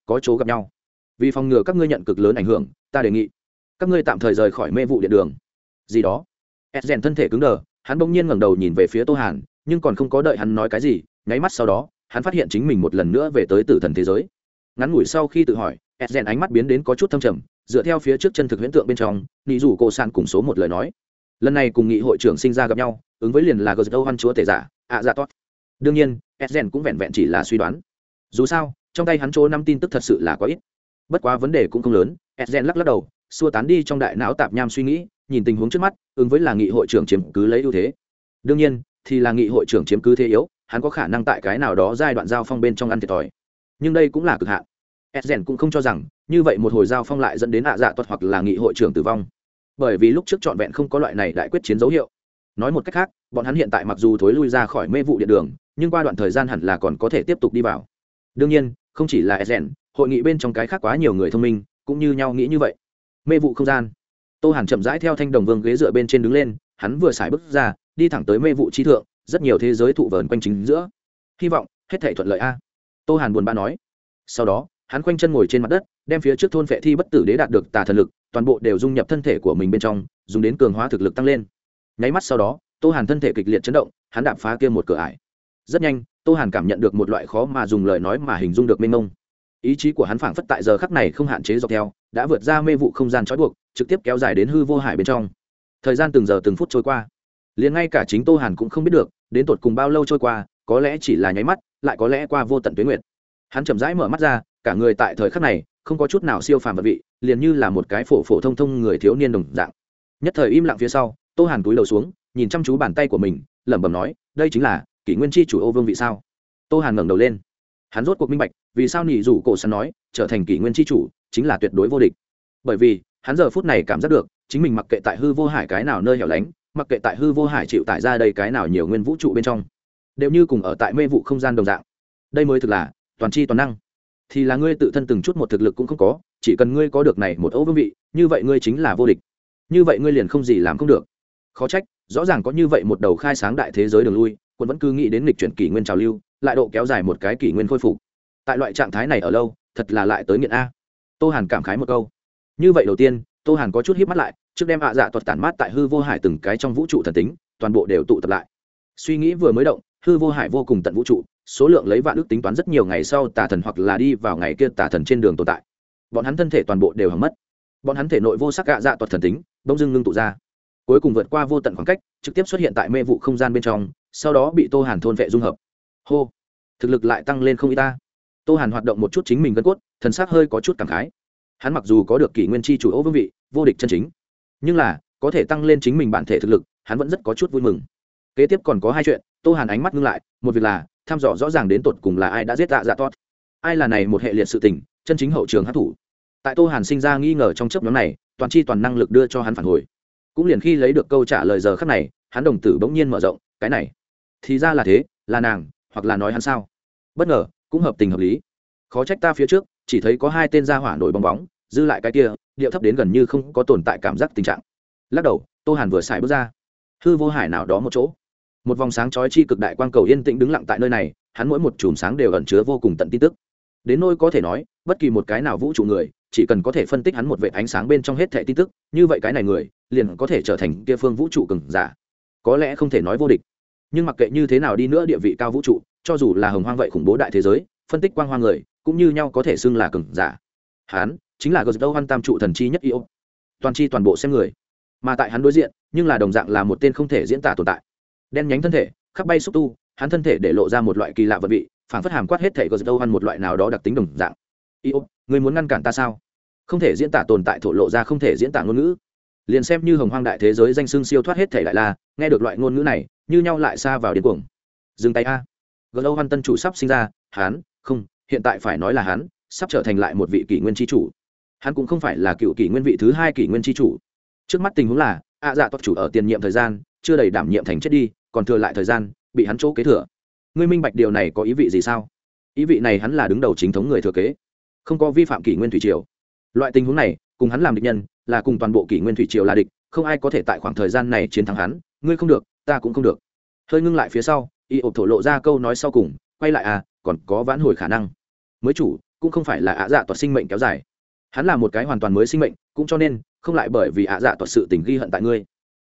có chỗ gặp nhau. Vì phòng ngừa các ngươi nhận cực lớn ảnh hưởng, ta đề nghị các ngươi tạm thời rời khỏi mê vụ điện đường gì đó. Esgen thân thể cứng đờ, hắn bỗng nhiên ngẩng đầu nhìn về phía Tô Hàn, nhưng còn không có đợi hắn nói cái gì, nháy mắt sau đó hắn phát hiện chính mình một lần nữa về tới tử thần thế giới. Ngắn ngủi sau khi tự hỏi, Esgen ánh mắt biến đến có chút thâm trầm, dựa theo phía trước chân thực huyễn tượng bên trong, nị rủ cổ san cùng số một lời nói, lần này cùng nghị hội trưởng sinh ra gặp nhau, ứng với liền là Gerdau Hoan chúa tể giả ạ dạ tốt. Đương nhiên Esgen cũng vẹn vẹn chỉ là suy đoán, dù sao trong tay hắn chỗ năm tin tức thật sự là quá ít. Bất quá vấn đề cũng không lớn, Esgen lắc lắc đầu, xua tán đi trong đại não tạp nham suy nghĩ, nhìn tình huống trước mắt, ứng với là nghị hội trưởng chiếm cứ lấy ưu thế. Đương nhiên thì là nghị hội trưởng chiếm cứ thế yếu, hắn có khả năng tại cái nào đó giai đoạn giao phong bên trong ăn thiệt thòi, nhưng đây cũng là cực hạn. Esgen cũng không cho rằng như vậy một hồi giao phong lại dẫn đến ạ dạ tuật hoặc là nghị hội trưởng tử vong, bởi vì lúc trước trọn vẹn không có loại này đại quyết chiến dấu hiệu. Nói một cách khác, bọn hắn hiện tại mặc dù thối lui ra khỏi mê vụ điện đường, nhưng qua đoạn thời gian hẳn là còn có thể tiếp tục đi vào. Đương nhiên không chỉ là Esgen, hội nghị bên trong cái khác quá nhiều người thông minh cũng như nhau nghĩ như vậy. Mê vụ không gian, Tô Hàn chậm rãi theo thanh đồng vương ghế dựa bên trên đứng lên, hắn vừa xài bước ra, đi thẳng tới mê vụ chi thượng, rất nhiều thế giới thụ vờn quanh chính giữa. Hy vọng hết thảy thuận lợi a. Tô Hàn buồn bã nói. Sau đó hắn khoanh chân ngồi trên mặt đất, đem phía trước thôn phệ thi bất tử đế đạt được tà thần lực toàn bộ đều dung nhập thân thể của mình bên trong, dùng đến cường hóa thực lực tăng lên. Nháy mắt sau đó, Tô Hàn thân thể kịch liệt chấn động, hắn đạp phá kia một cửa ải. Rất nhanh, Tô Hàn cảm nhận được một loại khó mà dùng lời nói mà hình dung được mênh mông. Ý chí của hắn phảng phất tại giờ khắc này không hạn chế dọc theo, đã vượt ra mê vụ không gian trói buộc, trực tiếp kéo dài đến hư vô hải bên trong. Thời gian từng giờ từng phút trôi qua, liền ngay cả chính Tô Hàn cũng không biết được đến tột cùng bao lâu trôi qua, có lẽ chỉ là nháy mắt, lại có lẽ qua vô tận tuế nguyệt. Hắn chậm rãi mở mắt ra, cả người tại thời khắc này không có chút nào siêu phàm vật vị, liền như là một cái phổ phổ thông thông người thiếu niên đồng dạng. Nhất thời im lặng phía sau, Tô Hàn cúi đầu xuống, nhìn chăm chú bàn tay của mình, lẩm bẩm nói, đây chính là kỷ nguyên chi chủ Ô Vương vị sao? Tô Hàn ngẩng đầu lên, hắn rốt cuộc minh bạch vì sao nỉ rủ cổ săn nói trở thành kỷ nguyên chi chủ chính là tuyệt đối vô địch. Bởi vì hắn giờ phút này cảm giác được chính mình mặc kệ tại hư vô hải cái nào nơi hẻo lánh, mặc kệ tại hư vô hải chịu tải ra đây cái nào nhiều nguyên vũ trụ bên trong, đều như cùng ở tại mê vụ không gian đồng dạng. Đây mới thực là toàn chi toàn năng. Thì là ngươi tự thân từng chút một thực lực cũng không có, chỉ cần ngươi có được này một Ô Vương vị, như vậy ngươi chính là vô địch. Như vậy ngươi liền không gì làm không được. Khó trách rõ ràng có như vậy một đầu khai sáng đại thế giới đường lui, quân vẫn cứ nghĩ đến lịch chuyển kỷ nguyên trào lưu, lại độ kéo dài một cái kỷ nguyên khôi phục. Tại loại trạng thái này ở lâu, thật là lại tới nghiện a. Tô Hàn cảm khái một câu. Như vậy đầu tiên, Tô Hàn có chút híp mắt lại, trước đem dạ tuật tản mát tại hư vô hải từng cái trong vũ trụ thần tính, toàn bộ đều tụ tập lại. Suy nghĩ vừa mới động, hư vô hải vô cùng tận vũ trụ, số lượng lấy vạn ước tính toán rất nhiều ngày sau tà thần hoặc là đi vào ngày kia tà thần trên đường tồn tại. Bọn hắn thân thể toàn bộ đều hỏng mất. Bọn hắn thể nội vô sắc dạ tuật thần tính, bỗng dưng ngưng tụ ra. Cuối cùng vượt qua vô tận khoảng cách, trực tiếp xuất hiện tại mê vụ không gian bên trong, sau đó bị Tô Hàn thôn vệ dung hợp. Hô, thực lực lại tăng lên không ít ta. Tô Hàn hoạt động một chút chính mình gân cốt, thần sắc hơi có chút cảm khái. Hắn mặc dù có được kỷ nguyên chi chủ Ô Vương vị, vô địch chân chính, nhưng là có thể tăng lên chính mình bản thể thực lực, hắn vẫn rất có chút vui mừng. Kế tiếp còn có hai chuyện, Tô Hàn ánh mắt ngưng lại, một việc là thăm dò rõ ràng đến tột cùng là ai đã giết dạ tốt, ai là này một hệ liệt sự tình, chân chính hậu trường hắc thủ. Tại Tô Hàn sinh ra nghi ngờ trong chớp nhoáng này, toàn chi toàn năng lực đưa cho hắn phản hồi. Cũng liền khi lấy được câu trả lời giờ khắc này, hắn đồng tử bỗng nhiên mở rộng, cái này thì ra là thế, là nàng, hoặc là nói hắn sao? Bất ngờ, cũng hợp tình hợp lý. Khó trách ta phía trước chỉ thấy có hai tên gia hỏa nổi bong bóng, dư lại cái kia điệu thấp đến gần như không có tồn tại cảm giác tình trạng. Lắc đầu, Tô Hàn vừa xài bước ra hư vô hải nào đó một chỗ, một vòng sáng chói chi cực đại quang cầu yên tĩnh đứng lặng tại nơi này, hắn mỗi một chùm sáng đều ẩn chứa vô cùng tận tin tức, đến nỗi có thể nói bất kỳ một cái nào vũ trụ người chỉ cần có thể phân tích hắn một vệt ánh sáng bên trong hết thảy tin tức, như vậy cái này người liền có thể trở thành kia phương vũ trụ cường giả. Có lẽ không thể nói vô địch, nhưng mặc kệ như thế nào đi nữa, địa vị cao vũ trụ, cho dù là hồng hoang vậy khủng bố đại thế giới, phân tích quang hoa người cũng như nhau có thể xưng là cường giả. Hắn chính là Gerdau Hoan tam trụ thần chi nhất yêu, toàn chi toàn bộ xem người. Mà tại hắn đối diện, nhưng là đồng dạng là một tên không thể diễn tả tồn tại. Đen nhánh thân thể, khắp bay xúc tu, hắn thân thể để lộ ra một loại kỳ lạ vật vị, phảng phất hàm quát hết thể Gerdau Hoan một loại nào đó đặc tính đồng dạng. Yêu, ngươi muốn ngăn cản ta sao? Không thể diễn tả tồn tại thổ lộ ra không thể diễn tả ngôn ngữ. Liền xem như hồng hoang đại thế giới danh xưng siêu thoát hết thể đại la, nghe được loại ngôn ngữ này, như nhau lại xa vào điên cuồng. Dừng tay a. Gerdau Hoan tân chủ sắp sinh ra, hắn, không, hiện tại phải nói là hắn, sắp trở thành lại một vị kỷ nguyên chi chủ. Hắn cũng không phải là cựu kỷ nguyên vị thứ hai kỷ nguyên chi chủ. Trước mắt tình huống là, dạ tốt chủ ở tiền nhiệm thời gian, chưa đầy đảm nhiệm thành chết đi, còn thừa lại thời gian, bị hắn chỗ kế thừa. Ngươi minh bạch điều này có ý vị gì sao? Ý vị này hắn là đứng đầu chính thống người thừa kế, không có vi phạm kỷ nguyên thủy triều. Loại tình huống này, cùng hắn làm địch nhân, là cùng toàn bộ kỷ nguyên thủy triều là địch, không ai có thể tại khoảng thời gian này chiến thắng hắn, ngươi không được, ta cũng không được. Hơi ngưng lại phía sau, y ộp thổ lộ ra câu nói sau cùng, quay lại à, còn có vãn hồi khả năng. Mới chủ cũng không phải là ạ dạ toạt sinh mệnh kéo dài, hắn là một cái hoàn toàn mới sinh mệnh, cũng cho nên không lại bởi vì ạ dạ toạt sự tình ghi hận tại ngươi.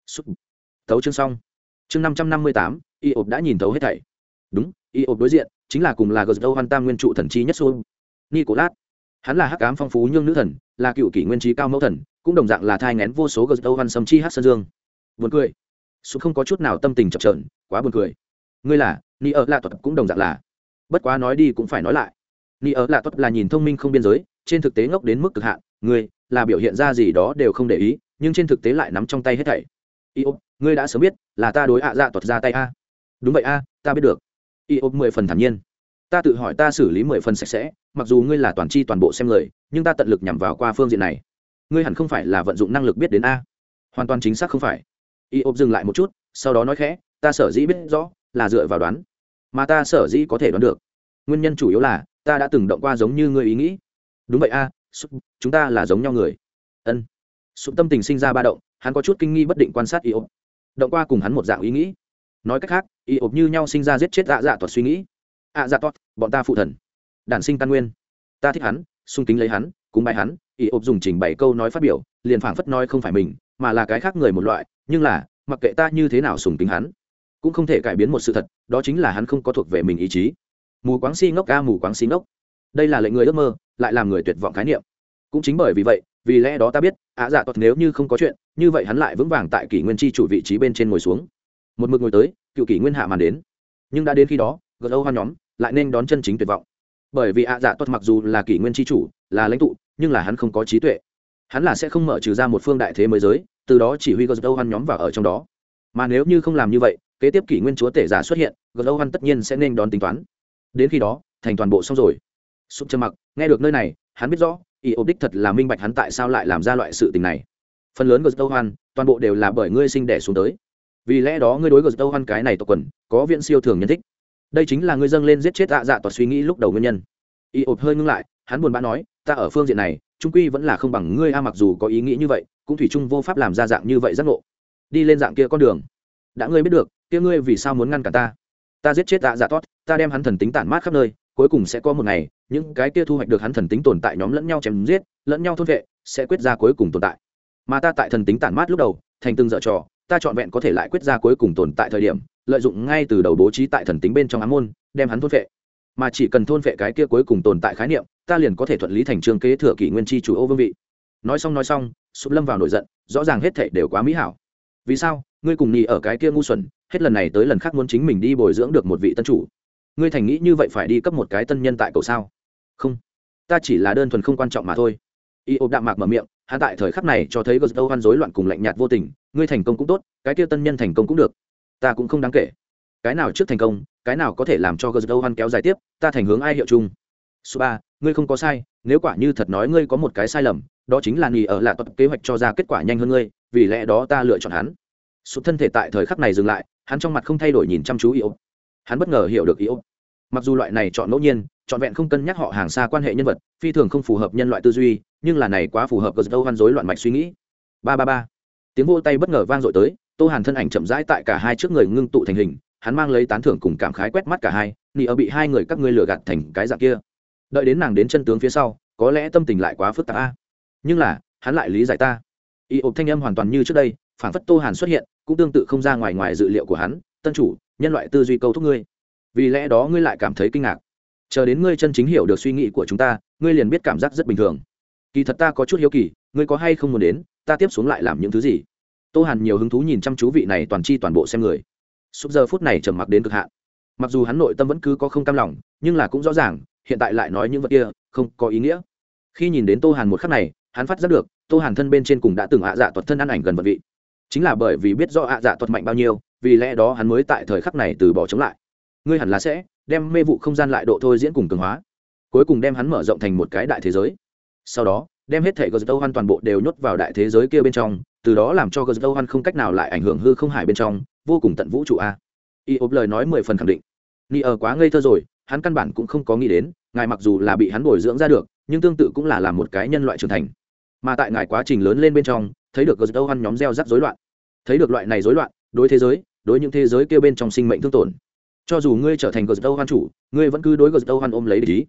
Thấu chương xong. Chương 558, y ộp đã nhìn thấu hết thảy. Đúng, y ộp đối diện chính là cùng là Gâu Hoan Tam nguyên trụ thần chi nhất Xô Nicolas. Hắn là hắc ám phong phú nhưng nữ thần, là cựu kỷ nguyên trí cao mẫu thần, cũng đồng dạng là thai nghén vô số Gâu Hoan sâm chi hắc sơn dương. Buồn cười. Sụp không có chút nào tâm tình chập chờn, quá buồn cười. Ngươi là, Ni ở lạ tuật cũng đồng dạng là. Bất quá nói đi cũng phải nói lại. Ni ở lạ tuật là nhìn thông minh không biên giới, trên thực tế ngốc đến mức cực hạn, ngươi là biểu hiện ra gì đó đều không để ý, nhưng trên thực tế lại nắm trong tay hết thảy. Iop, ngươi đã sớm biết là ta đối ạ dạ tuật ra tay a? Đúng vậy a, ta biết được. Iop 10 phần thản nhiên. Ta tự hỏi ta xử lý 10 phần sạch sẽ, mặc dù ngươi là toàn chi toàn bộ xem người, nhưng ta tận lực nhằm vào qua phương diện này. Ngươi hẳn không phải là vận dụng năng lực biết đến a? Hoàn toàn chính xác không phải. Iop dừng lại một chút, sau đó nói khẽ, ta sở dĩ biết rõ là dựa vào đoán, mà ta sở dĩ có thể đoán được, nguyên nhân chủ yếu là ta đã từng động qua giống như ngươi ý nghĩ. Đúng vậy a, chúng ta là giống nhau người. Ân. Sụp tâm tình sinh ra ba động, hắn có chút kinh nghi bất định quan sát Iop. Động qua cùng hắn một dạng ý nghĩ. Nói cách khác, Iop như nhau sinh ra giết chết ạ dạ toạt suy nghĩ. ạ dạ toạt, bọn ta phụ thần, đản sinh căn nguyên. Ta thích hắn, sung kính lấy hắn, cúng bái hắn. Iop dùng trình bày câu nói phát biểu, liền phảng phất nói không phải mình, mà là cái khác người một loại, nhưng là, mặc kệ ta như thế nào sùng kính hắn, cũng không thể cải biến một sự thật, đó chính là hắn không có thuộc về mình ý chí. Mù quáng si ngốc a, mù quáng si ngốc. Đây là lệnh người ước mơ, lại làm người tuyệt vọng khái niệm. Cũng chính bởi vì vậy, vì lẽ đó ta biết ạ dạ toạt nếu như không có chuyện như vậy hắn lại vững vàng tại kỷ nguyên chi chủ vị trí bên trên ngồi xuống, một mực ngồi tới cựu kỷ nguyên hạ màn đến. Nhưng đã đến khi đó Gâu Hoan nhóm lại nên đón chân chính tuyệt vọng, bởi vì ạ dạ toạt mặc dù là kỷ nguyên chi chủ, là lãnh tụ, nhưng là hắn không có trí tuệ, hắn là sẽ không mở trừ ra một phương đại thế mới giới, từ đó chỉ huy Gâu Hoan nhóm vào ở trong đó. Mà nếu như không làm như vậy, kế tiếp kỷ nguyên chúa tể giả xuất hiện, Gâu Hoan tất nhiên sẽ nên đón tính toán, đến khi đó thành toàn bộ xong rồi. Sụp trầm mặc, nghe được nơi này hắn biết rõ Iop đích thật là minh bạch hắn tại sao lại làm ra loại sự tình này. Phần lớn Gâu Hoan toàn bộ đều là bởi ngươi sinh đẻ xuống tới, vì lẽ đó ngươi đối Gâu Hoan cái này tộc quần có viện siêu thường nhân thích. Đây chính là ngươi dâng lên giết chết ạ dạ toạt suy nghĩ lúc đầu nguyên nhân. Iop hơi ngưng lại, hắn buồn bã nói, ta ở phương diện này trung quy vẫn là không bằng ngươi a, mặc dù có ý nghĩ như vậy cũng thủy chung vô pháp làm ra dạng như vậy giác ngộ, đi lên dạng kia con đường. Đã ngươi biết được kia ngươi vì sao muốn ngăn cản ta? Ta giết chết ạ dạ toạt, ta đem hắn thần tính tản mát khắp nơi, cuối cùng sẽ có một ngày những cái kia thu hoạch được hắn thần tính tồn tại nhóm lẫn nhau chém giết, lẫn nhau thôn vệ, sẽ quyết ra cuối cùng tồn tại. Mà ta tại thần tính tản mát lúc đầu thành từng dở trò, ta chọn vẹn có thể lại quyết ra cuối cùng tồn tại thời điểm, lợi dụng ngay từ đầu bố trí tại thần tính bên trong ám môn, đem hắn thôn vệ. Mà chỉ cần thôn vệ cái kia cuối cùng tồn tại khái niệm, ta liền có thể thuận lý thành chương kế thừa kỷ nguyên chi chủ ô vương vị. Nói xong Sụp lâm vào nổi giận, rõ ràng hết thảy đều quá mỹ hảo. Vì sao ngươi cùng nhì ở cái kia ngu xuẩn, hết lần này tới lần khác muốn chính mình đi bồi dưỡng được một vị tân chủ? Ngươi thành nghĩ như vậy phải đi cấp một cái tân nhân tại cầu sao? Không, ta chỉ là đơn thuần không quan trọng mà thôi. Iop đạm mạc mở miệng, hắn tại thời khắc này cho thấy Gâu Hoan rối loạn cùng lạnh nhạt vô tình. Ngươi thành công cũng tốt, cái kia tân nhân thành công cũng được, ta cũng không đáng kể. Cái nào trước thành công, cái nào có thể làm cho Gâu Hoan kéo dài tiếp, ta thành hướng ai hiệu chung. Suba, ngươi không có sai, nếu quả như thật nói ngươi có một cái sai lầm, đó chính là nhì ở lạ tập kế hoạch cho ra kết quả nhanh hơn ngươi, vì lẽ đó ta lựa chọn hắn. Sụp thân thể tại thời khắc này dừng lại, hắn trong mặt không thay đổi nhìn chăm chú Iop. Hắn bất ngờ hiểu được Iop, mặc dù loại này chọn ngẫu nhiên, chọn vẹn không cân nhắc họ hàng xa quan hệ nhân vật, phi thường không phù hợp nhân loại tư duy, nhưng là này quá phù hợp Gâu Hoan rối loạn mạch suy nghĩ. Ba ba ba, tiếng vỗ tay bất ngờ vang dội tới, Tô Hàn thân ảnh chậm rãi tại cả hai trước người ngưng tụ thành hình, hắn mang lấy tán thưởng cùng cảm khái quét mắt cả hai, nị ở bị hai người các ngươi lừa gạt thành cái dạng kia. Đợi đến nàng đến chân tướng phía sau, có lẽ tâm tình lại quá phức tạp a. Nhưng là, hắn lại lý giải ta. Iop thanh âm hoàn toàn như trước đây, phản phất Tô Hàn xuất hiện, cũng tương tự không ra ngoài dự liệu của hắn, tân chủ, nhân loại tư duy câu thúc ngươi. Vì lẽ đó ngươi lại cảm thấy kinh ngạc. Chờ đến ngươi chân chính hiểu được suy nghĩ của chúng ta, ngươi liền biết cảm giác rất bình thường. Kỳ thật ta có chút hiếu kỳ, ngươi có hay không muốn đến, ta tiếp xuống lại làm những thứ gì? Tô Hàn nhiều hứng thú nhìn chăm chú vị này toàn chi toàn bộ xem người. Suốt giờ phút này trầm mặc đến cực hạn. Mặc dù hắn nội tâm vẫn cứ có không cam lòng, nhưng là cũng rõ ràng, hiện tại lại nói những vật kia không có ý nghĩa. Khi nhìn đến Tô Hàn một khắc này, hắn phát giác được, Tô Hàn thân bên trên cùng đã từng ạ dạ tuật thân ăn ảnh gần vật vị. Chính là bởi vì biết rõ ạ dạ tuật mạnh bao nhiêu, vì lẽ đó hắn mới tại thời khắc này từ bỏ chống lại. Ngươi hẳn là sẽ đem mê vụ không gian lại độ thôi diễn cùng cường hóa, cuối cùng đem hắn mở rộng thành một cái đại thế giới. Sau đó, đem hết thể Gâu Hoan toàn bộ đều nhốt vào đại thế giới kia bên trong, từ đó làm cho Gâu Hoan không cách nào lại ảnh hưởng hư không hải bên trong, vô cùng tận vũ trụ a. Iop lời nói 10 phần khẳng định. Ni ở quá ngây thơ rồi, hắn căn bản cũng không có nghĩ đến, ngài mặc dù là bị hắn bồi dưỡng ra được, nhưng tương tự cũng là làm một cái nhân loại trưởng thành. Mà tại ngài quá trình lớn lên bên trong, thấy được Gâu Hoan nhóm gieo rắc rối loạn, thấy được loại này rối loạn, đối thế giới, đối những thế giới kia bên trong sinh mệnh thương tổn. Cho dù ngươi trở thành Gâu Hoan chủ, ngươi vẫn cứ đối Gâu Hoan ôm lấy địch ý.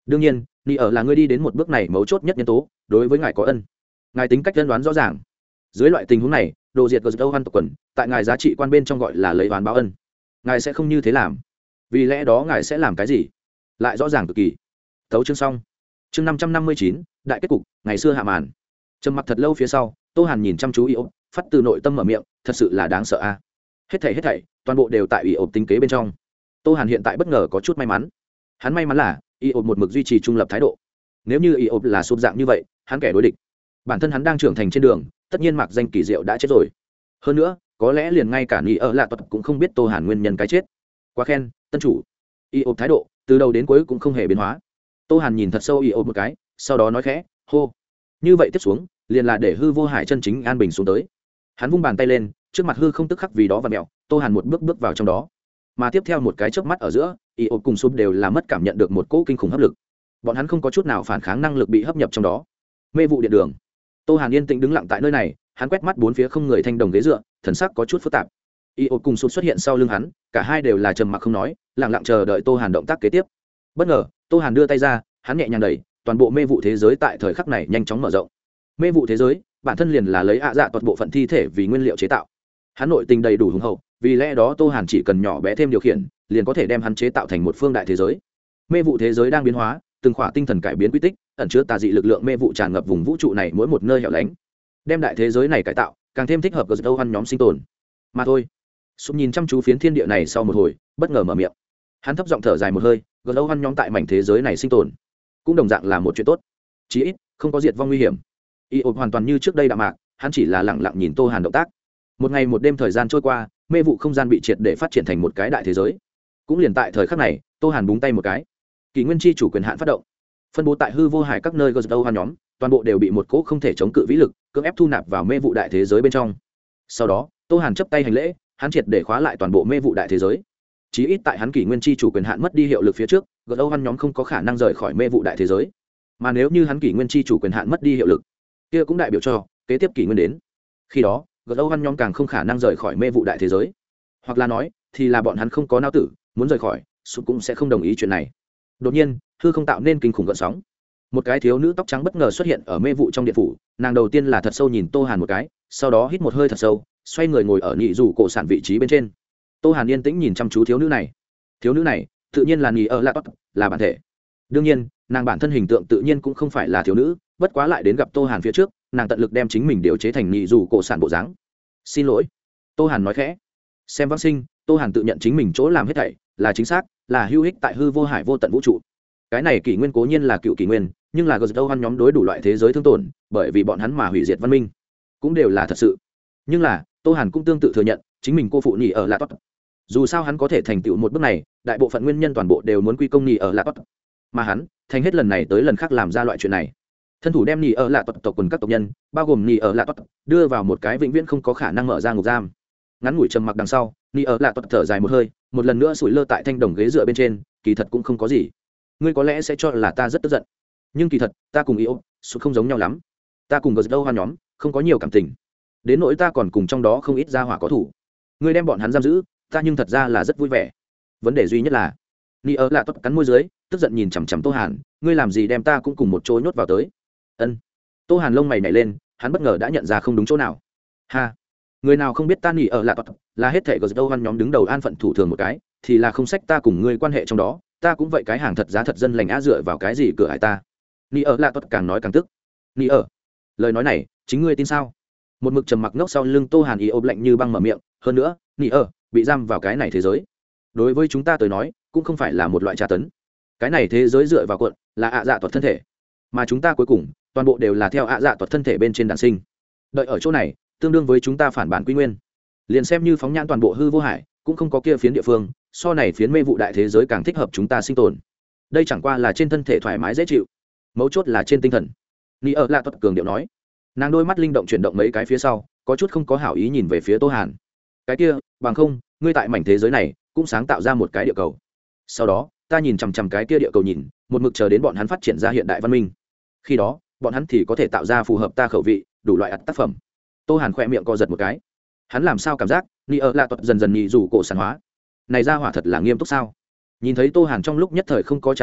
đương nhiên ni ở là ngươi đi đến một bước này mấu chốt nhất nhân tố, đối với ngài có ân. Ngài tính cách nhân đoán rõ ràng. Dưới loại tình huống này, đồ diệt Gâu Hoan tộc quần, tại ngài giá trị quan bên trong gọi là lấy oán báo ân. Ngài sẽ không như thế làm. Vì lẽ đó ngài sẽ làm cái gì? Lại rõ ràng cực kỳ. Tấu chương xong. Chương 559, đại kết cục, ngày xưa hạ màn. Trầm mặc thật lâu phía sau, Tô Hàn nhìn chăm chú Iộp, phát từ nội tâm mở miệng, thật sự là đáng sợ a. Hết thảy, toàn bộ đều tại Iộp tính kế bên trong. Tô Hàn hiện tại bất ngờ có chút may mắn. Hắn may mắn là Iộp một mực duy trì trung lập thái độ. Nếu như Iộp là sụp dạng như vậy, hắn kẻ đối địch. Bản thân hắn đang trưởng thành trên đường, tất nhiên mặc danh kỳ diệu đã chết rồi. Hơn nữa, có lẽ liền ngay cả Ni ở lạ tuật cũng không biết Tô Hàn nguyên nhân cái chết. Quá khen, tân chủ. Iộp thái độ từ đầu đến cuối cũng không hề biến hóa. Tô Hàn nhìn thật sâu Iộp một cái, sau đó nói khẽ, hô. Như vậy tiếp xuống, liền là để hư vô hải chân chính an bình xuống tới. Hắn vung bàn tay lên, trước mặt hư không tức khắc vì đó và mèo, Tô Hàn một bước bước vào trong đó. Mà tiếp theo một cái chớp mắt ở giữa, Iộp cùng Súp đều là mất cảm nhận được một cỗ kinh khủng hấp lực. Bọn hắn không có chút nào phản kháng năng lực bị hấp nhập trong đó. Mê vụ điện đường. Tô Hàn yên tĩnh đứng lặng tại nơi này, hắn quét mắt bốn phía không người thanh đồng ghế dựa, thần sắc có chút phức tạp. Iộp cùng Súp xuất hiện sau lưng hắn, cả hai đều là trầm mặc không nói, lặng lặng chờ đợi Tô Hàn động tác kế tiếp. Bất ngờ, Tô Hàn đưa tay ra, hắn nhẹ nhàng đẩy, toàn bộ mê vụ thế giới tại thời khắc này nhanh chóng mở rộng. Mê vụ thế giới bản thân liền là lấy dạ toàn bộ phận thi thể vì nguyên liệu chế tạo. Hắn nội tình đầy đủ hùng hậu, vì lẽ đó Tô Hàn chỉ cần nhỏ bé thêm điều khiển, liền có thể đem hắn chế tạo thành một phương đại thế giới. Mê vụ thế giới đang biến hóa, từng khỏa tinh thần cải biến quy tích, ẩn chứa tà dị lực lượng mê vụ tràn ngập vùng vũ trụ này mỗi một nơi hẻo lánh. Đem đại thế giới này cải tạo, càng thêm thích hợp với Gâu Hoan nhóm sinh tồn. Mà thôi. Súp nhìn chăm chú phiến thiên địa này sau một hồi, bất ngờ mở miệng. Hắn thấp giọng thở dài một hơi, Gâu Hoan nhóm tại mảnh thế giới này sinh tồn, cũng đồng dạng là một chuyện tốt. Chí ít, không có diệt vong nguy hiểm. Iộp hoàn toàn như trước đây đạm mạc, hắn chỉ là lặng lặng nhìn Tô Hàn động tác. Một ngày một đêm thời gian trôi qua, mê vụ không gian bị triệt để phát triển thành một cái đại thế giới. Cũng liền tại thời khắc này, Tô Hàn búng tay một cái, kỷ nguyên chi chủ quyền hạn phát động, phân bố tại hư vô hải các nơi Gâu Hoan nhóm, toàn bộ đều bị một cỗ không thể chống cự vĩ lực cưỡng ép thu nạp vào mê vụ đại thế giới bên trong. Sau đó, Tô Hàn chấp tay hành lễ, hắn triệt để khóa lại toàn bộ mê vụ đại thế giới. Chí ít tại hắn kỷ nguyên chi chủ quyền hạn mất đi hiệu lực phía trước, Gâu Hoan nhóm không có khả năng rời khỏi mê vụ đại thế giới. Mà nếu như hắn kỷ nguyên chi chủ quyền hạn mất đi hiệu lực, kia cũng đại biểu cho kế tiếp kỷ nguyên đến. Khi đó, Gâu Hoan nhóm càng không khả năng rời khỏi mê vụ đại thế giới. Hoặc là nói, thì là bọn hắn không có não tử, muốn rời khỏi, Súp cũng sẽ không đồng ý chuyện này. Đột nhiên, hư không tạo nên kinh khủng gợn sóng. Một cái thiếu nữ tóc trắng bất ngờ xuất hiện ở mê vụ trong điện phủ, nàng đầu tiên là thật sâu nhìn Tô Hàn một cái, sau đó hít một hơi thật sâu, xoay người ngồi ở nhị rủ cổ sản vị trí bên trên. Tô Hàn yên tĩnh nhìn chăm chú thiếu nữ này. Thiếu nữ này, tự nhiên là nhị ở lạ tốt, là bản thể. Đương nhiên, nàng bản thân hình tượng tự nhiên cũng không phải là thiếu nữ, bất quá lại đến gặp Tô Hàn phía trước, nàng tận lực đem chính mình điều chế thành nhị rủ cổ sản bộ dáng. Xin lỗi, Tô Hàn nói khẽ. Xem vãng sinh, Tô Hàn tự nhận chính mình chỗ làm hết thảy là chính xác, là hữu ích tại hư vô hải vô tận vũ trụ. Cái này kỷ nguyên cố nhiên là cựu kỷ nguyên, nhưng là Gâu Hoan nhóm đối đủ loại thế giới thương tổn, bởi vì bọn hắn mà hủy diệt văn minh, cũng đều là thật sự. Nhưng là Tô Hàn cũng tương tự thừa nhận chính mình cô phụ nhị ở lạ tốt. Dù sao hắn có thể thành tựu một bước này, đại bộ phận nguyên nhân toàn bộ đều muốn quy công nhị ở lạ tốt, mà hắn thành hết lần này tới lần khác làm ra loại chuyện này, thân thủ đem nhị ở lạ tốt tộc quần các tộc nhân, bao gồm nhị ở lạ tốt, đưa vào một cái vĩnh viễn không có khả năng mở ra ngục giam. Ngắn ngủi trầm mặc đằng sau, nhị ở lạ tốt thở dài một hơi, một lần nữa sủi lơ tại thanh đồng ghế dựa bên trên, kỳ thật cũng không có gì. Ngươi có lẽ sẽ cho là ta rất tức giận, nhưng kỳ thật ta cùng Iộp Súp không giống nhau lắm. Ta cùng Gâu Hoan nhóm không có nhiều cảm tình, đến nỗi ta còn cùng trong đó không ít gia hỏa có thủ. Ngươi đem bọn hắn giam giữ, ta nhưng thật ra là rất vui vẻ. Vấn đề duy nhất là ni ở lạ tốt cắn môi dưới, tức giận nhìn chằm chằm Tô Hàn, ngươi làm gì đem ta cũng cùng một chỗ nhốt vào tới? Ân. Tô Hàn lông mày nhảy lên, hắn bất ngờ đã nhận ra không đúng chỗ nào. Ha, người nào không biết ta ni ở lạ tốt là hết thảy Gâu Hoan nhóm đứng đầu an phận thủ thường một cái, thì là không sách ta cùng ngươi quan hệ trong đó, ta cũng vậy cái hàng thật giá thật dân lành á, dựa vào cái gì cửa hải ta? Ni ở lạ tốt càng nói càng tức. Ni ở, lời nói này chính ngươi tin sao? Một mực trầm mặc ngốc sau lưng Tô Hàn Iộp lạnh như băng mở miệng, hơn nữa Ni ở bị giam vào cái này thế giới, đối với chúng ta tới nói cũng không phải là một loại tra tấn. Cái này thế giới dựa vào cuộn là dạ tuật thân thể, mà chúng ta cuối cùng toàn bộ đều là theo dạ tuật thân thể bên trên đản sinh. Đợi ở chỗ này tương đương với chúng ta phản bản quy nguyên, liền xem như phóng nhãn toàn bộ hư vô hải cũng không có kia phiến địa phương so này phiến mê vụ đại thế giới càng thích hợp chúng ta sinh tồn. Đây chẳng qua là trên thân thể thoải mái dễ chịu, mấu chốt là trên tinh thần. Ni ở lạ tuật cường điệu nói. Nàng đôi mắt linh động chuyển động mấy cái phía sau, có chút không có hảo ý nhìn về phía Tô Hàn. Cái kia bằng không, ngươi tại mảnh thế giới này cũng sáng tạo ra một cái địa cầu, sau đó ta nhìn chằm chằm cái kia địa cầu nhìn một mực chờ đến bọn hắn phát triển ra hiện đại văn minh, khi đó bọn hắn thì có thể tạo ra phù hợp ta khẩu vị đủ loại ắt tác phẩm. Tô Hàn khoe miệng co giật một cái, hắn làm sao cảm giác ni ở lạ tuật dần dần nhị rủ cổ sản hóa này ra hỏa thật là nghiêm túc sao? Nhìn thấy Tô Hàn trong lúc nhất thời không có trả lời,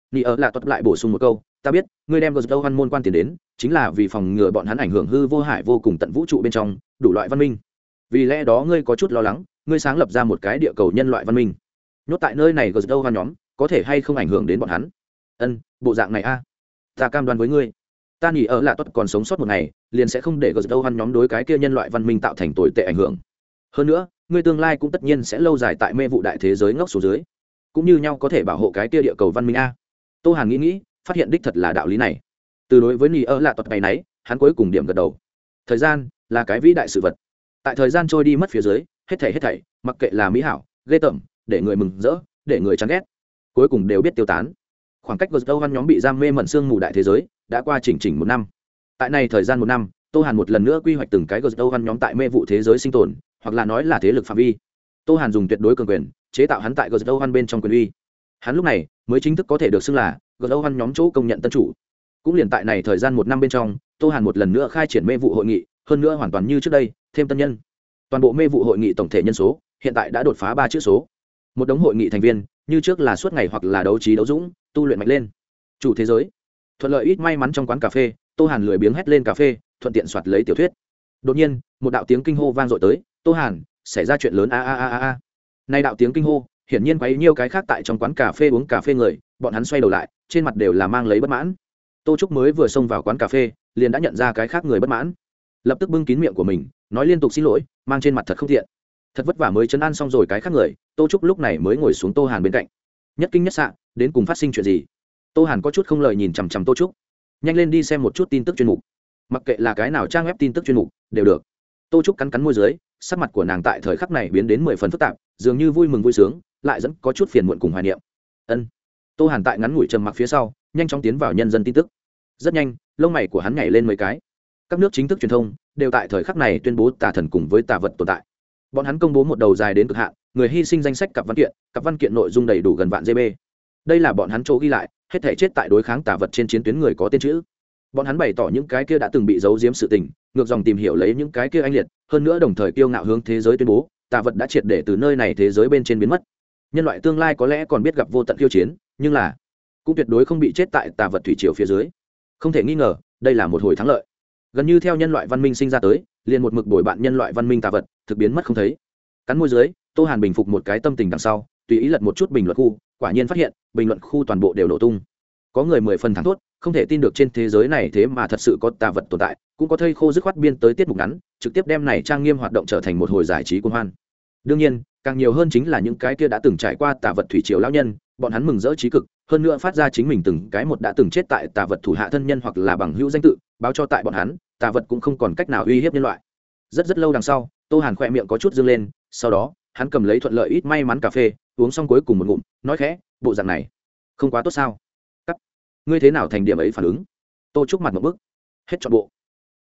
Nị ở là tuật lại bổ sung một câu, ta biết ngươi đem gờ hoan môn quan tiền đến chính là vì phòng ngừa bọn hắn ảnh hưởng hư vô hải vô cùng tận vũ trụ bên trong đủ loại văn minh, vì lẽ đó ngươi có chút lo lắng ngươi sáng lập ra một cái địa cầu nhân loại văn minh nhốt tại nơi này gờ hoan nhóm có thể hay không ảnh hưởng đến bọn hắn. Bộ dạng này a, ta cam đoan với ngươi, ta nghĩ ở là tuật còn sống sót một ngày liền sẽ không để gờ hoan nhóm đối cái kia nhân loại văn minh tạo thành tồi tệ ảnh hưởng. Hơn nữa ngươi tương lai cũng tất nhiên sẽ lâu dài tại mê vụ đại thế giới ngốc số dưới, cũng như nhau có thể bảo hộ cái kia địa cầu văn minh a. Tô Hàn nghĩ phát hiện đích thật là đạo lý này. Từ đối với Nỉ ở là tuật bày náy, hắn cuối cùng điểm gật đầu. Thời gian là cái vĩ đại sự vật. Tại thời gian trôi đi mất phía dưới, hết thảy, mặc kệ là mỹ hảo, ghê tởm, để người mừng rỡ, để người chán ghét, cuối cùng đều biết tiêu tán. Khoảng cách Ghost nhóm bị giam mê mẩn sương mù đại thế giới đã qua chỉnh 1 năm. Tại này thời gian 1 năm, Tô Hàn một lần nữa quy hoạch từng cái Ghost nhóm tại mê vụ thế giới sinh tồn, hoặc là nói là thế lực phạm vi. Tô Hàn dùng tuyệt đối cường quyền chế tạo hắn tại Ghost bên trong quyền uy. Hắn lúc này mới chính thức có thể được xưng là Ghost nhóm chỗ công nhận tân chủ. Cũng liền tại này thời gian 1 năm bên trong, Tô Hàn một lần nữa khai triển mê vụ hội nghị, hơn nữa hoàn toàn như trước đây, thêm tân nhân. Toàn bộ mê vụ hội nghị tổng thể nhân số hiện tại đã đột phá 3 chữ số. Một đống hội nghị thành viên, như trước là suốt ngày hoặc là đấu trí đấu dũng, tu luyện mạnh lên. Chủ thế giới, thuận lợi ít may mắn trong quán cà phê, Tô Hàn lười biếng hét lên cà phê, thuận tiện soạt lấy tiểu thuyết. Đột nhiên, một đạo tiếng kinh hô vang dội tới, "Tô Hàn, xảy ra chuyện lớn a a a a." Nay đạo tiếng kinh hô, hiển nhiên quấy nhiêu cái khác tại trong quán cà phê uống cà phê người, bọn hắn xoay đầu lại, trên mặt đều là mang lấy bất mãn. Tô Trúc mới vừa xông vào quán cà phê, liền đã nhận ra cái khác người bất mãn, lập tức bưng kín miệng của mình, nói liên tục xin lỗi, mang trên mặt thật không thiện. Thật vất vả mới trấn an xong rồi cái khác người, Tô Trúc lúc này mới ngồi xuống Tô Hàn bên cạnh. Nhất kinh nhất sạ, đến cùng phát sinh chuyện gì? Tô Hàn có chút không lời nhìn chằm chằm Tô Trúc. Nhanh lên đi xem một chút tin tức chuyên mục. Mặc kệ là cái nào trang web tin tức chuyên mục, đều được. Tô Trúc cắn môi dưới, sắc mặt của nàng tại thời khắc này biến đến 10 phần phức tạp, dường như vui mừng vui sướng, lại dẫn có chút phiền muộn cùng hoài niệm. Tô Hàn tại ngắn ngủi trầm mặc phía sau, nhanh chóng tiến vào nhân dân tin tức. Rất nhanh, lông mày của hắn nhảy lên mấy cái. Các nước chính thức truyền thông đều tại thời khắc này tuyên bố tà thần cùng với tà vật tồn tại. Bọn hắn công bố một đầu dài đến cực hạn, người hy sinh danh sách cặp văn kiện nội dung đầy đủ gần vạn GB. Đây là bọn hắn chỗ ghi lại, hết thảy chết tại đối kháng tà vật trên chiến tuyến người có tên chữ. Bọn hắn bày tỏ những cái kia đã từng bị giấu giếm sự tình, ngược dòng tìm hiểu lấy những cái kia anh liệt, hơn nữa đồng thời kiêu ngạo hướng thế giới tuyên bố, tà vật đã triệt để từ nơi này thế giới bên trên biến mất. Nhân loại tương lai có lẽ còn biết gặp vô tận khiêu chiến, nhưng là cũng tuyệt đối không bị chết tại tà vật thủy triều phía dưới. Không thể nghi ngờ, đây là một hồi thắng lợi. Gần như theo nhân loại văn minh sinh ra tới, liền một mực đổi bạn nhân loại văn minh tà vật, thực biến mất không thấy. Cắn môi dưới, Tô Hàn bình phục một cái tâm tình đằng sau, tùy ý lật một chút bình luận khu, quả nhiên phát hiện, bình luận khu toàn bộ đều nổ tung. Có người 10 phần thẳng thốt, không thể tin được trên thế giới này thế mà thật sự có tà vật tồn tại, cũng có thây khô dứt khoát biên tới tiết mục ngắn, trực tiếp đem này trang nghiêm hoạt động trở thành một hồi giải trí cuồng hoan. Đương nhiên, càng nhiều hơn chính là những cái kia đã từng trải qua tà vật thủy triều lão nhân, bọn hắn mừng rỡ trí cực, hơn nữa phát ra chính mình từng cái một đã từng chết tại tà vật thủ hạ thân nhân hoặc là bằng hữu danh tự, báo cho tại bọn hắn, tà vật cũng không còn cách nào uy hiếp nhân loại. Rất lâu đằng sau, Tô Hàn khỏe miệng có chút dương lên, sau đó, hắn cầm lấy thuận lợi ít may mắn cà phê, uống xong cuối cùng một ngụm, nói khẽ, bộ dạng này, không quá tốt sao? Cắt. Ngươi thế nào thành điểm ấy phản ứng? Tô Trúc mặt một bức. Hết trọn bộ.